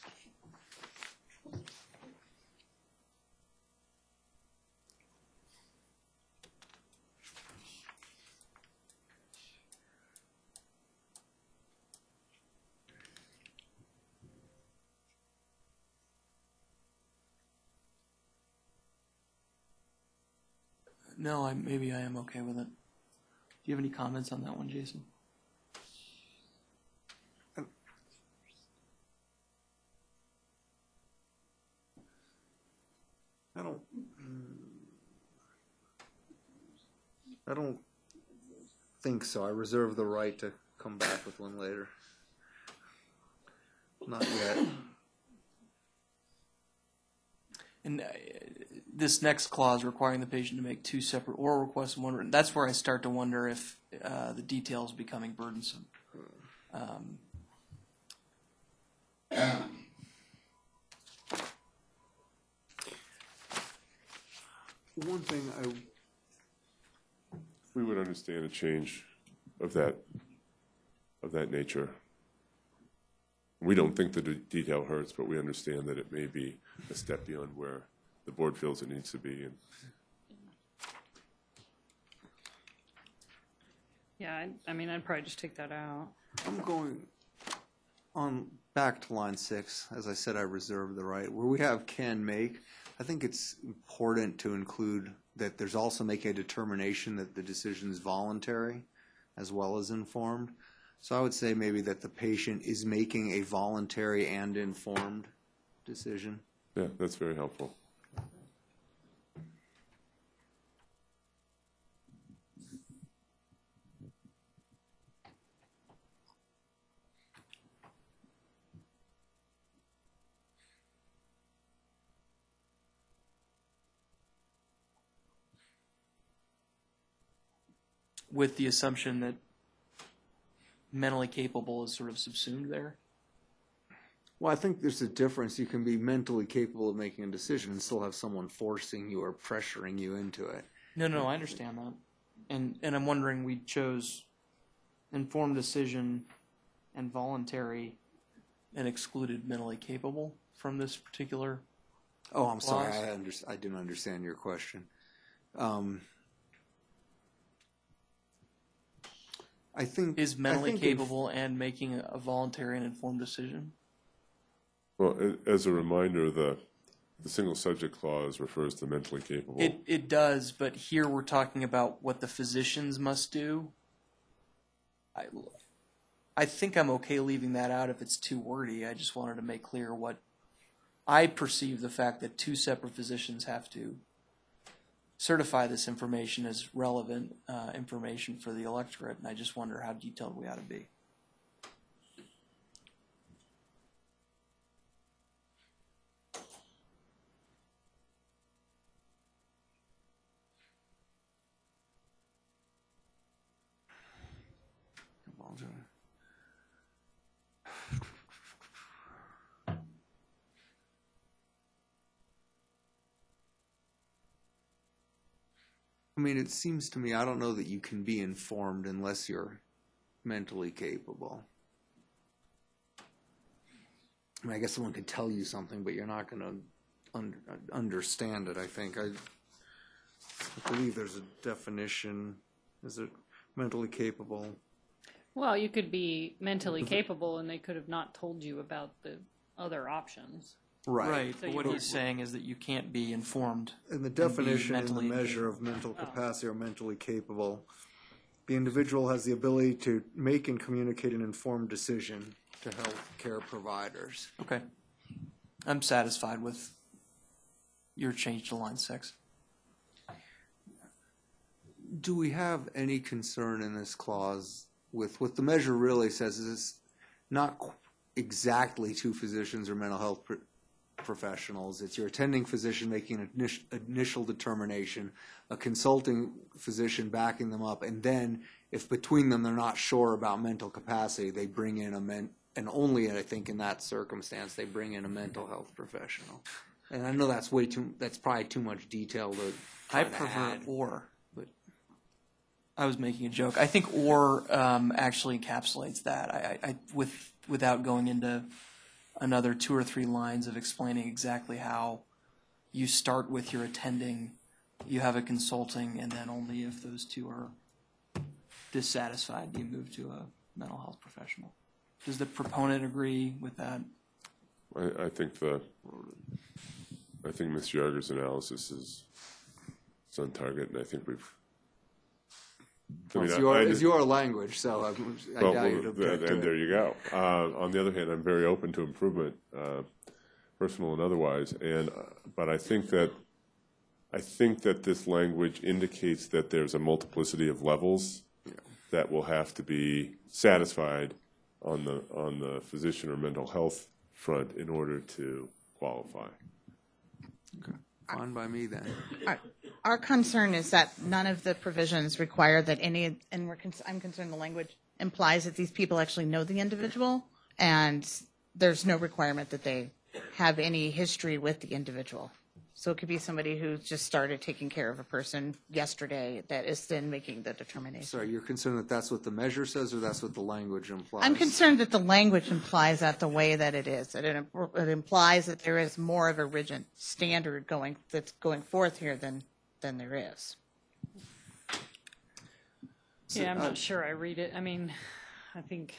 no, maybe I am okay with it. Do you have any comments on that one, Jason? I don't I don't think so. I reserve the right to come back with one later. Not yet. And this next clause requiring the patient to make two separate oral requests and one written, that's where I start to wonder if the details becoming burdensome. One thing We would understand a change of that nature. We don't think the detail hurts, but we understand that it may be a step beyond where the board feels it needs to be. And Yeah, I mean, I'd probably just take that out. I'm going on back to line 6. As I said, I reserve the right. Where we have can make, I think it's important to include that there's also making a determination that the decision is voluntary as well as informed. So I would say maybe that the patient is making a voluntary and informed decision. yeah, that's very helpful. With the assumption that mentally capable is sort of subsumed there. Well, I think there's a difference. You can be mentally capable of making a decision and still have someone forcing you or pressuring you into it. No, I understand that. And I'm wondering, we chose informed decision and voluntary and excluded mentally capable from this particular. Oh, I'm sorry. Clause? I didn't understand your question. I think Is mentally capable and making a voluntary and informed decision? Well, as a reminder, the single subject clause refers to mentally capable. It does, but here we're talking about what the physicians must do. I think I'm okay leaving that out if it's too wordy. I just wanted to make clear what I perceive the fact that two separate physicians have to certify this information as relevant information for the electorate, and I just wonder how detailed we ought to be. I mean, it seems to me, I don't know that you can be informed unless you're mentally capable. I mean, I guess someone could tell you something, but you're not going to understand it, I think. I believe there's a definition. Is it mentally capable? Well, you could be mentally capable and they could have not told you about the other options. Right. But what he's saying is that you can't be informed. In the definition in the mentally measure of mental capacity or mentally capable, the individual has the ability to make and communicate an informed decision to health care providers. Okay. I'm satisfied with your change to line 6. Do we have any concern in this clause with what the measure really says is not exactly two physicians or mental health professionals. It's your attending physician making an initial determination, a consulting physician backing them up, and then if between them they're not sure about mental capacity, they bring in and only I think in that circumstance they bring in a mental health professional. And I know that's probably too much detail to I prefer or, but I was making a joke. I think or actually encapsulates that. I without going into another 2 or 3 lines of explaining exactly how you start with your attending, you have a consulting, and then only if those two are dissatisfied do you move to a mental health professional. Does the proponent agree with that? I think Ms. Yarger's analysis is on target, and I think we've. It's your language, so I doubt you'd object to and there you go. On the other hand, I'm very open to improvement, personal and otherwise. But I think that I think that this language indicates that there's a multiplicity of levels that will have to be satisfied on the physician or mental health front in order to qualify. Fine by me then. Our concern is that none of the provisions require that any, and I'm concerned the language implies that these people actually know the individual, and there's no requirement that they have any history with the individual. So it could be somebody who just started taking care of a person yesterday that is then making the determination. Sorry, you're concerned that that's what the measure says, or that's what the language implies? I'm concerned that the language implies that the way that it is. That it implies that there is more of a rigid standard that's going forth here than there is. Yeah, I'm not sure I read it. I mean, I think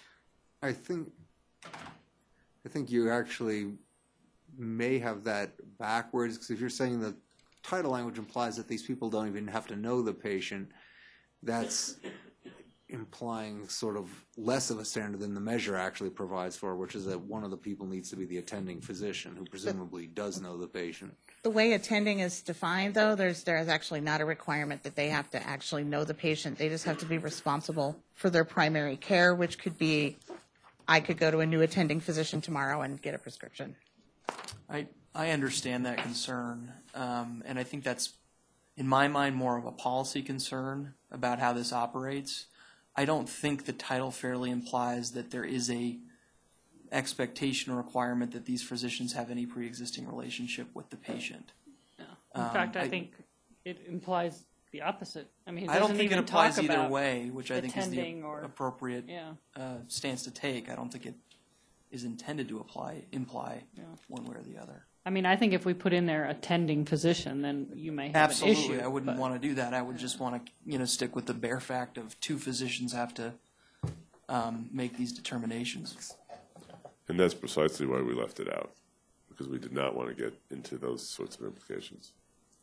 you actually may have that backwards, because if you're saying the title language implies that these people don't even have to know the patient, that's implying sort of less of a standard than the measure actually provides for, which is that one of the people needs to be the attending physician, who presumably does know the patient. The way attending is defined, though, there's actually not a requirement that they have to actually know the patient. They just have to be responsible for their primary care, which could be, I could go to a new attending physician tomorrow and get a prescription. I understand that concern, and I think that's, in my mind, more of a policy concern about how this operates. I don't think the title fairly implies that there is a expectation or requirement that these physicians have any pre-existing relationship with the patient. in fact, I think it implies the opposite. I mean, it I don't doesn't think it even applies talk either about way, which I think is the attending or- appropriate Yeah. stance to take. I don't think it is intended to imply one way or the other. I mean, I think if we put in there attending physician, then you may have an issue. Absolutely, I wouldn't but- want to do that. I would just want to, stick with the bare fact of two physicians have to make these determinations. And that's precisely why we left it out, because we did not want to get into those sorts of implications.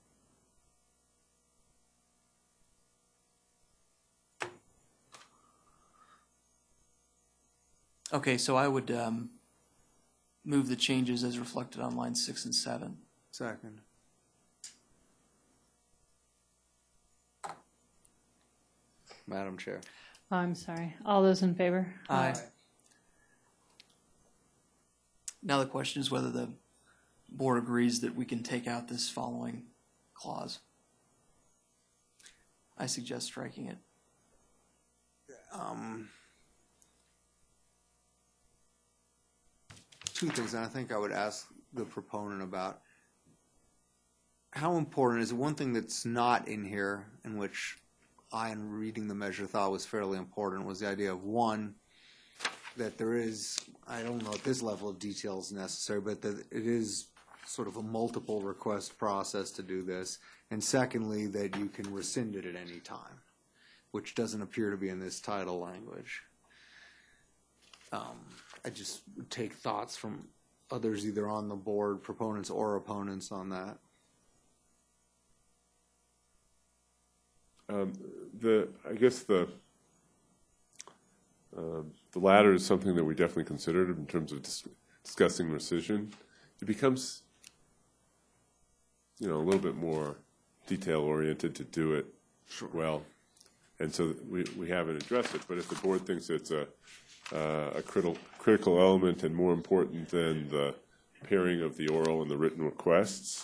Okay, so I would move the changes as reflected on lines 6 and 7. Second. Madam Chair. I'm sorry. All those in favor? Aye. Now the question is whether the board agrees that we can take out this following clause. I suggest striking it. Two things, and I think I would ask the proponent about how important is it. One thing that's not in here, in which I, in reading the measure, thought was fairly important, was the idea of, one, that there is, I don't know if this level of detail is necessary, but that it is sort of a multiple request process to do this, and secondly, that you can rescind it at any time, which doesn't appear to be in this title language. I just would take thoughts from others either on the board, proponents or opponents on that. I guess the latter is something that we definitely considered in terms of discussing rescission. It becomes, a little bit more detail-oriented to do it well, and so we haven't addressed it. But if the board thinks it's a critical element and more important than the pairing of the oral and the written requests,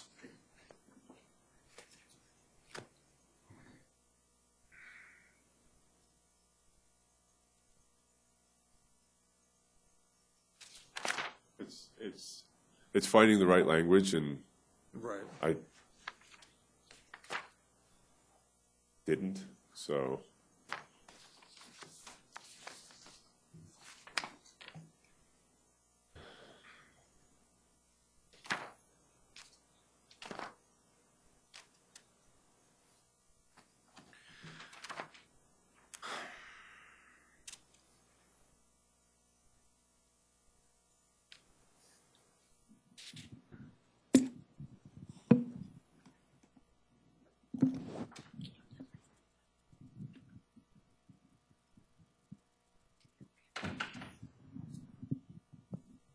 it's finding the right language, and I didn't, so.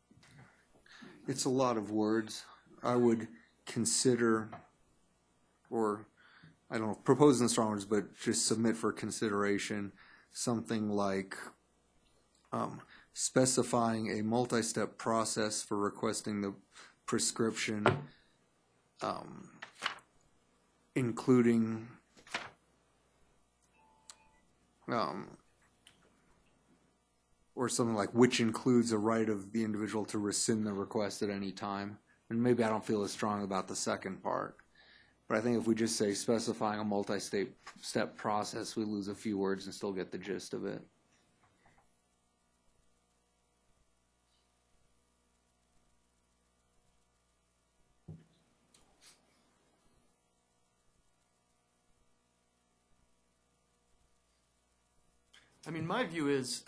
It's a lot of words. I would consider or I don't know, propose in strong words, but just submit for consideration something like specifying a multi-step process for requesting the prescription, including or something like which includes a right of the individual to rescind the request at any time. And maybe I don't feel as strong about the second part. But I think if we just say specifying a multi-step process, we lose a few words and still get the gist of it. I mean, my view is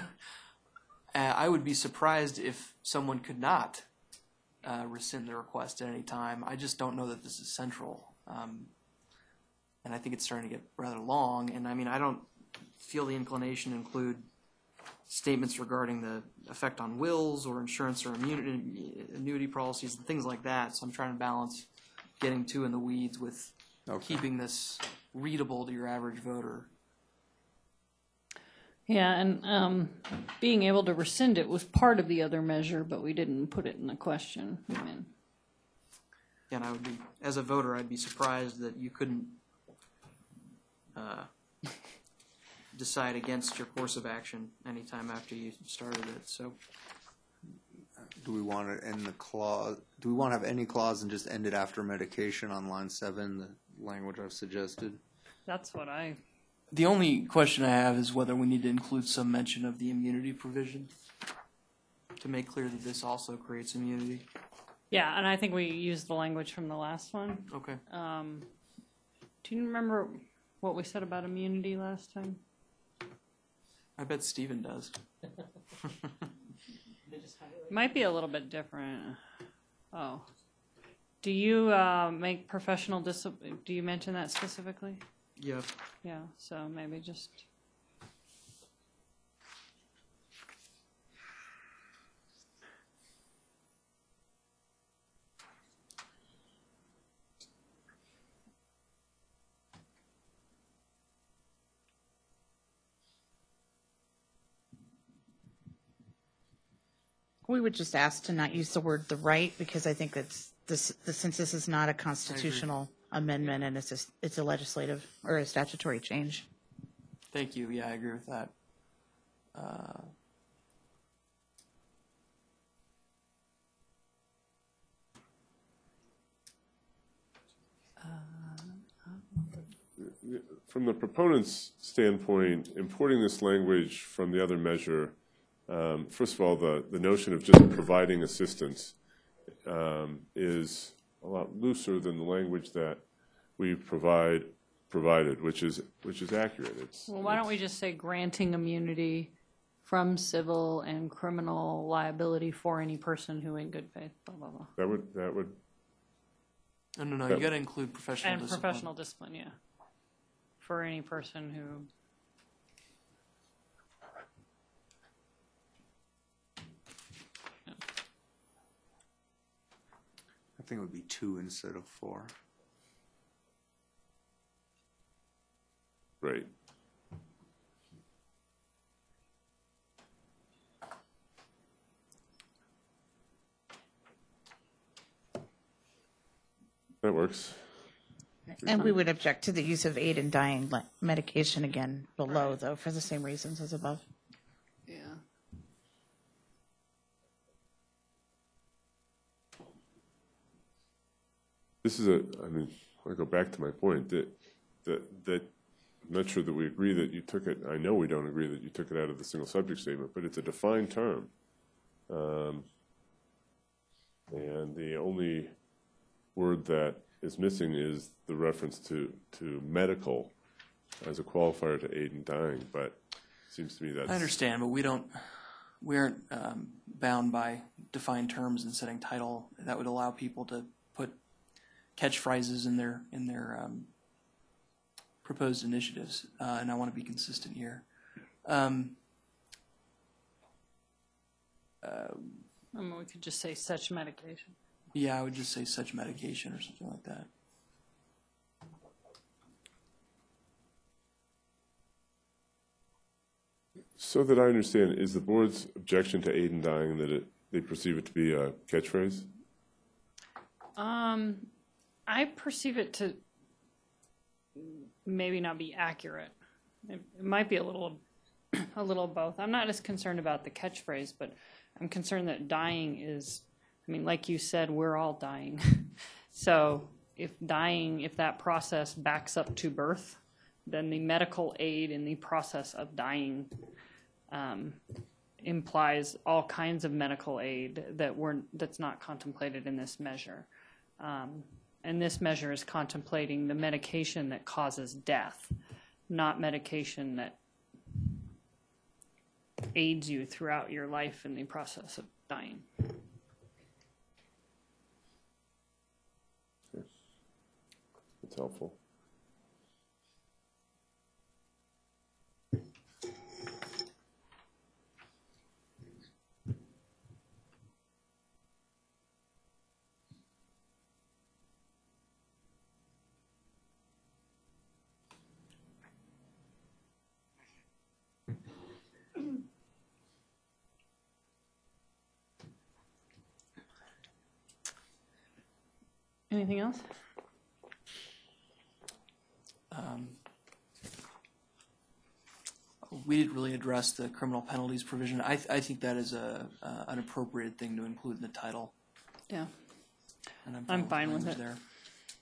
I would be surprised if someone could not rescind the request at any time. I just don't know that this is central. And I think it's starting to get rather long. And I mean, I don't feel the inclination to include statements regarding the effect on wills or insurance or annuity policies and things like that. So I'm trying to balance getting too in the weeds with keeping this readable to your average voter. Yeah, and being able to rescind it was part of the other measure, but we didn't put it in the question. I mean, And I would be, as a voter, I'd be surprised that you couldn't decide against your course of action anytime after you started it. So, Do we want to end the clause? Do we want to have any clause and just end it after medication on line 7, the language I've suggested? that's what I. the only question I have is whether we need to include some mention of the immunity provision to make clear that this also creates immunity. Yeah, and I think we used the language from the last one. Okay. Do you remember what we said about immunity last time? I bet Steven does. Might be a little bit different. Oh. Do you make professional discipline? Do you mention that specifically? Yep. Yeah, so maybe just. We would just ask to not use the word "the right" because I think that's since this is not a constitutional amendment and it's a legislative or a statutory change. Thank you. Yeah, I agree with that. From the proponent's standpoint, importing this language from the other measure, first of all, the notion of just providing assistance is a lot looser than the language that we provided, which is accurate. Well, why don't we just say granting immunity from civil and criminal liability for any person who, in good faith, blah blah blah. That would. No, you got to include professional And discipline. professional discipline, yeah, for any person who. I think it would be 2 instead of 4. Right. That works. And we would object to the use of aid in dying medication again below, though, for the same reasons as above. Yeah. This is I mean, I want to go back to my point that I'm not sure that we agree that you took it. I know we don't agree that you took it out of the single subject statement, but it's a defined term. And the only word that is missing is the reference to medical as a qualifier to aid in dying, but it seems to me that's... I understand, but we aren't bound by defined terms in setting title. That would allow people to put catchphrases in their proposed initiatives, and I want to be consistent here. I mean, we could just say such medication. Yeah, I would just say such medication or something like that. So that I understand, is the board's objection to aid in dying that they perceive it to be a catchphrase? I perceive it to maybe not be accurate. It might be a little both. I'm not as concerned about the catchphrase, but I'm concerned that dying is, I mean, like you said, we're all dying. So if that process backs up to birth, then the medical aid in the process of dying implies all kinds of medical aid that's not contemplated in this measure. And this measure is contemplating the medication that causes death, not medication that aids you throughout your life in the process of dying. That's helpful. Anything else? We didn't really address the criminal penalties provision. I think that is an appropriate thing to include in the title. Yeah. And I'm fine with the it. language there.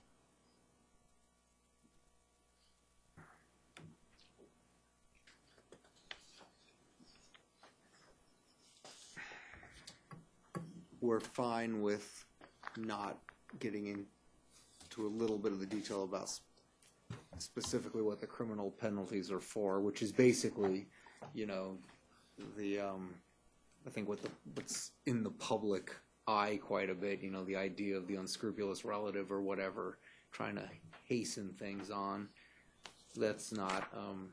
We're fine with not getting into a little bit of the detail about specifically what the criminal penalties are for, which is basically, you know, the I think what's in the public eye quite a bit, you know, the idea of the unscrupulous relative or whatever, trying to hasten things on. That's not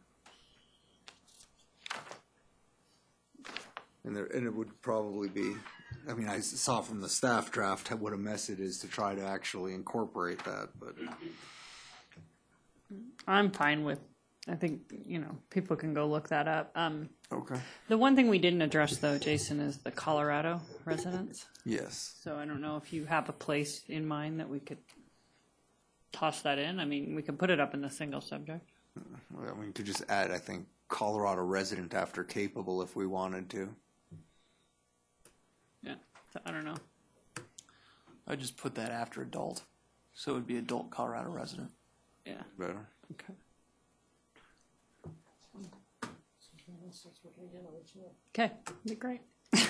and it would probably be, I mean, I saw from the staff draft what a mess it is to try to actually incorporate that, but I'm fine with, I think, you know, people can go look that up. okay. The one thing we didn't address, though, Jason, is the Colorado residents. Yes. So I don't know if you have a place in mind that we could toss that in. I mean, we could put it up in the single subject. Well, we could just add, I think, Colorado resident after capable if we wanted to. Yeah, so I don't know. I'd just put that after adult. So it would be adult Colorado resident. Yeah. Better. Okay. Okay, be great.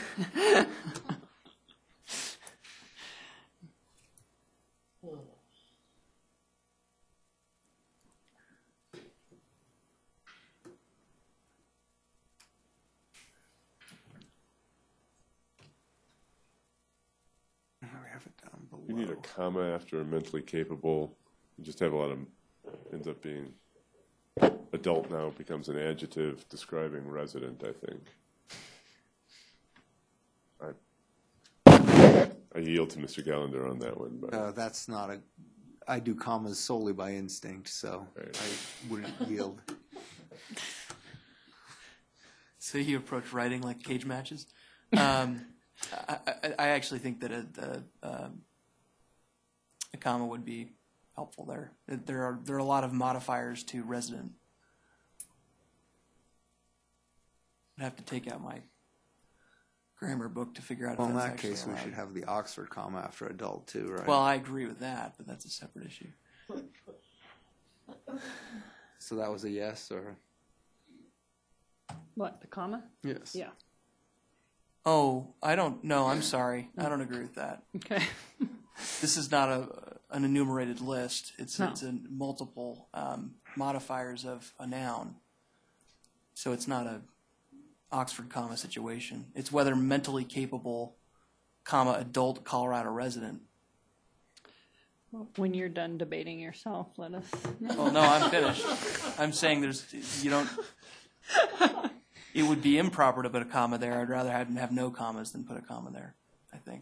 We have it down below. You need a comma after mentally capable. You just have a lot of, ends up being, adult now becomes an adjective describing resident, I think. I yield to Mr. Gallender on that one, but That's not a. I do commas solely by instinct, so Right. I wouldn't yield. So you approach writing like cage matches. I actually think that a comma would be helpful there. There are a lot of modifiers to resident. I'd have to take out my grammar book to figure out Well, if in that's that actually case, we allowed. should have the Oxford comma after adult too, right? Well, I agree with that, but that's a separate issue. So that was a yes or What, the comma? yes? Yeah. Oh, I don't know. I'm sorry. I don't agree with that. Okay. This is not an enumerated list. It's No. it's a multiple modifiers of a noun. So it's not a Oxford comma situation. It's whether mentally capable, comma, adult Colorado resident. When you're done debating yourself, let us know. Well, no, I'm finished. I'm saying you don't. It would be improper to put a comma there. I'd rather have no commas than put a comma there, I think.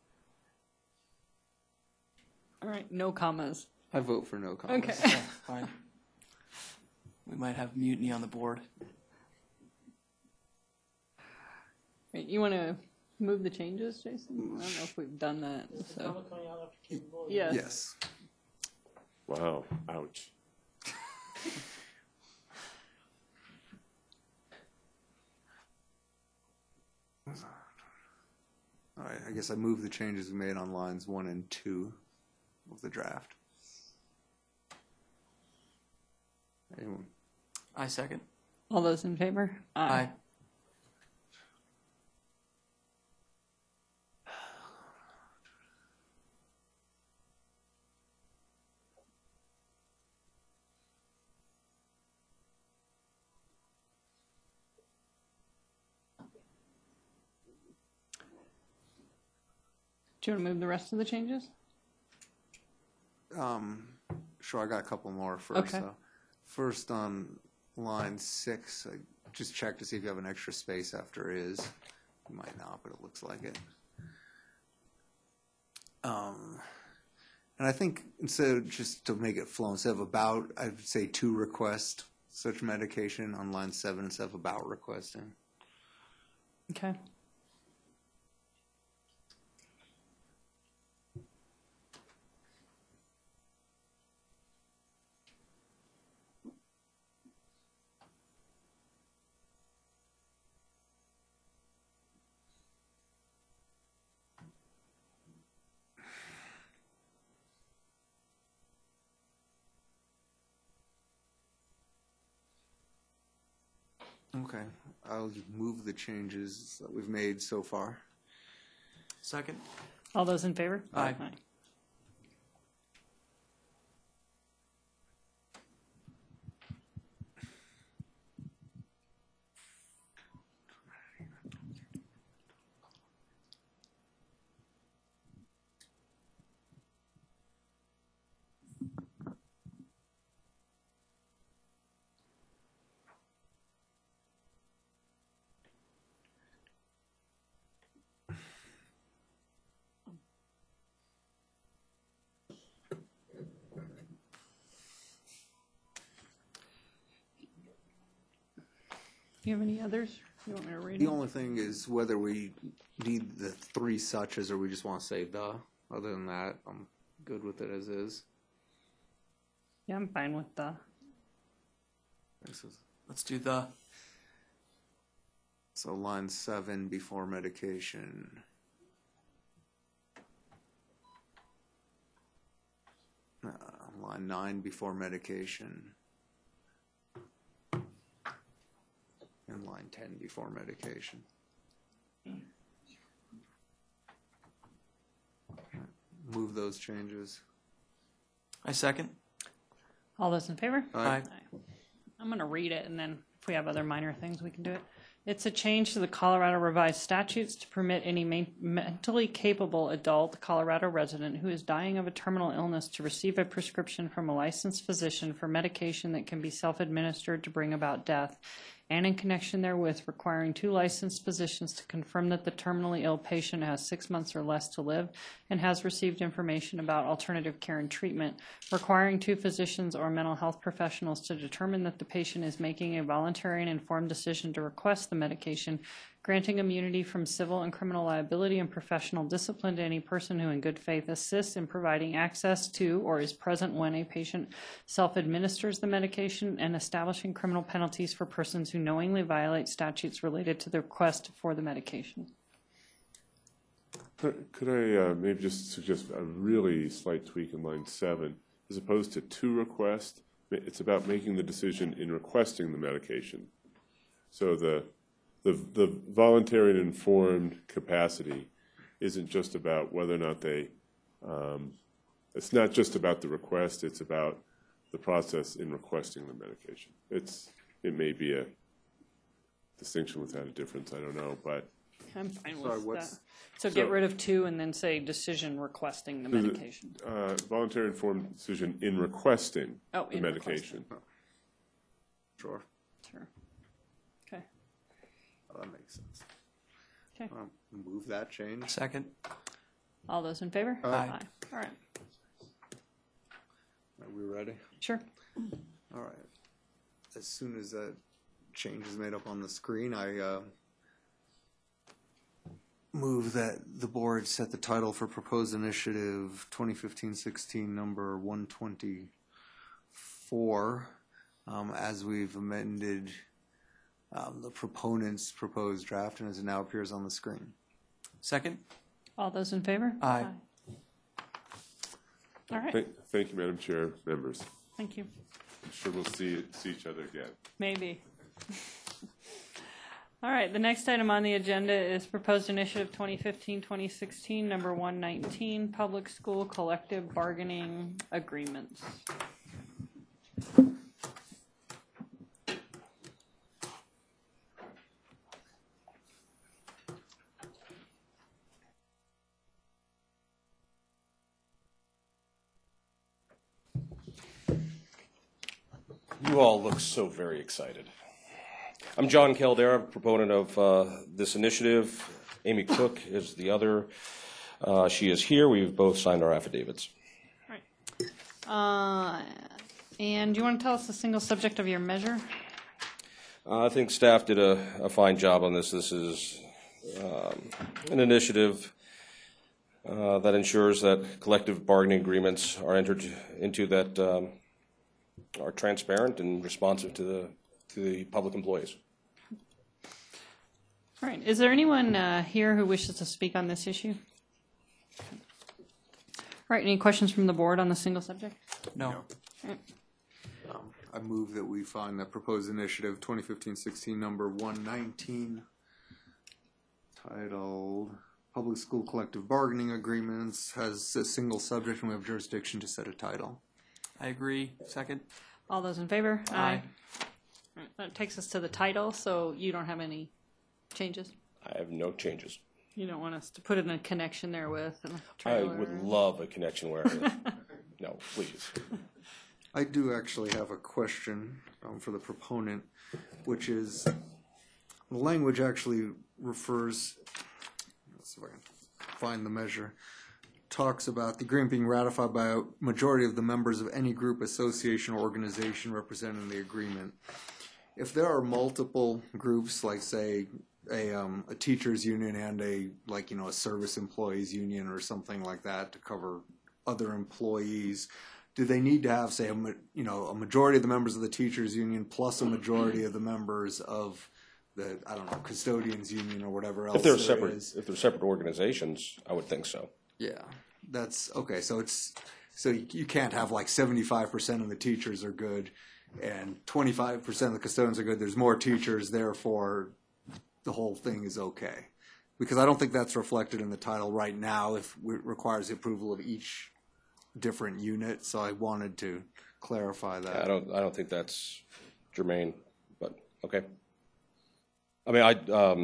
All right, no commas. I vote for no commas. Okay. Yeah, fine. We might have mutiny on the board. Wait, you want to move the changes, Jason? I don't know if we've done that, so. Yes. Yes. Wow, ouch. All right, I guess I move the changes we made on lines 1 and 2 of the draft. Anyone? I second. All those in favor? Aye. Do you want to move the rest of the changes? Sure, I got a couple more first. Okay. First on line 6, I just checked to see if you have an extra space after is. You might not, but it looks like it. And I think instead of, just to make it flow, instead of about, I'd say to request such medication on line 7 instead of about requesting. Okay. Okay, I'll just move the changes that we've made so far. Second. All those in favor? Aye. Do you have any others? You want me to read The them? only thing is whether we need the 3 suches or we just want to say the. Other than that, I'm good with it as is. Yeah, I'm fine with the. Let's do the. So line 7 before medication. Line 9 before medication. And line 10 before medication. Move those changes. I second. All those in favor? Aye. I'm going to read it, and then if we have other minor things, we can do it. It's a change to the Colorado Revised Statutes to permit any mentally capable adult Colorado resident who is dying of a terminal illness to receive a prescription from a licensed physician for medication that can be self-administered to bring about death, and in connection therewith requiring 2 licensed physicians to confirm that the terminally ill patient has 6 months or less to live and has received information about alternative care and treatment, requiring 2 physicians or mental health professionals to determine that the patient is making a voluntary and informed decision to request the medication, granting immunity from civil and criminal liability and professional discipline to any person who in good faith assists in providing access to or is present when a patient self-administers the medication, and establishing criminal penalties for persons who knowingly violate statutes related to the request for the medication. Could I maybe just suggest a really slight tweak in line 7? As opposed to request, it's about making the decision in requesting the medication. So the voluntary and informed capacity isn't just about whether or not they, it's not just about the request, it's about the process in requesting the medication. It may be a distinction without a difference, I don't know, but. I'm fine Sorry, with what's- that. So get rid of 2 and then say decision requesting the medication. Voluntary informed decision in requesting Oh, the in medication. Sure. Sure. Okay. Oh, that makes sense. Okay. Move that change. Second. All those in favor? Aye. All right. Are we ready? Sure. All right. As soon as that change is made up on the screen, I move that the board set the title for proposed initiative 2015-16 number 124 as we've amended the proponent's proposed draft and as it now appears on the screen. Second? All those in favor? Aye. All right, Thank you, Madam Chair, members. thank you. Sure we'll see each other again. Maybe. All right, the next item on the agenda is proposed initiative 2015-2016, number 119, public school collective bargaining agreements. You all look so very excited. I'm John Caldera, proponent of this initiative. Amy Cook is the other. She is here. We've both signed our affidavits. All right. And do you want to tell us the single subject of your measure? I think staff did a fine job on this. This is an initiative that ensures that collective bargaining agreements are entered into that are transparent and responsive to the public employees. All right. Is there anyone here who wishes to speak on this issue? All right. Any questions from the board on the single subject? No. I move that we find the proposed initiative 2015-16 number 119 titled Public School Collective Bargaining Agreements has a single subject and we have jurisdiction to set a title. I agree. Second? All those in favor? Aye. All right, that takes us to the title, so you don't have any changes? I have no changes. You don't want us to put in a connection there with a I trailer? would love a connection where, no, please. I do actually have a question for the proponent, which is the language actually refers, let's see if I can find the measure, talks about the agreement being ratified by a majority of the members of any group, association, or organization represented in the agreement. If there are multiple groups, like say a teachers union and a service employees union or something like that to cover other employees, do they need to have, say, a majority of the members of the teachers union plus a majority of the members of the, I don't know, custodians union or whatever else If they're there is? separate, if they're separate organizations, I would think so. Yeah, that's okay. So you can't have like 75% of the teachers are good and 25% of the custodians are good. There's more teachers, therefore the whole thing is okay. Because I don't think that's reflected in the title right now. If it requires the approval of each different unit, so I wanted to clarify that. I don't think that's germane, but okay. I mean, I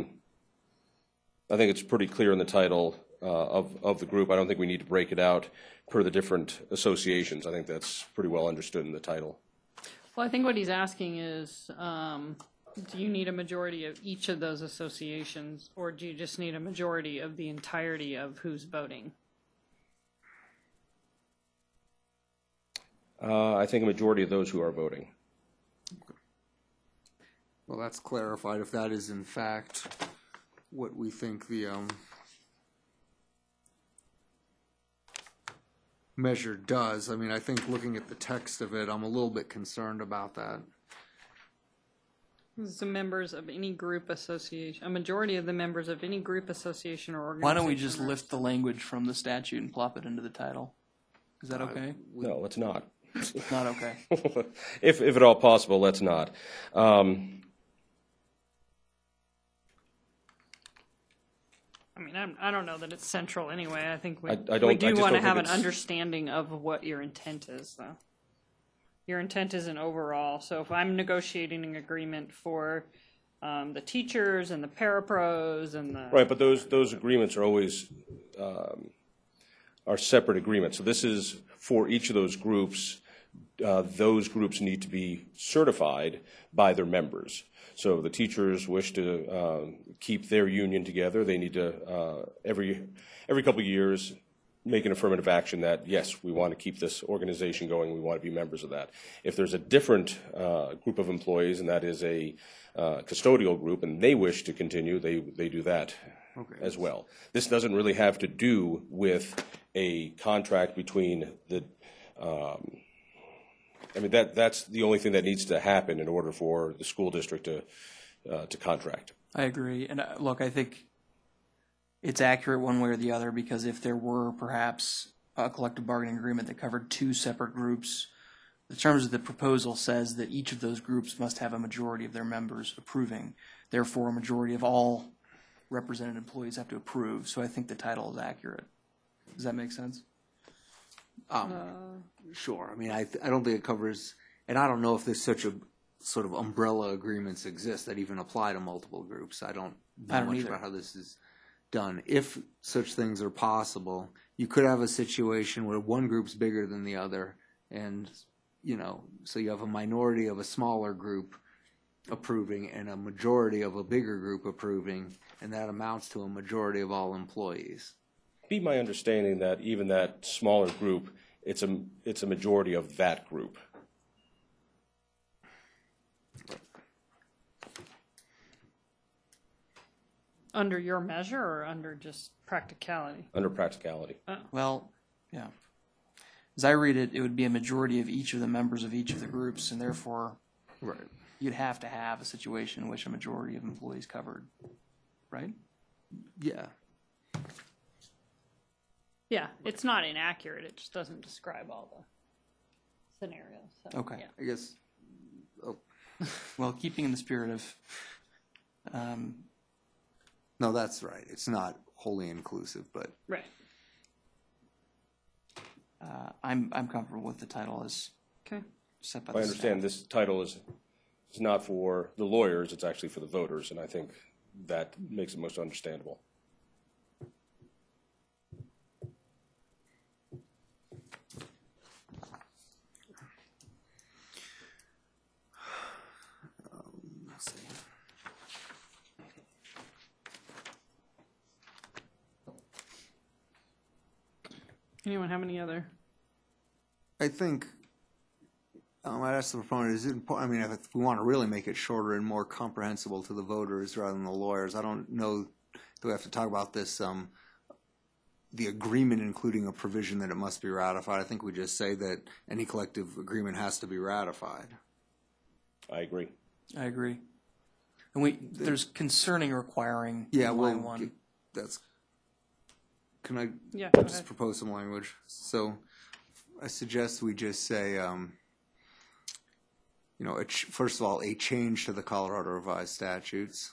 think it's pretty clear in the title of the group. I don't think we need to break it out per the different associations. I think that's pretty well understood in the title. Well, I think what he's asking is, do you need a majority of each of those associations, or do you just need a majority of the entirety of who's voting? I think a majority of those who are voting. Well, that's clarified if that is in fact what we think the measure does. I mean, I think looking at the text of it, I'm a little bit concerned about that. The members of any group association, a majority of the members of any group association or organization. Why don't we just lift the language from the statute and plop it into the title? Is that okay? No, let's not. Not okay. If at all possible, let's not. I mean, I don't know that it's central anyway. I think we I do just want to don't have think an it's- understanding of what your intent is, though. Your intent is an overall. So if I'm negotiating an agreement for the teachers and the parapros and the Right, but those agreements are always are separate agreements. So this is for each of those groups. Those groups need to be certified by their members. So if the teachers wish to keep their union together, they need to every couple of years make an affirmative action that, yes, we want to keep this organization going, we want to be members of that. If there's a different group of employees, and that is a custodial group, and they wish to continue, they do that as well. This doesn't really have to do with a contract between the, I mean, that's the only thing that needs to happen in order for the school district to contract. I agree. And look, I think it's accurate one way or the other, because if there were perhaps a collective bargaining agreement that covered two separate groups, the terms of the proposal says that each of those groups must have a majority of their members approving. Therefore, a majority of all represented employees have to approve. So I think the title is accurate. Does that make sense? Sure. I mean, I don't think it covers, and I don't know if there's such a sort of umbrella agreements exist that even apply to multiple groups. I don't know much either. about how this is done. If such things are possible, you could have a situation where one group's bigger than the other, and, you know, so you have a minority of a smaller group approving and a majority of a bigger group approving, and that amounts to a majority of all employees. Be my understanding that even that smaller group, it's a majority of that group. Under your measure or under just practicality? Under practicality. Well, yeah. As I read it, it would be a majority of each of the members of each of the groups, and therefore Right. you'd have to have a situation in which a majority of employees covered, right? Yeah. Yeah, it's not inaccurate, it just doesn't describe all the scenarios. So, Okay. yeah. I guess. Well, keeping in the spirit of, No, that's right. It's not wholly inclusive, but Right. I'm comfortable with the title as Okay. set by I the understand staff. this title is not for the lawyers, it's actually for the voters, and I think that makes it most understandable. let's see. Anyone have any other? I think I'd ask the proponent, is it important, I mean, if we want to really make it shorter and more comprehensible to the voters rather than the lawyers, I don't know, do we have to talk about this, the agreement including a provision that it must be ratified? I think we just say that any collective agreement has to be ratified. I agree. I agree. And there's concerning requiring Yeah, in well, line one. that's, can I Yeah, go just ahead. propose some language? So I suggest we just say, you know, first of all, a change to the Colorado Revised Statutes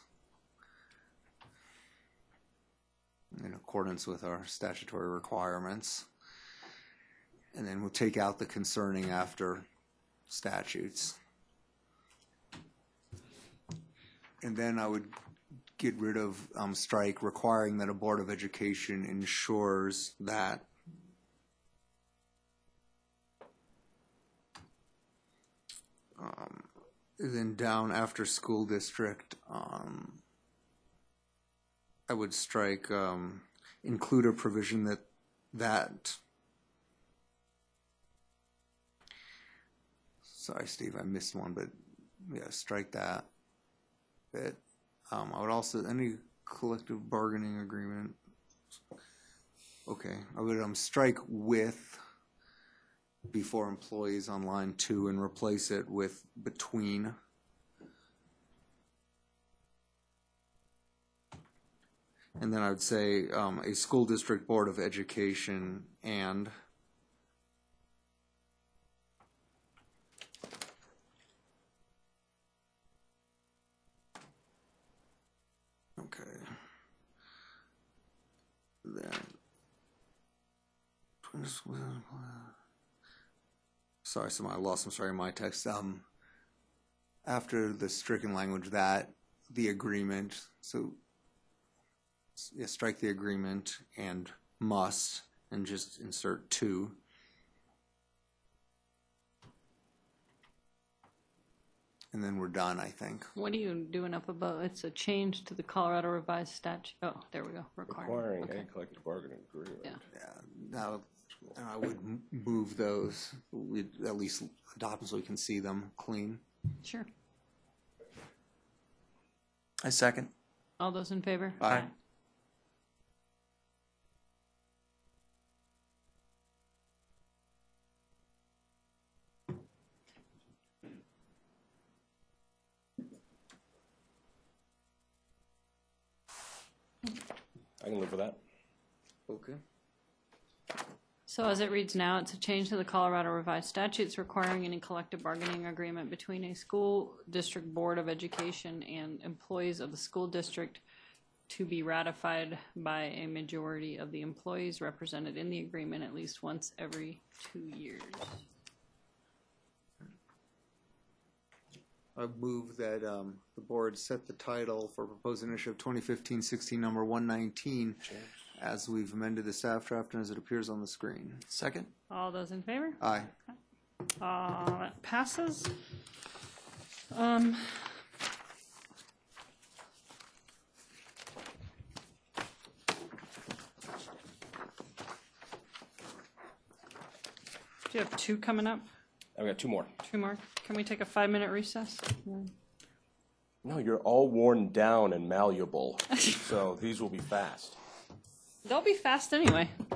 in accordance with our statutory requirements. And then we'll take out the concerning after statutes. And then I would get rid of strike requiring that a Board of Education ensures that then down after school district, I would strike include a provision that sorry, Steve, I missed one, but yeah, strike that bit. I would also, any collective bargaining agreement, okay, I would strike with before employees on line 2 and replace it with between. And then I would say a school district board of education and okay. Then sorry, I lost some sorry in my text. After the stricken language, that the agreement, so yeah, strike the agreement and must and just insert to. And then we're done, I think. What are you doing up above? It's a change to the Colorado Revised Statute. Oh, there we go. Requiring Okay. a collective bargaining agreement. Yeah. Yeah, now I would move those. We'd at least adopt them so we can see them clean. Sure. I second. All those in favor? Aye. I can live with that. Okay. So as it reads now, it's a change to the Colorado Revised Statutes requiring any collective bargaining agreement between a school district board of education and employees of the school district to be ratified by a majority of the employees represented in the agreement at least once every 2 years. I move that the board set the title for proposed initiative 2015-16 number 119 as we've amended the staff draft and as it appears on the screen. Second? All those in favor? Aye. That passes. Do you have two coming up? I've got two more. Two more? Can we take a 5-minute recess? No, you're all worn down and malleable, so these will be fast. They'll be fast anyway.